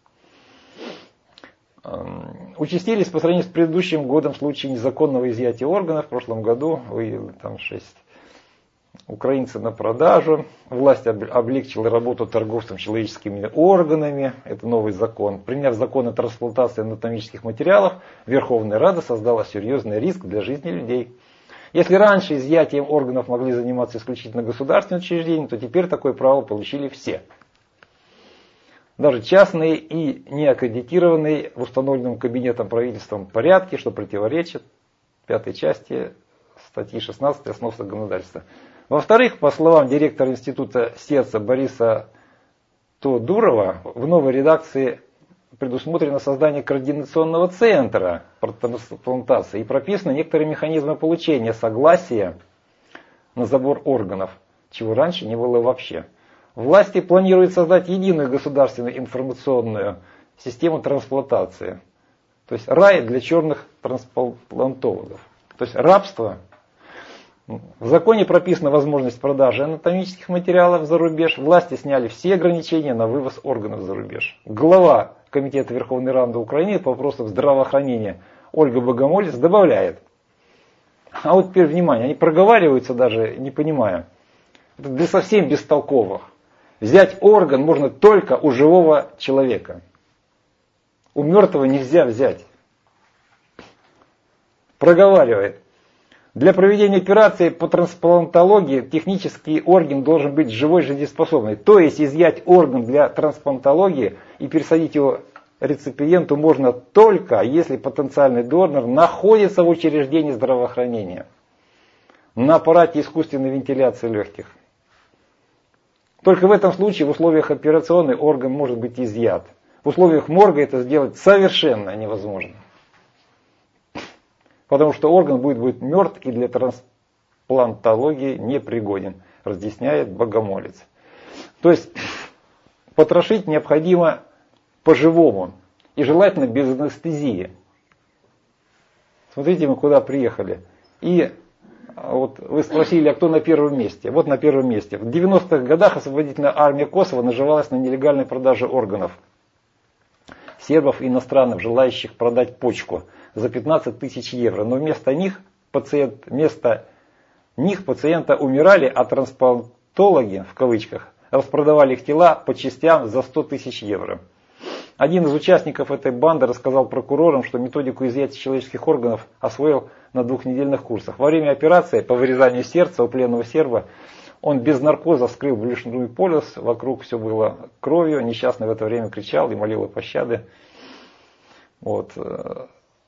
Участились по сравнению с предыдущим годом случаи незаконного изъятия органов. В прошлом году выявили там 6. Украинцы на продажу. Власть облегчила работу торговцам человеческими органами. Это новый закон. Приняв закон о трансплантации анатомических материалов, Верховная Рада создала серьезный риск для жизни людей. Если раньше изъятием органов могли заниматься исключительно государственные учреждения, то теперь такое право получили все. Даже частные и неаккредитированные в установленном кабинетом правительством порядке, что противоречит 5 части статьи 16 основ законодательства. Во-вторых, по словам директора Института сердца Бориса Тодурова, в новой редакции предусмотрено создание координационного центра трансплантации и прописаны некоторые механизмы получения согласия на забор органов, чего раньше не было вообще. Власти планируют создать единую государственную информационную систему трансплантации. То есть рай для черных трансплантологов. То есть рабство. В законе прописана возможность продажи анатомических материалов за рубеж. Власти сняли все ограничения на вывоз органов за рубеж. Глава Комитета Верховной Рады Украины по вопросам здравоохранения Ольга Богомолец добавляет. А вот теперь внимание, они проговариваются даже не понимая. Это для совсем бестолковых. Взять орган можно только у живого человека. У мертвого нельзя взять. Проговаривает. Для проведения операции по трансплантологии технический орган должен быть живой, жизнеспособный. То есть изъять орган для трансплантологии и пересадить его реципиенту можно только, если потенциальный донор находится в учреждении здравоохранения на аппарате искусственной вентиляции легких. Только в этом случае в условиях операционной орган может быть изъят. В условиях морга это сделать совершенно невозможно. Потому что орган будет мертв и для трансплантологии непригоден, разъясняет Богомолец. То есть потрошить необходимо по-живому и желательно без анестезии. Смотрите, мы куда приехали. И вот вы спросили, а кто на первом месте? Вот на первом месте. В 90-х годах освободительная армия Косово наживалась на нелегальной продаже органов сербов и иностранных, желающих продать почку за 15 тысяч евро. Но вместо них пациента умирали, а трансплантологи, в кавычках, распродавали их тела по частям за 100 тысяч евро. Один из участников этой банды рассказал прокурорам, что методику изъятия человеческих органов освоил на 2-недельных курсах. Во время операции по вырезанию сердца у пленного серба он без наркоза вскрыл брюшной полюс, вокруг все было кровью, несчастный в это время кричал и молил о пощаде. Вот. То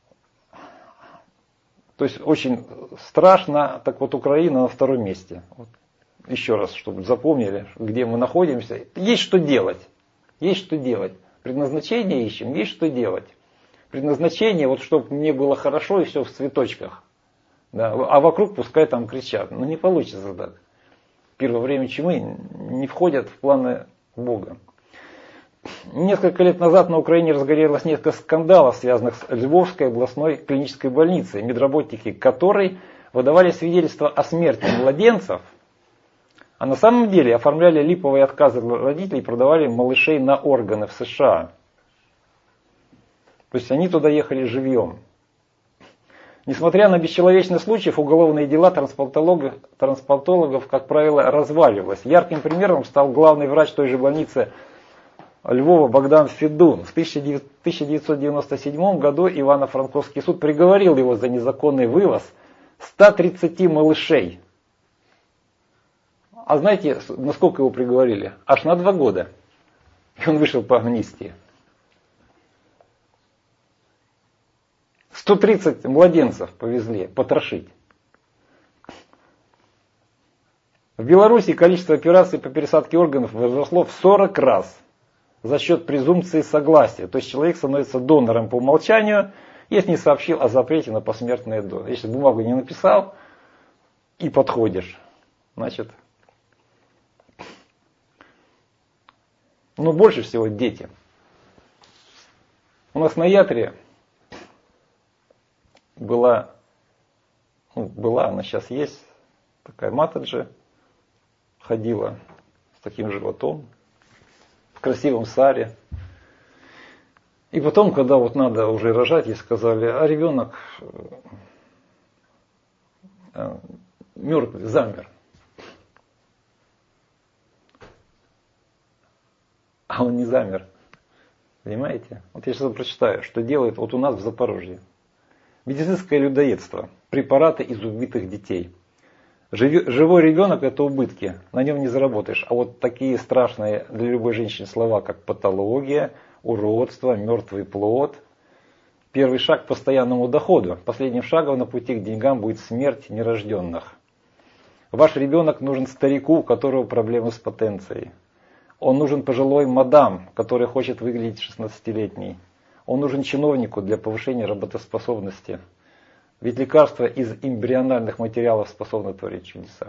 есть очень страшно. Так вот, Украина на втором месте. Вот. Еще раз, чтобы запомнили, где мы находимся. Есть что делать. Есть что делать. Предназначение ищем, есть что делать. Предназначение, вот чтобы мне было хорошо и все в цветочках. Да, а вокруг пускай там кричат. Но не получится так. Первое время чумы не входят в планы Бога. Несколько лет назад на Украине разгорелось несколько скандалов, связанных с Львовской областной клинической больницей, медработники которой выдавали свидетельства о смерти младенцев, а на самом деле оформляли липовые отказы родителей и продавали малышей на органы в США. То есть они туда ехали живьем. Несмотря на бесчеловечность случаев, уголовные дела трансплантологов, как правило, разваливалось. Ярким примером стал главный врач той же больницы Львова Богдан Федун. В 1997 году Ивано-Франковский суд приговорил его за незаконный вывоз 130 малышей. А знаете, насколько его приговорили? Аж на 2 года. И он вышел по амнистии. 130 младенцев повезли потрошить. В Беларуси количество операций по пересадке органов возросло в 40 раз за счет презумпции согласия. То есть человек становится донором по умолчанию, если не сообщил о запрете на посмертное донор. Если бумагу не написал и подходишь, значит... Но больше всего дети. У нас на Ятре была, она сейчас есть, такая Матаджи, ходила с таким животом, в красивом саре. И потом, когда вот надо уже рожать, ей сказали, а ребенок мертвый, замер. а он не замер. Понимаете? Вот я сейчас прочитаю, что делают вот у нас в Запорожье. Медицинское людоедство. Препараты из убитых детей. Живой ребенок – это убытки, на нем не заработаешь. А вот такие страшные для любой женщины слова, как патология, уродство, мертвый плод. Первый шаг к постоянному доходу. Последним шагом на пути к деньгам будет смерть нерожденных. Ваш ребенок нужен старику, у которого проблемы с потенцией. Он нужен пожилой мадам, которая хочет выглядеть 16-летней. Он нужен чиновнику для повышения работоспособности. Ведь лекарства из эмбриональных материалов способны творить чудеса.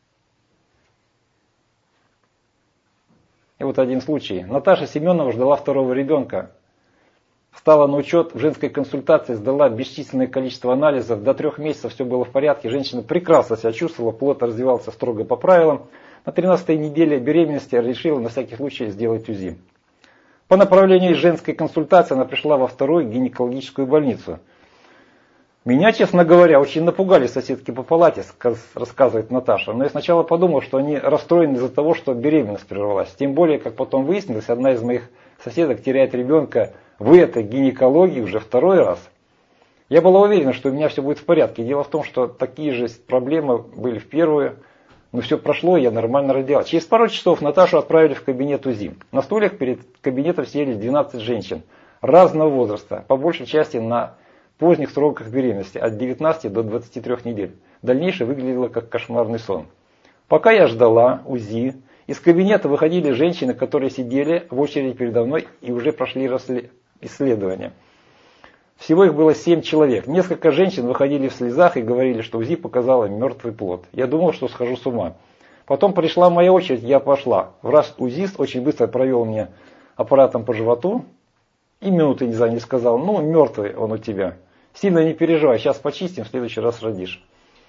И вот один случай. Наташа Семенова ждала второго ребенка. Встала на учет в женской консультации, сдала бесчисленное количество анализов. До 3 месяцев все было в порядке. Женщина прекрасно себя чувствовала, плод развивался строго по правилам. На 13-й неделе беременности решила на всякий случай сделать УЗИ. По направлению из женской консультации она пришла во вторую гинекологическую больницу. Меня, честно говоря, очень напугали соседки по палате, рассказывает Наташа. Но я сначала подумал, что они расстроены из-за того, что беременность прервалась. Тем более, как потом выяснилось, одна из моих соседок теряет ребенка в этой гинекологии уже второй раз. Я была уверена, что у меня все будет в порядке. Дело в том, что такие же проблемы были в первую. Но все прошло, и я нормально родила. Через пару часов Наташу отправили в кабинет УЗИ. На стульях перед кабинетом сидели 12 женщин разного возраста, по большей части на поздних сроках беременности, от 19 до 23 недель. Дальнейшее выглядело как кошмарный сон. Пока я ждала УЗИ, из кабинета выходили женщины, которые сидели в очереди передо мной и уже прошли исследования. Всего их было 7 человек. Несколько женщин выходили в слезах и говорили, что УЗИ показало мертвый плод. Я думал, что схожу с ума. Потом пришла моя очередь, я пошла. Врач-УЗИст очень быстро провел мне аппаратом по животу и минуты не сказал, ну мертвый он у тебя. Сильно не переживай, сейчас почистим, в следующий раз родишь.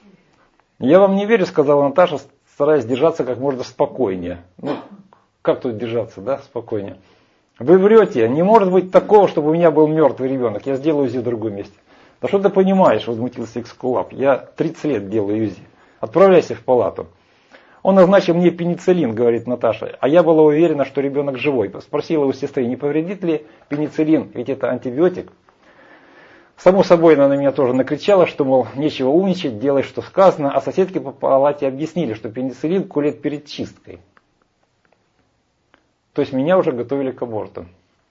Я вам не верю, сказала Наташа, стараясь держаться как можно спокойнее. Ну, как тут держаться, да, спокойнее. Вы врете, не может быть такого, чтобы у меня был мертвый ребенок. Я сделаю УЗИ в другом месте. Да что ты понимаешь, возмутился Экскулап. Я 30 лет делаю УЗИ. Отправляйся в палату. Он назначил мне пенициллин, говорит Наташа. А я была уверена, что ребенок живой. Спросила у сестры, не повредит ли пенициллин, ведь это антибиотик. Само собой, она на меня тоже накричала, что, мол, нечего умничать, делай, что сказано. А соседки по палате объяснили, что пенициллин колет перед чисткой. То есть меня уже готовили к аборту.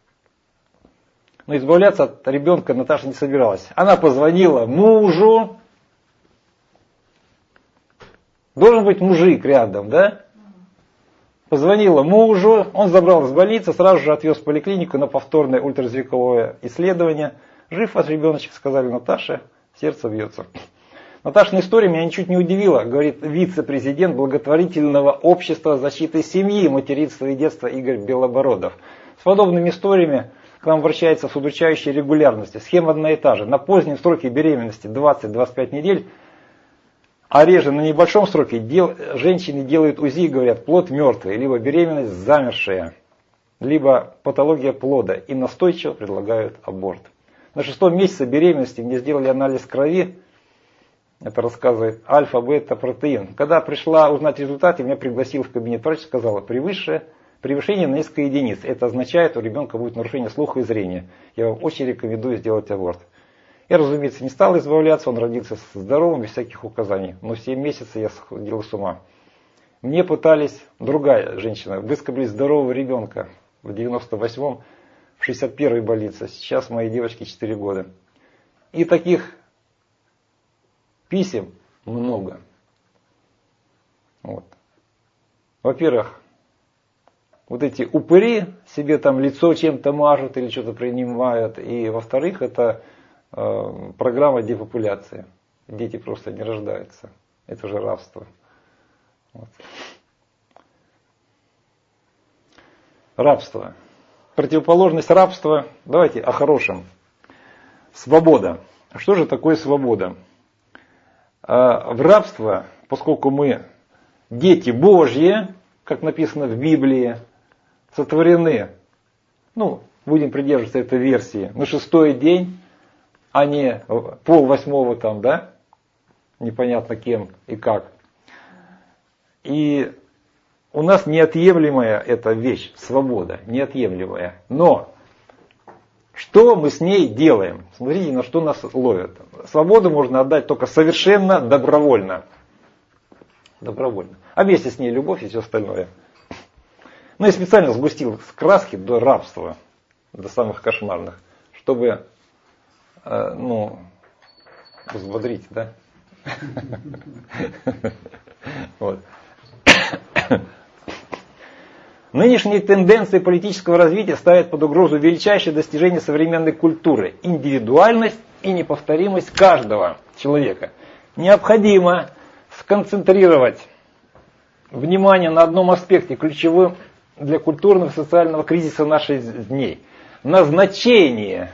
Но избавляться от ребенка Наташа не собиралась. Она позвонила мужу. Должен быть мужик рядом, да? Позвонила мужу, он забрал из больницы, сразу же отвез в поликлинику на повторное ультразвуковое исследование. Жив ваш ребеночек, сказали Наташе, сердце бьется. Наташина история меня ничуть не удивила, говорит вице-президент благотворительного общества защиты семьи, материнства и детства Игорь Белобородов. С подобными историями к нам обращается с удручающей регулярностью. Схема одна и та же. На позднем сроке беременности 20-25 недель, а реже на небольшом сроке женщины делают УЗИ и говорят, плод мертвый, либо беременность замершая, либо патология плода и настойчиво предлагают аборт. На 6-м месяце беременности мне сделали анализ крови. Это рассказывает альфа-бета-протеин. Когда пришла узнать результаты, меня пригласил в кабинет врач, сказала, превышение на несколько единиц. Это означает, у ребенка будет нарушение слуха и зрения. Я вам очень рекомендую сделать аборт. Я, разумеется, не стал избавляться, он родился здоровым, без всяких указаний. Но в 7 месяцев я сходил с ума. Мне пытались, другая женщина, выскоблить здорового ребенка в 98-м, в 61-й больнице. Сейчас моей девочке 4 года. И таких писем много. Вот. Во-первых, вот эти упыри себе там лицо чем-то мажут или что-то принимают. И во-вторых, это программа депопуляции. Дети просто не рождаются. Это же рабство. Вот. Рабство. Противоположность рабства. Давайте о хорошем. Свобода. Что же такое свобода? В рабство, поскольку мы дети Божьи, как написано в Библии, сотворены, будем придерживаться этой версии, на 6-й день, а не 7:30 там, да, непонятно кем и как. И у нас неотъемлемая эта вещь, свобода, неотъемлемая. Но что мы с ней делаем? Смотрите, на что нас ловят. Свободу можно отдать только совершенно добровольно. Добровольно. А вместе с ней любовь и все остальное. Ну, я специально сгустил с краски до рабства, до самых кошмарных, чтобы, взбодрить, да? Вот. Нынешние тенденции политического развития ставят под угрозу величайшее достижение современной культуры – индивидуальность и неповторимость каждого человека. Необходимо сконцентрировать внимание на одном аспекте, ключевым для культурного и социального кризиса наших дней. На значение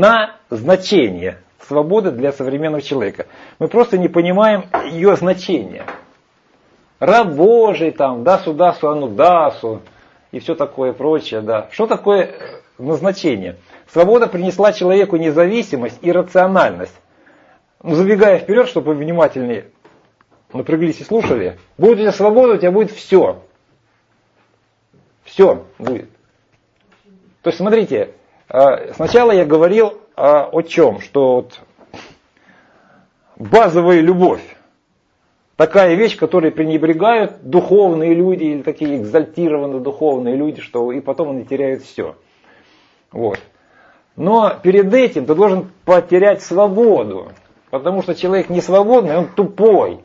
свободы для современного человека. Мы просто не понимаем ее значения. Раб Божий, там, дасу, анудасу и все такое прочее. Да. Что такое назначение? Свобода принесла человеку независимость и рациональность. Забегая вперед, чтобы вы внимательнее напряглись и слушали, будет у тебя свобода, у тебя будет все. Все будет. То есть, смотрите, сначала я говорил о чем? Что вот базовая любовь. Такая вещь, которой пренебрегают духовные люди или такие экзальтированные духовные люди, что и потом они теряют все. Вот. Но перед этим ты должен потерять свободу. Потому что человек не свободный, он тупой.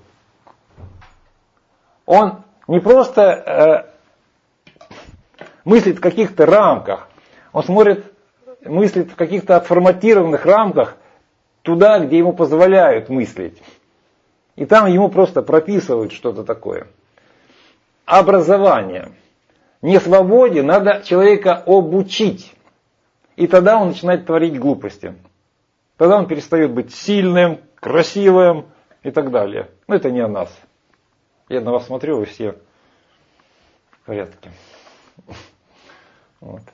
Он не просто мыслит в каких-то рамках. Он мыслит в каких-то отформатированных рамках туда, где ему позволяют мыслить. И там ему просто прописывают что-то такое. Образование. Не свободе, надо человека обучить. И тогда он начинает творить глупости. Тогда он перестает быть сильным, красивым и так далее. Но это не о нас. Я на вас смотрю, вы все в порядке. Вот.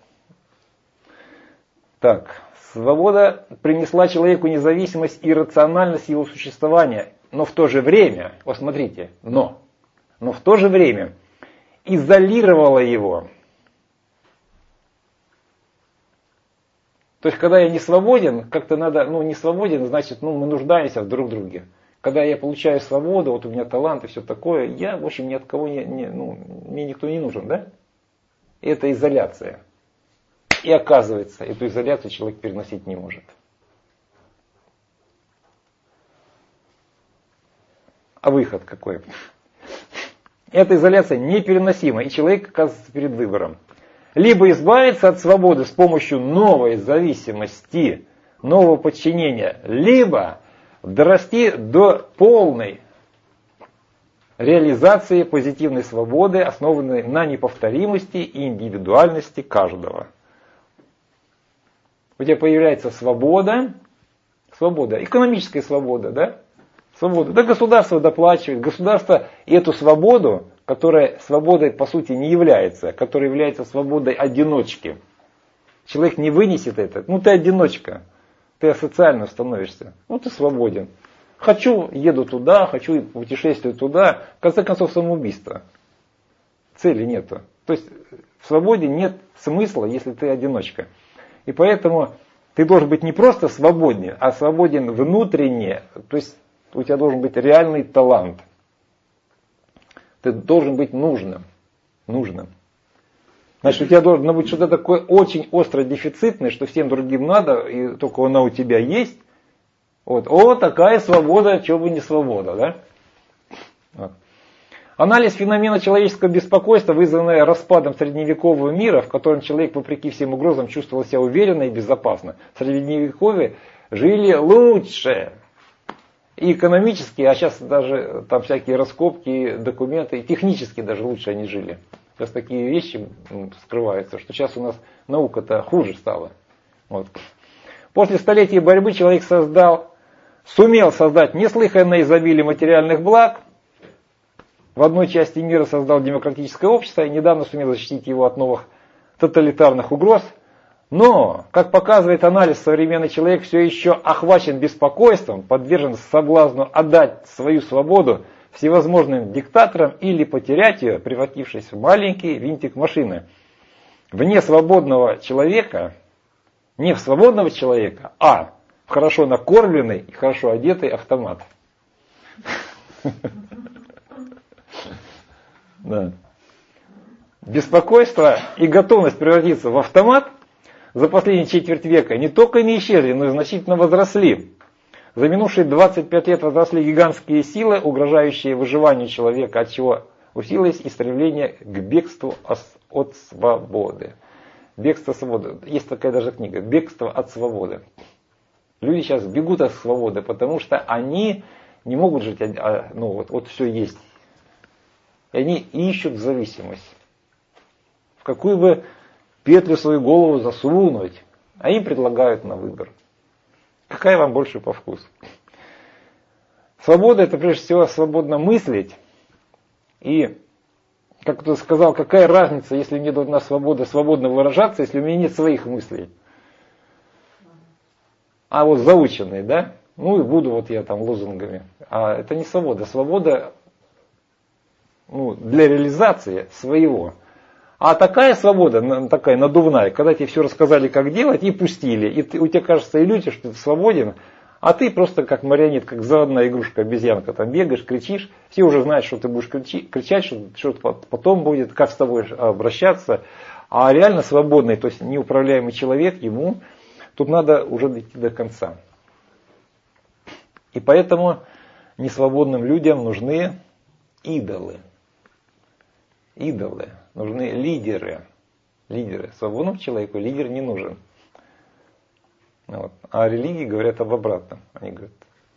Так, свобода принесла человеку независимость и рациональность его существования. Но в то же время, вот смотрите, но в то же время изолировала его. То есть, когда я не свободен, как-то надо, не свободен, значит, мы нуждаемся в друг друге. Когда я получаю свободу, вот у меня талант и все такое, я, в общем, ни от кого мне никто не нужен, да? И это изоляция. И оказывается, эту изоляцию человек переносить не может. А выход какой? Эта изоляция непереносима, и человек оказывается перед выбором. Либо избавиться от свободы с помощью новой зависимости, нового подчинения, либо дорасти до полной реализации позитивной свободы, основанной на неповторимости и индивидуальности каждого. У тебя появляется свобода, экономическая свобода, да? Свобода. Да, государство доплачивает. Государство эту свободу, которая свободой по сути не является, которая является свободой одиночки. Человек не вынесет это. Ты одиночка. Ты асоциально становишься. Ты свободен. Хочу, еду туда, хочу путешествую туда. В конце концов, самоубийство. Цели нету. То есть в свободе нет смысла, если ты одиночка. И поэтому ты должен быть не просто свободен, а свободен внутренне. То есть у тебя должен быть реальный талант. Ты должен быть нужным. Значит, у тебя должно быть что-то такое очень остро дефицитное, что всем другим надо, и только она у тебя есть. Вот. Такая свобода, чего бы не свобода, да? Вот. Анализ феномена человеческого беспокойства, вызванное распадом средневекового мира, в котором человек, вопреки всем угрозам, чувствовал себя уверенно и безопасно. В средневековье жили лучше. И экономически, а сейчас даже там всякие раскопки, документы, и технически даже лучше они жили. Сейчас такие вещи скрываются, что сейчас у нас наука-то хуже стала. Вот. После столетий борьбы человек сумел создать неслыханное изобилие материальных благ. В одной части мира создал демократическое общество и недавно сумел защитить его от новых тоталитарных угроз. Но, как показывает анализ, современный человек все еще охвачен беспокойством, подвержен соблазну отдать свою свободу всевозможным диктатором или потерять ее, превратившись в маленький винтик машины. Вне свободного человека, не в свободного человека, а в хорошо накормленный и хорошо одетый автомат. Да. Беспокойство и готовность превратиться в автомат за последние четверть века не только не исчезли, но и значительно возросли. За минувшие 25 лет возросли гигантские силы, угрожающие выживанию человека, от чего усилилось и стремление к бегству от свободы. Бегство от свободы. Есть такая даже книга «Бегство от свободы». Люди сейчас бегут от свободы, потому что они не могут жить, вот все есть. И они ищут зависимость. В какую бы петлю свою голову засунуть, а им предлагают на выбор. Какая вам больше по вкусу? Свобода — это прежде всего свободно мыслить. И, как кто сказал, какая разница, если мне дана свобода свободно выражаться, если у меня нет своих мыслей. А вот заученные, да? Ну и буду вот я там лозунгами. А это не свобода. Свобода для реализации своего. А такая свобода, такая надувная, когда тебе все рассказали, как делать, и пустили. И у тебя кажется иллюзия, что ты свободен, а ты просто как марионетка, как заводная игрушка, обезьянка, там бегаешь, кричишь. Все уже знают, что ты будешь кричать, что потом будет, как с тобой обращаться. А реально свободный, то есть неуправляемый человек, ему тут надо уже дойти до конца. И поэтому несвободным людям нужны идолы. Идолы. Нужны лидеры. Лидеры. Свободному человеку лидер не нужен. Вот. А религии говорят об обратном. Они говорят,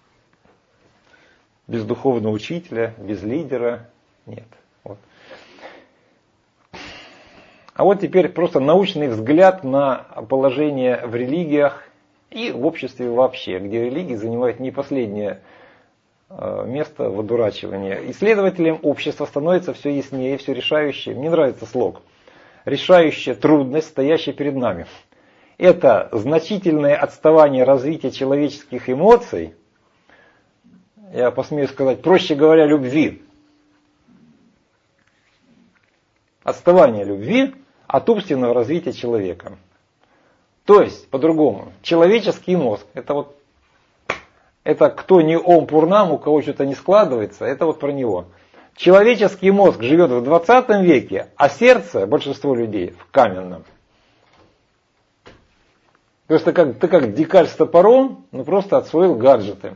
без духовного учителя, без лидера нет. Вот. А вот теперь просто научный взгляд на положение в религиях и в обществе вообще, где религии занимают не последнее место в одурачивании. Исследователям общества становится все яснее, все решающее. Мне нравится слог. Решающая трудность, стоящая перед нами. Это значительное отставание развития человеческих эмоций, я посмею сказать, проще говоря, любви. Отставание любви от умственного развития человека. То есть, по-другому, человеческий мозг, это кто не ом пурнам, у кого что-то не складывается, это вот про него. Человеческий мозг живет в 20 веке, а сердце, большинство людей, в каменном. То есть ты как дикарь с топором, просто отсвоил гаджеты.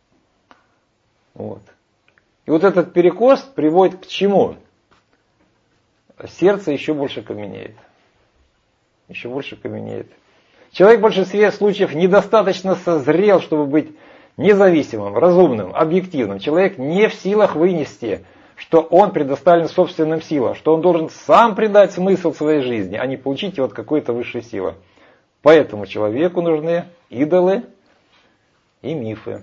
Вот. И вот этот перекос приводит к чему? Сердце еще больше каменеет. Еще больше каменеет. Человек в большинстве случаев недостаточно созрел, чтобы быть независимым, разумным, объективным. Человек не в силах вынести, что он предоставлен собственным силам, что он должен сам придать смысл своей жизни, а не получить его от какой-то высшей силы. Поэтому человеку нужны идолы и мифы.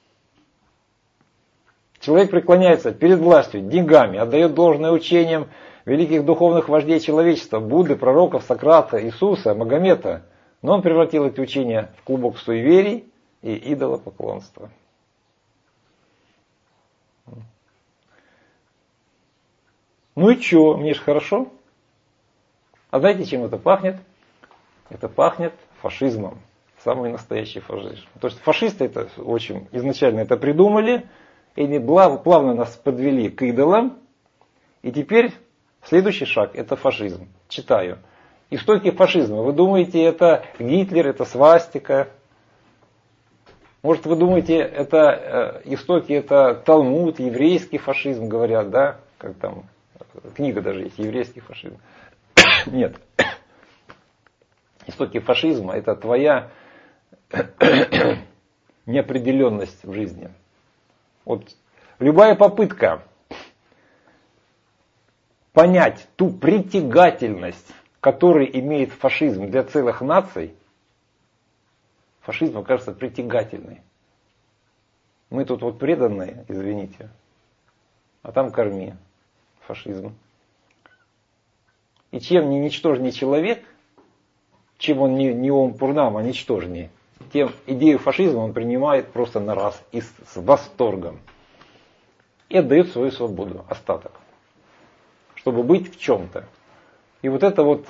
Человек преклоняется перед властью, деньгами, отдает должное учениям великих духовных вождей человечества, Будды, пророков, Сократа, Иисуса, Магомета. Но он превратил эти учения в клубок суеверий и идолопоклонства. Ну и что, мне же хорошо. А знаете, чем это пахнет? Это пахнет фашизмом. Самый настоящий фашизм. То есть фашисты это очень изначально это придумали, и они плавно нас подвели к идолам. И теперь следующий шаг это фашизм. Читаю. Истоки фашизма. Вы думаете, это Гитлер, это свастика? Может, вы думаете, это истоки, это Талмуд, еврейский фашизм, говорят, да? Как там, книга даже есть, еврейский фашизм. Нет. Истоки фашизма это твоя неопределенность в жизни. Вот любая попытка понять ту притягательность, которую имеет фашизм для целых наций, фашизм окажется притягательный. Мы тут вот преданные, извините, а там корми фашизм. И чем не ничтожнее человек, чем он не ом пурнам, а ничтожнее, тем идею фашизма он принимает просто на раз и с восторгом. и отдает свою свободу, остаток, чтобы быть в чем-то. И вот это вот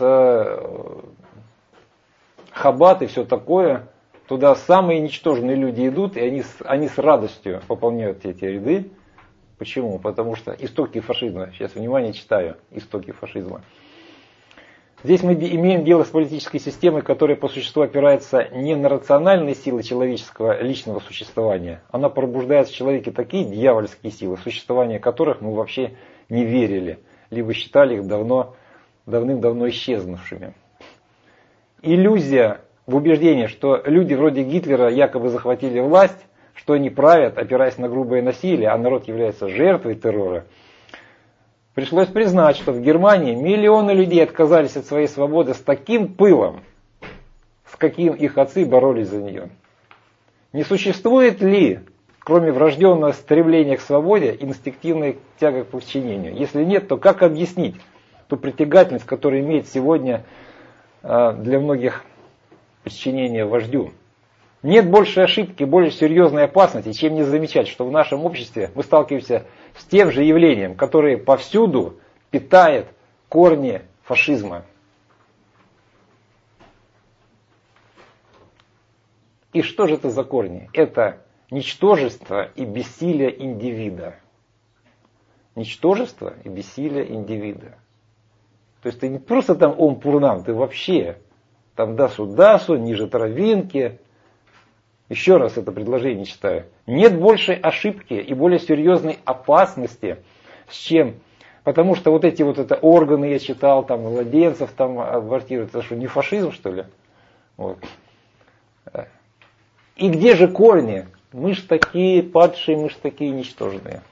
хаббат и все такое, туда самые ничтожные люди идут, и они с радостью пополняют эти ряды. Почему? Потому что истоки фашизма, сейчас, внимание, читаю, истоки фашизма. Здесь мы имеем дело с политической системой, которая по существу опирается не на рациональные силы человеческого личного существования. Она пробуждает в человеке такие дьявольские силы, существование которых мы вообще не верили, либо считали их давным-давно исчезнувшими. Иллюзия в убеждении, что люди вроде Гитлера якобы захватили власть, что они правят, опираясь на грубое насилие, а народ является жертвой террора. Пришлось признать, что в Германии миллионы людей отказались от своей свободы с таким пылом, с каким их отцы боролись за нее. Не существует ли, кроме врожденного стремления к свободе, инстинктивной тяга к подчинению? Если нет, то как объяснить ту притягательность, которая имеет сегодня для многих подчинение вождю? Нет большей ошибки, более серьезной опасности, чем не замечать, что в нашем обществе мы сталкиваемся с тем же явлением, которое повсюду питает корни фашизма. И что же это за корни? Это ничтожество и бессилие индивида. Ничтожество и бессилие индивида. То есть ты не просто там ом-пурнам, ты вообще там дасу-дасу, ниже травинки. Еще раз это предложение читаю. Нет большей ошибки и более серьезной опасности, с чем. Потому что вот эти вот это органы, я читал, там младенцев там абортируют. Это что, не фашизм, что ли? Вот. И где же корни? Мы ж такие падшие, мы ж такие ничтожные.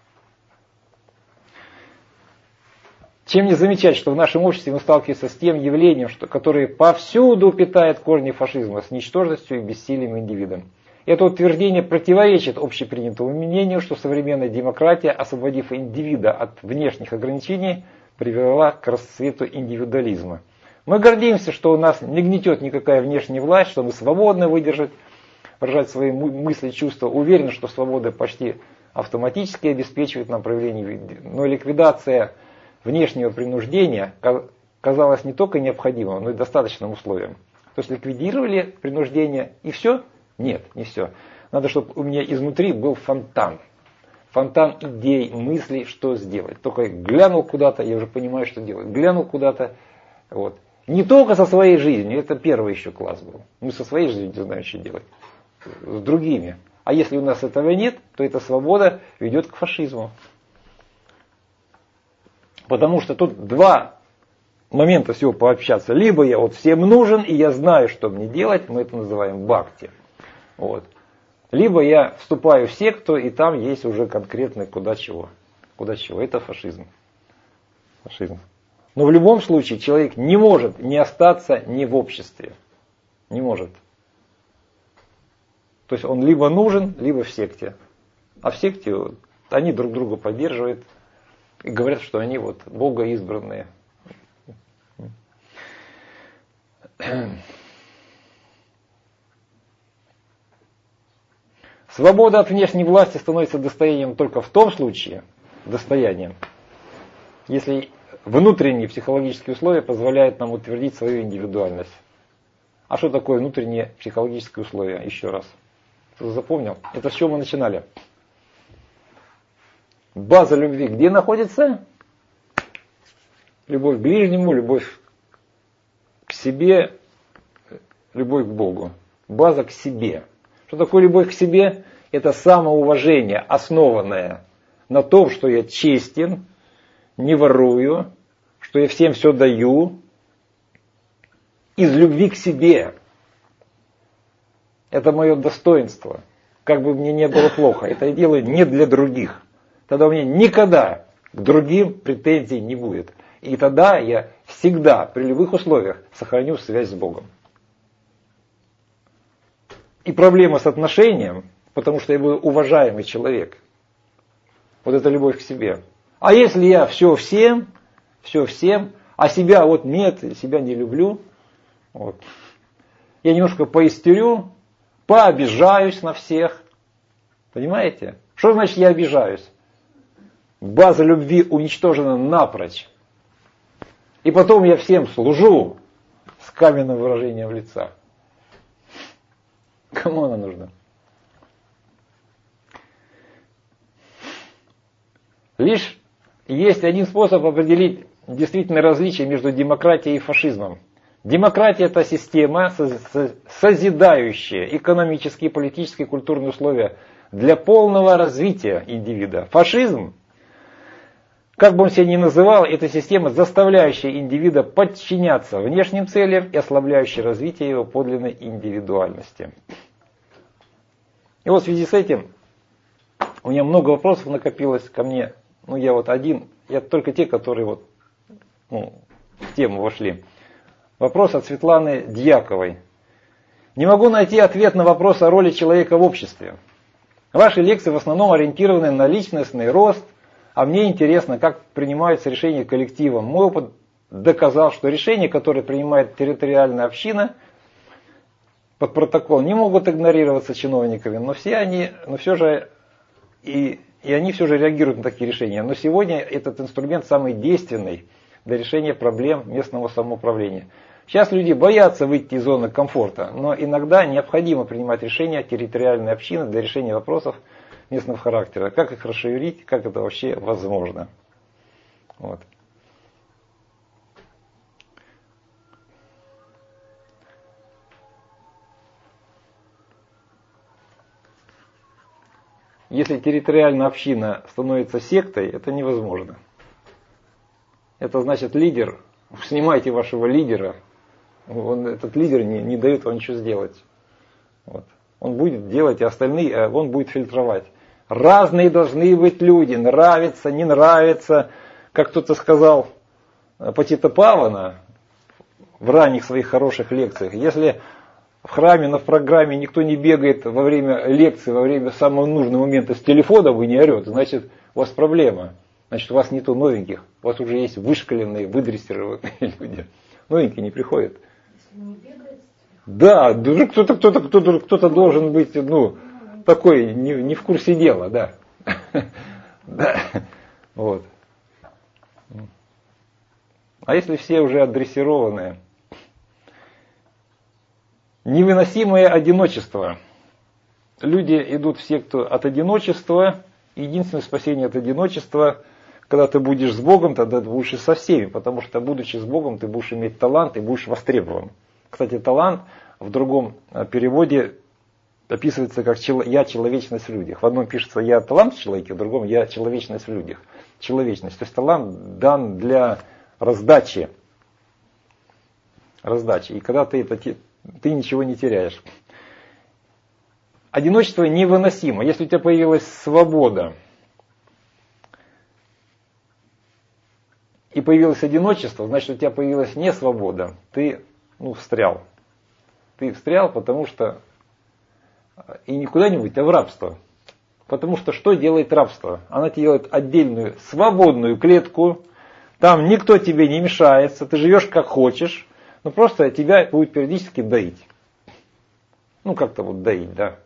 Чем не замечать, что в нашем обществе мы сталкиваемся с тем явлением, которое повсюду питает корни фашизма, с ничтожностью и бессилием индивидом. Это утверждение противоречит общепринятому мнению, что современная демократия, освободив индивида от внешних ограничений, привела к расцвету индивидуализма. Мы гордимся, что у нас не гнетет никакая внешняя власть, что мы свободны выражать свои мысли, чувства. Уверены, что свобода почти автоматически обеспечивает нам проявление. Но ликвидация внешнего принуждения казалось не только необходимым, но и достаточным условием. То есть ликвидировали принуждение и все? Нет, не все. Надо, чтобы у меня изнутри был фонтан. Фонтан идей, мыслей, что сделать. Только глянул куда-то, я уже понимаю, что делать. Глянул куда-то. Вот. Не только со своей жизнью, это первый еще класс был. Мы со своей жизнью не знаем, что делать. С другими. А если у нас этого нет, то эта свобода ведет к фашизму. Потому что тут два момента всего пообщаться. Либо я вот всем нужен, и я знаю, что мне делать, мы это называем бхакти. Вот. Либо я вступаю в секту, и там есть уже конкретно куда чего. Куда чего. Это фашизм. Фашизм. Но в любом случае человек не может не остаться ни в обществе. Не может. То есть он либо нужен, либо в секте. А в секте они друг друга поддерживают. И говорят, что они вот Бога избранные. Свобода от внешней власти становится достоянием только в том случае, если внутренние психологические условия позволяют нам утвердить свою индивидуальность. А что такое внутренние психологические условия? Еще раз. Кто запомнил? Это с чего мы начинали? База любви где находится? Любовь к ближнему, любовь к себе, любовь к Богу. База к себе. Что такое любовь к себе? Это самоуважение, основанное на том, что я честен, не ворую, что я всем все даю, из любви к себе. Это мое достоинство. Как бы мне не было плохо, это я делаю не для других. Тогда у меня никогда к другим претензий не будет. И тогда я всегда при любых условиях сохраню связь с Богом. И проблема с отношением, потому что я буду уважаемый человек. Вот это любовь к себе. А если я все всем, а себя вот нет, себя не люблю, вот, я немножко поистерю, пообижаюсь на всех. Понимаете? Что значит я обижаюсь? база любви уничтожена напрочь. И потом я всем служу с каменным выражением лица. Кому она нужна? Лишь есть один способ определить действительно различие между демократией и фашизмом. Демократия – это система, созидающая экономические, политические, культурные условия для полного развития индивида. Фашизм, как бы он себя ни называл, это система, заставляющая индивида подчиняться внешним целям и ослабляющая развитие его подлинной индивидуальности. И вот в связи с этим у меня много вопросов накопилось ко мне. Я только те, которые в тему вошли. Вопрос от Светланы Дьяковой. Не могу найти ответ на вопрос о роли человека в обществе. Ваши лекции в основном ориентированы на личностный рост, а мне интересно, как принимаются решения коллективом. Мой опыт доказал, что решения, которые принимает территориальная община под протокол, не могут игнорироваться чиновниками, но они все же реагируют на такие решения. Но сегодня этот инструмент самый действенный для решения проблем местного самоуправления. Сейчас люди боятся выйти из зоны комфорта, но иногда необходимо принимать решения территориальной общины для решения вопросов местного характера. Как их расширить, как это вообще возможно. Вот. Если территориальная община становится сектой, это невозможно. Это значит лидер, снимайте вашего лидера, этот лидер не дает вам ничего сделать. Вот. Он будет делать, и остальные он будет фильтровать. Разные должны быть люди, нравится, не нравится. Как кто-то сказал Патита Павана в ранних своих хороших лекциях, если в храме, в программе никто не бегает во время лекции, во время самого нужного момента с телефоном и не орет, значит у вас проблема. Значит у вас нету новеньких, у вас уже есть вышкаленные, выдрессированные люди. Новенькие не приходят. Если не бегает? Да, кто-то должен быть, такой не в курсе дела, да. Да. Вот. А если все уже адрессированные? Невыносимое одиночество. Люди идут в секту от одиночества. Единственное спасение от одиночества, когда ты будешь с Богом, тогда ты будешь и со всеми. Потому что, будучи с Богом, ты будешь иметь талант и будешь востребован. Кстати, талант в другом переводе описывается как «я человечность в людях». В одном пишется «я талант в человеке», в другом «я человечность в людях». Человечность. То есть талант дан для раздачи. И когда ты ничего не теряешь. Одиночество невыносимо. Если у тебя появилась свобода и появилось одиночество, значит у тебя появилась не свобода. Ты встрял. Ты встрял, потому что и не куда-нибудь, а в рабство. Потому что что делает рабство? Она тебе делает отдельную свободную клетку. Там никто тебе не мешается. Ты живешь как хочешь. Но просто тебя будет периодически доить. Как-то доить, да.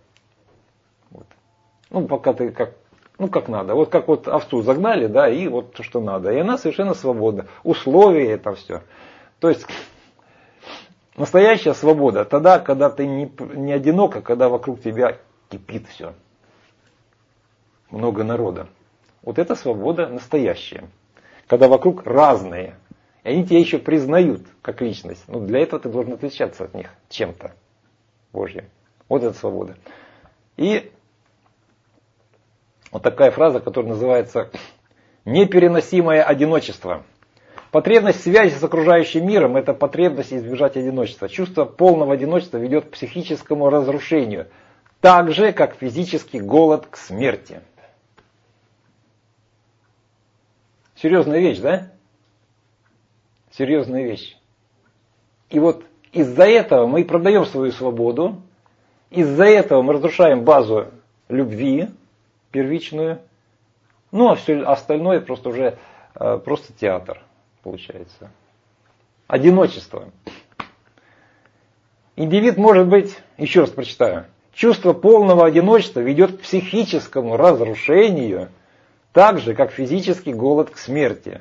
Вот. Пока ты как надо. Вот как овцу загнали, да, и вот то, что надо. И она совершенно свободна. Условия это все. То есть настоящая свобода тогда, когда ты не одинок, а когда вокруг тебя кипит все. Много народа. Вот это свобода настоящая. Когда вокруг разные. И они тебя еще признают как личность. Но для этого ты должен отличаться от них чем-то Божьим. Вот это свобода. И вот такая фраза, которая называется «непереносимое одиночество». Потребность связи с окружающим миром – это потребность избежать одиночества. Чувство полного одиночества ведет к психическому разрушению, так же, как физический голод к смерти. Серьезная вещь, да? Серьезная вещь. И вот из-за этого мы и продаем свою свободу, из-за этого мы разрушаем базу любви первичную, а все остальное просто уже просто театр получается. Одиночество. Индивид может быть, еще раз прочитаю, чувство полного одиночества ведет к психическому разрушению, Так же, как физический голод к смерти.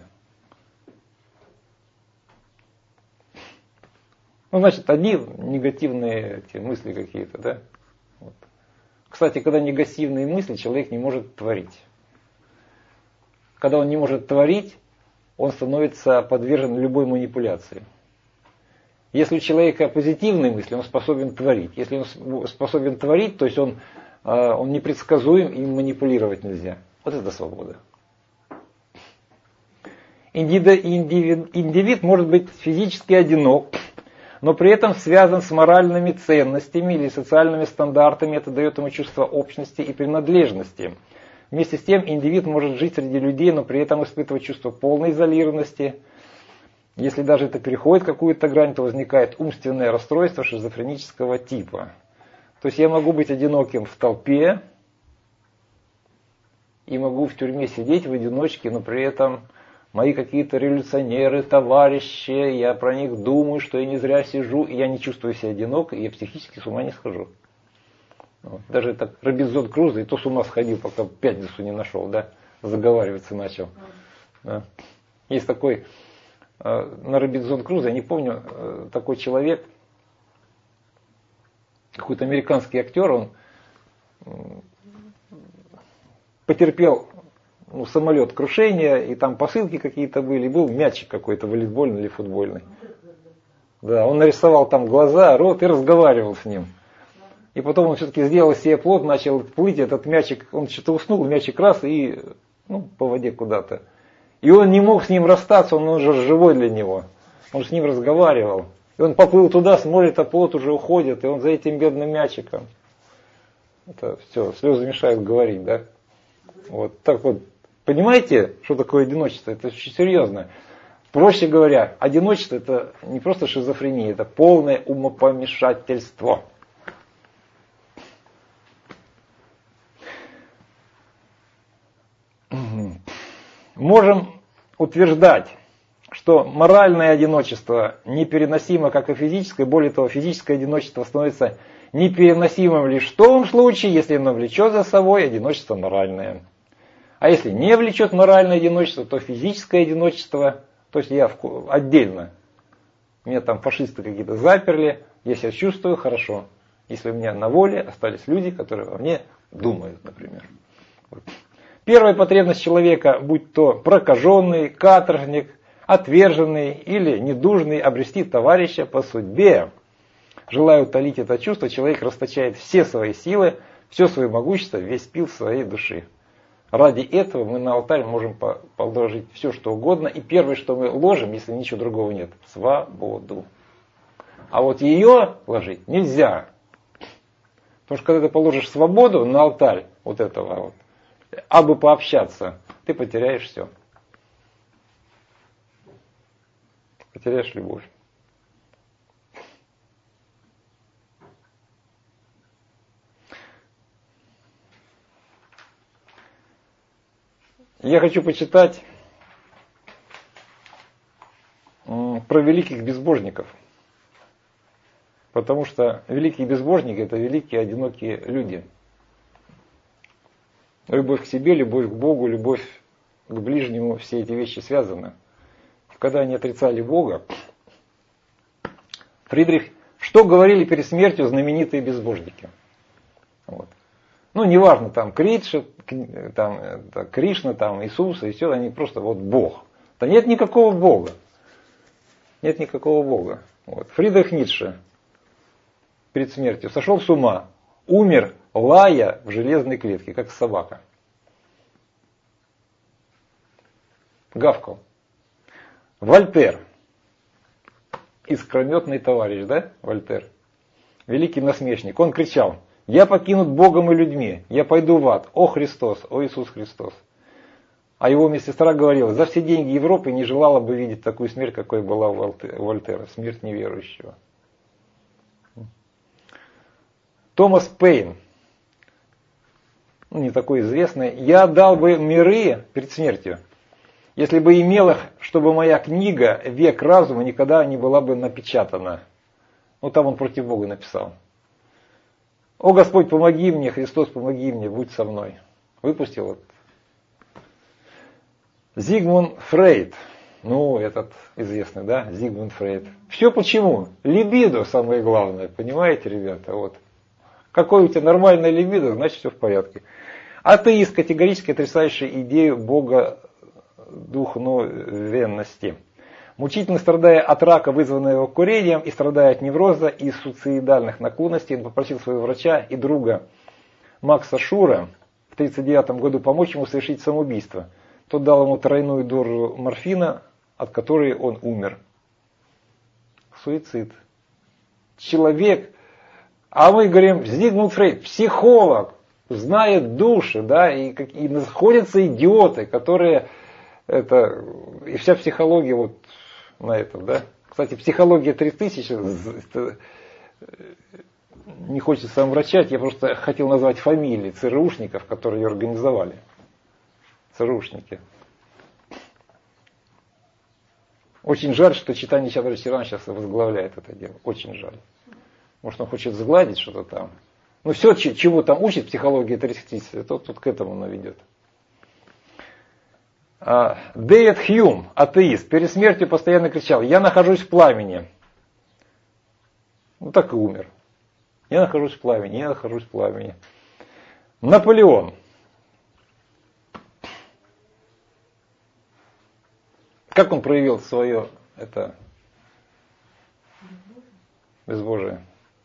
Ну, значит, одни негативные эти мысли какие-то, да? Вот. Кстати, когда негативные мысли, человек не может творить. Когда он не может творить, он становится подвержен любой манипуляции. Если у человека позитивные мысли, он способен творить. Если он способен творить, то есть он непредсказуем, им манипулировать нельзя. Вот это свобода. Индивид может быть физически одинок, но при этом связан с моральными ценностями или социальными стандартами. Это дает ему чувство общности и принадлежности. Вместе с тем индивид может жить среди людей, но при этом испытывать чувство полной изолированности. Если даже это переходит какую-то грань, то возникает умственное расстройство шизофренического типа. То есть я могу быть одиноким в толпе и могу в тюрьме сидеть в одиночке, но при этом мои какие-то революционеры, товарищи, я про них думаю, что я не зря сижу, и я не чувствую себя одиноко, и я психически с ума не схожу. Вот. Даже так Робинзон Крузо, и то с ума сходил, пока пятницу не нашел, да, заговариваться начал. Да. Есть такой, на Робинзон Крузо, я не помню, такой человек, какой-то американский актер, он потерпел самолет крушение, и там посылки какие-то были, и был мячик какой-то волейбольный или футбольный. Да, он нарисовал там глаза, рот и разговаривал с ним. И потом он все-таки сделал себе плот, начал плыть, этот мячик, он что-то уснул, мячик раз и по воде куда-то. И он не мог с ним расстаться, он уже живой для него. Он с ним разговаривал. И он поплыл туда, смотрит, а плот уже уходит, и он за этим бедным мячиком. Это все, слезы мешают говорить, да? Вот так вот. Понимаете, что такое одиночество? Это очень серьезно. Проще говоря, одиночество это не просто шизофрения, это полное умопомешательство. Можем утверждать, что моральное одиночество непереносимо, как и физическое. Более того, физическое одиночество становится непереносимым лишь в том случае, если оно влечет за собой одиночество моральное. А если не влечет моральное одиночество, то физическое одиночество, то есть я отдельно, меня там фашисты какие-то заперли, я себя чувствую хорошо. Если у меня на воле остались люди, которые во мне думают, например. Первая потребность человека, будь то прокаженный, каторжник, отверженный или недужный, обрести товарища по судьбе. Желая утолить это чувство, человек расточает все свои силы, все свое могущество, весь пил своей души. Ради этого мы на алтарь можем положить все, что угодно. И первое, что мы ложим, если ничего другого нет, свободу. А вот ее ложить нельзя. Потому что когда ты положишь свободу на алтарь вот этого вот, абы пообщаться, ты потеряешь все. Потеряешь любовь. Я хочу почитать про великих безбожников. Потому что великие безбожники это великие одинокие люди. Любовь к себе, любовь к Богу, любовь к ближнему, все эти вещи связаны. Когда они отрицали Бога, Фридрих, что говорили перед смертью знаменитые безбожники? Вот. Неважно, там Кришна, там Иисус, и все, они просто вот Бог. Да нет никакого Бога. Нет никакого Бога. Вот. Фридрих Ницше перед смертью сошел с ума, умер, лая в железной клетке, как собака. Гавкал. Вольтер. Искрометный товарищ, да, Вольтер? Великий насмешник. Он кричал: «Я покинут Богом и людьми, я пойду в ад, о Христос, о Иисус Христос». А его медсестра говорила: за все деньги Европы не желала бы видеть такую смерть, какой была у Вольтера, смерть неверующего. Томас Пейн, не такой известный: «Я отдал бы миры перед смертью, если бы имел их, чтобы моя книга «Век разума» никогда не была бы напечатана». Там он против Бога написал. «О Господь, помоги мне, Христос, помоги мне, будь со мной». Выпустил. Зигмунд Фрейд. Ну, этот известный, да, Зигмунд Фрейд. Все почему? Либидо самое главное, понимаете, ребята? Вот. Какое у тебя нормальное либидо, значит все в порядке. Атеист, категорически отрицающий идею Бога духовенности. Мучительно страдая от рака, вызванного курением, и страдая от невроза и суицидальных наклонностей, он попросил своего врача и друга Макса Шура в 1939 году помочь ему совершить самоубийство. Тот дал ему тройную дозу морфина, от которой он умер. Суицид. Человек, а мы говорим, Зигмунд Фрейд, психолог, знает души, да, и находятся идиоты, которые, это, и вся психология вот на этом, да. Кстати, психология 3000, не хочется омрачать, я просто хотел назвать фамилии ЦРУшников, которые ее организовали. ЦРУшники. Очень жаль, что читание Чадра Чиран сейчас возглавляет это дело. Очень жаль. Может, он хочет сгладить что-то там. Ну, все, чего там учит психология 30, это тут к этому наведет. Дэвид Хьюм, атеист, перед смертью постоянно кричал: «Я нахожусь в пламени». Ну, так и умер. «Я нахожусь в пламени, я нахожусь в пламени». Наполеон. Как он проявил свое это безбожие?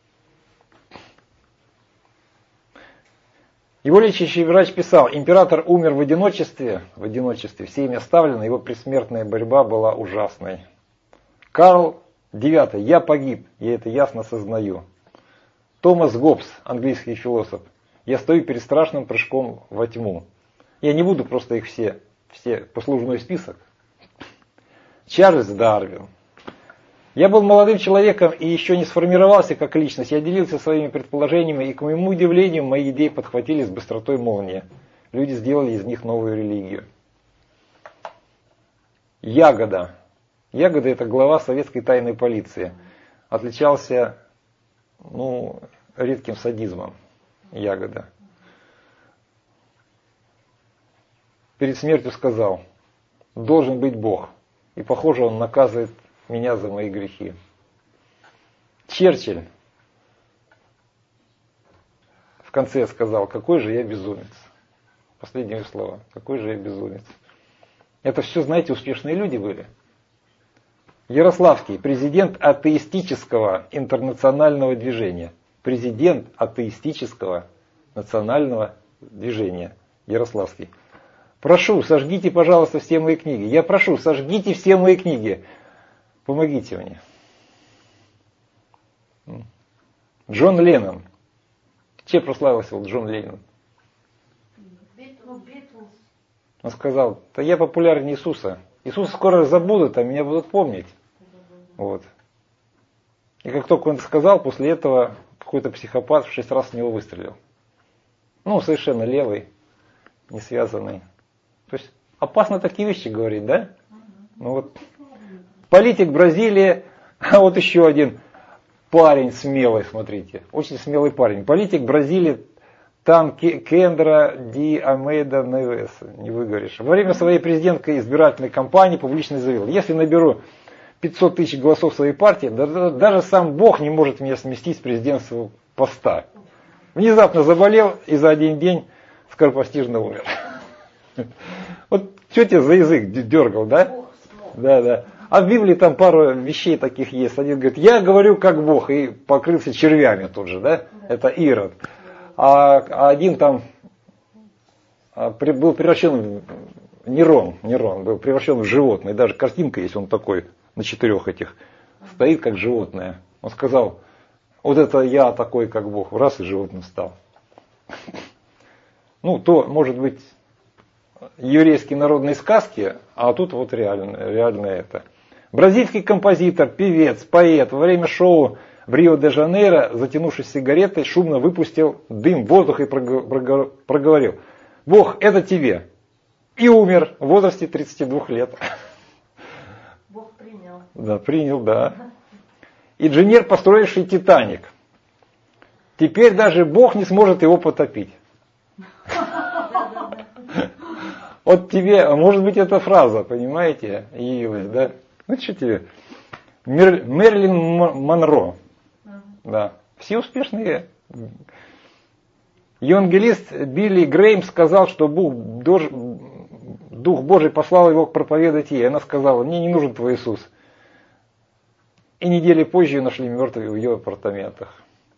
Его лечащий врач писал: император умер в одиночестве, всеми оставлен, его предсмертная борьба была ужасной. Карл IX, я погиб, я это ясно сознаю. Томас Гоббс, английский философ, я стою перед страшным прыжком во тьму. Я не буду просто их все послужной список. Чарльз Дарвин. Я был молодым человеком и еще не сформировался как личность. Я делился своими предположениями, и, к моему удивлению, мои идеи подхватили с быстротой молнии. Люди сделали из них новую религию. Ягода. Ягода — это глава советской тайной полиции. Отличался, редким садизмом. Ягода. Перед смертью сказал: должен быть Бог. И, похоже, он наказывает меня за мои грехи. Черчилль в конце сказал: какой же я безумец. Последние слова. Какой же я безумец. Это все, знаете, успешные люди были. Ярославский, президент атеистического интернационального движения. Президент атеистического национального движения. Ярославский. Прошу, сожгите, пожалуйста, все мои книги. Я прошу, сожгите все мои книги. Помогите мне. Джон Леннон. Чем прославился Джон Леннон? Он сказал: да я популярнее Иисуса. Иисуса скоро забудут, а меня будут помнить. Вот. И как только он это сказал, после этого какой-то психопат в 6 раз в него выстрелил. Совершенно левый, не связанный. То есть опасно такие вещи говорить, да? Политик Бразилии, а вот еще один парень смелый, смотрите, очень смелый парень. Политик Бразилии Кендра Ди Алмейда Невес, не выговоришь. Во время своей президентской избирательной кампании публично заявил: если наберу 500 тысяч голосов своей партии, даже сам Бог не может меня сместить с президентского поста. Внезапно заболел и за один день скоропостижно умер. Вот что тебе за язык дергал, да? Да. А в Библии там пару вещей таких есть. Один говорит: я говорю как Бог, и покрылся червями тут же, да? Это Ирод. А один там был превращен в Нерон был превращен в животное. Даже картинка есть, он такой на 4 этих стоит как животное. Он сказал: вот это я такой как Бог. Раз и животным стал. То может быть еврейские народные сказки, а тут вот реально это. Бразильский композитор, певец, поэт во время шоу в Рио-де-Жанейро, затянувшись сигаретой, шумно выпустил дым в воздух и проговорил: Бог, это тебе. И умер в возрасте 32 лет. Бог принял. Да, принял, да. Инженер, построивший Титаник. Теперь даже Бог не сможет его потопить. от тебе, может быть, эта фраза, понимаете, явилась, да? Ну, что тебе? Мерлин Монро. Да. Все успешные. Евангелист Билли Грейм сказал, что Дух Божий послал его проповедовать ей. Она сказала: мне не нужен твой Иисус. И недели позже ее нашли мертвой в ее апартаментах.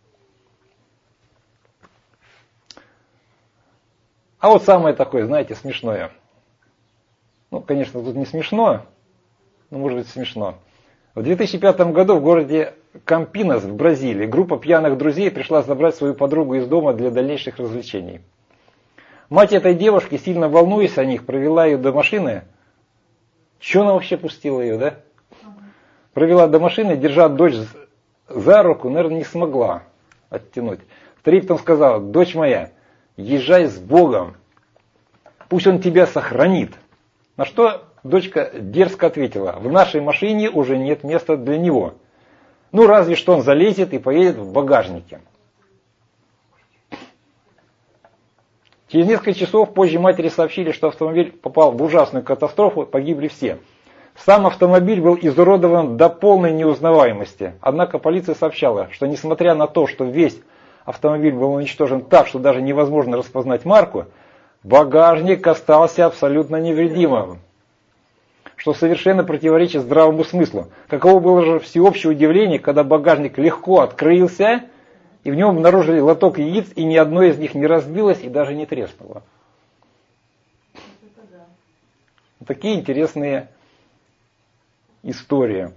А вот самое такое, знаете, смешное. Ну, конечно, тут не смешно, но может быть смешно. В 2005 году в городе Кампинас в Бразилии группа пьяных друзей пришла забрать свою подругу из дома для дальнейших развлечений. Мать этой девушки, сильно волнуясь о них, провела ее до машины. Че она вообще пустила ее, да? Провела до машины, держа дочь за руку, наверное, не смогла оттянуть. Старик потом сказал: дочь моя, езжай с Богом, пусть Он тебя сохранит. На что дочка дерзко ответила: в нашей машине уже нет места для него. Ну, разве что он залезет и поедет в багажнике. Через несколько часов позже матери сообщили, что автомобиль попал в ужасную катастрофу, погибли все. Сам автомобиль был изуродован до полной неузнаваемости. Однако полиция сообщала, что несмотря на то, что весь автомобиль был уничтожен так, что даже невозможно распознать марку, багажник остался абсолютно невредимым, что совершенно противоречит здравому смыслу. Каково было же всеобщее удивление, когда багажник легко открылся, и в нем обнаружили лоток яиц, и ни одно из них не разбилось и даже не треснуло. Такие интересные истории.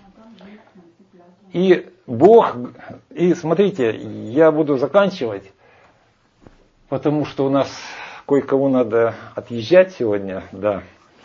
И Бог, и смотрите, я буду заканчивать, потому что у нас кое-кому надо отъезжать сегодня, да.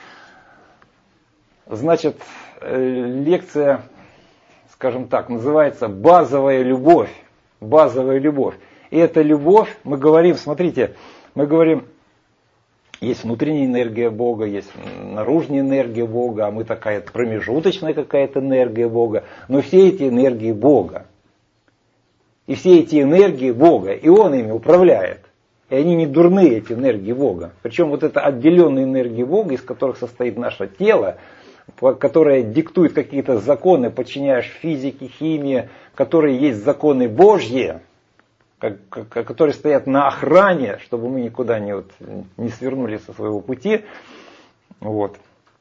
Значит, лекция, скажем так, называется «Базовая любовь». Базовая любовь. И эта любовь, мы говорим, смотрите, мы говорим, есть внутренняя энергия Бога, есть наружная энергия Бога, а мы такая промежуточная какая-то энергия Бога. Но все эти энергии Бога. И все эти энергии Бога, и Он ими управляет. И они не дурные, эти энергии Бога. Причем вот это отделенные энергии Бога, из которых состоит наше тело, которое диктует какие-то законы, подчиняешь физике, химии, которые есть законы Божьи, которые стоят на охране, чтобы мы никуда не свернули со своего пути. Вот.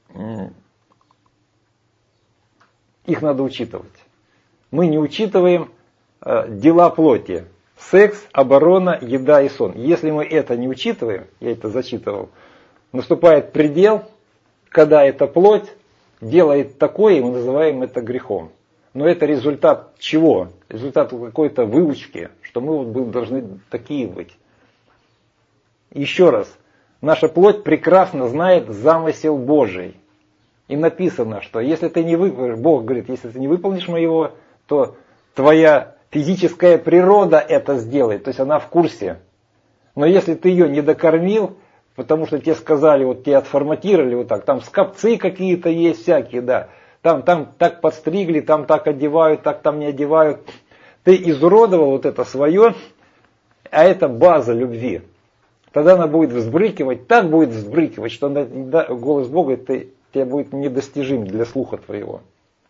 Их надо учитывать. Мы не учитываем дела плоти. Секс, оборона, еда и сон. Если мы это не учитываем, я это зачитывал, наступает предел, когда эта плоть делает такое, и мы называем это грехом. Но это результат чего? Результат какой-то выучки, что мы должны такие быть. Еще раз, наша плоть прекрасно знает замысел Божий. И написано, что если ты не выполнишь, Бог говорит, если ты не выполнишь моего, то твоя физическая природа это сделает, то есть она в курсе. Но если ты ее не докормил, потому что тебе сказали, вот тебе отформатировали вот так, там скопцы какие-то есть всякие, да, там так подстригли, там так одевают, так там не одевают. Ты изуродовал вот это свое, а это база любви. Тогда она будет взбрыкивать, так будет взбрыкивать, что голос Бога тебе будет недостижим для слуха твоего.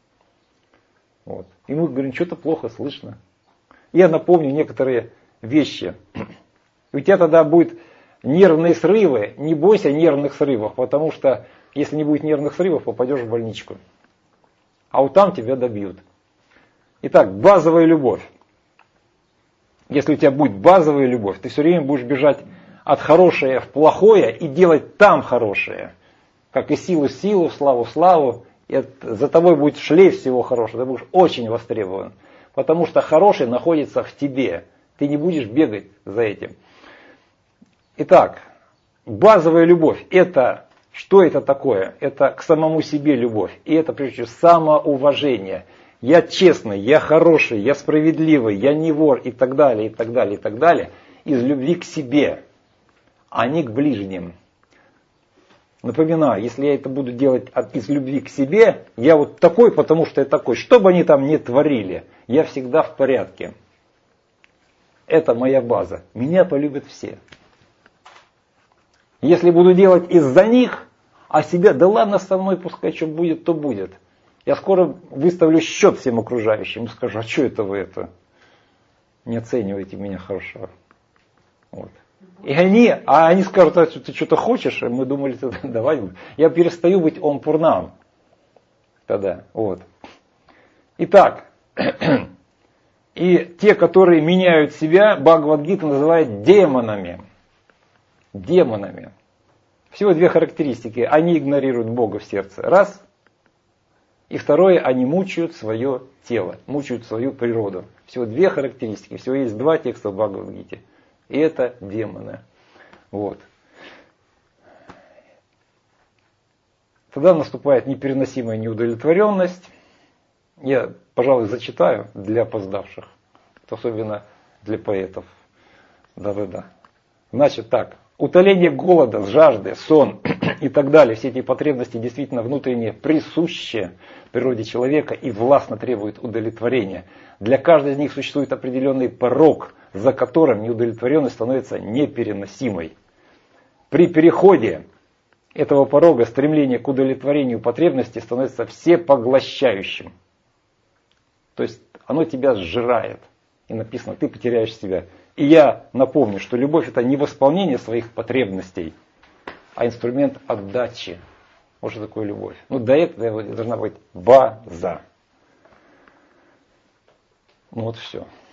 Вот. И мы говорим, что-то плохо слышно. Я напомню некоторые вещи. И у тебя тогда будут нервные срывы. Не бойся нервных срывов, потому что если не будет нервных срывов, попадешь в больничку. А вот там тебя добьют. Итак, базовая любовь. Если у тебя будет базовая любовь, ты все время будешь бежать от хорошего в плохое и делать там хорошее. Как и силу в силу, славу в славу. И за тобой будет шлейф всего хорошего. Ты будешь очень востребован. Потому что хорошее находится в тебе. Ты не будешь бегать за этим. Итак, базовая любовь. Это что это такое? Это к самому себе любовь. И это, прежде всего, самоуважение. Я честный, я хороший, я справедливый, я не вор и так далее, и так далее, и так далее. Из любви к себе, а не к ближним. Напоминаю, если я это буду делать из любви к себе, я вот такой, потому что я такой. Что бы они там ни творили, я всегда в порядке. Это моя база. Меня полюбят все. Если буду делать из-за них, а себя, да ладно со мной, пускай что будет, то будет. Я скоро выставлю счет всем окружающим и скажу, а что это вы это? Не оцениваете меня хорошо. Вот. И они скажут, а ты что-то хочешь? Мы думали, давай. Я перестаю быть ом-пурнам. Тогда, вот. Итак, и те, которые меняют себя, Бхагавад-гита называет демонами. Демонами. Всего две характеристики. Они игнорируют Бога в сердце. Раз. И второе, они мучают свое тело, мучают свою природу. Всего две характеристики. Всего есть два текста в Бхагавад-гите. И это демоны. Вот. Тогда наступает непереносимая неудовлетворенность. Я, пожалуй, зачитаю для опоздавших. Особенно для поэтов. Да-да-да. Значит так. Утоление голода, жажды, сон и так далее. Все эти потребности действительно внутренне присущи природе человека и властно требуют удовлетворения. Для каждой из них существует определенный порог, за которым неудовлетворенность становится непереносимой. При переходе этого порога стремление к удовлетворению потребностей становится всепоглощающим. То есть оно тебя сжирает. И написано, ты потеряешь себя. И я напомню, что любовь это не восполнение своих потребностей, а инструмент отдачи. Вот что такое любовь. Ну до этого должна быть база. Ну вот все.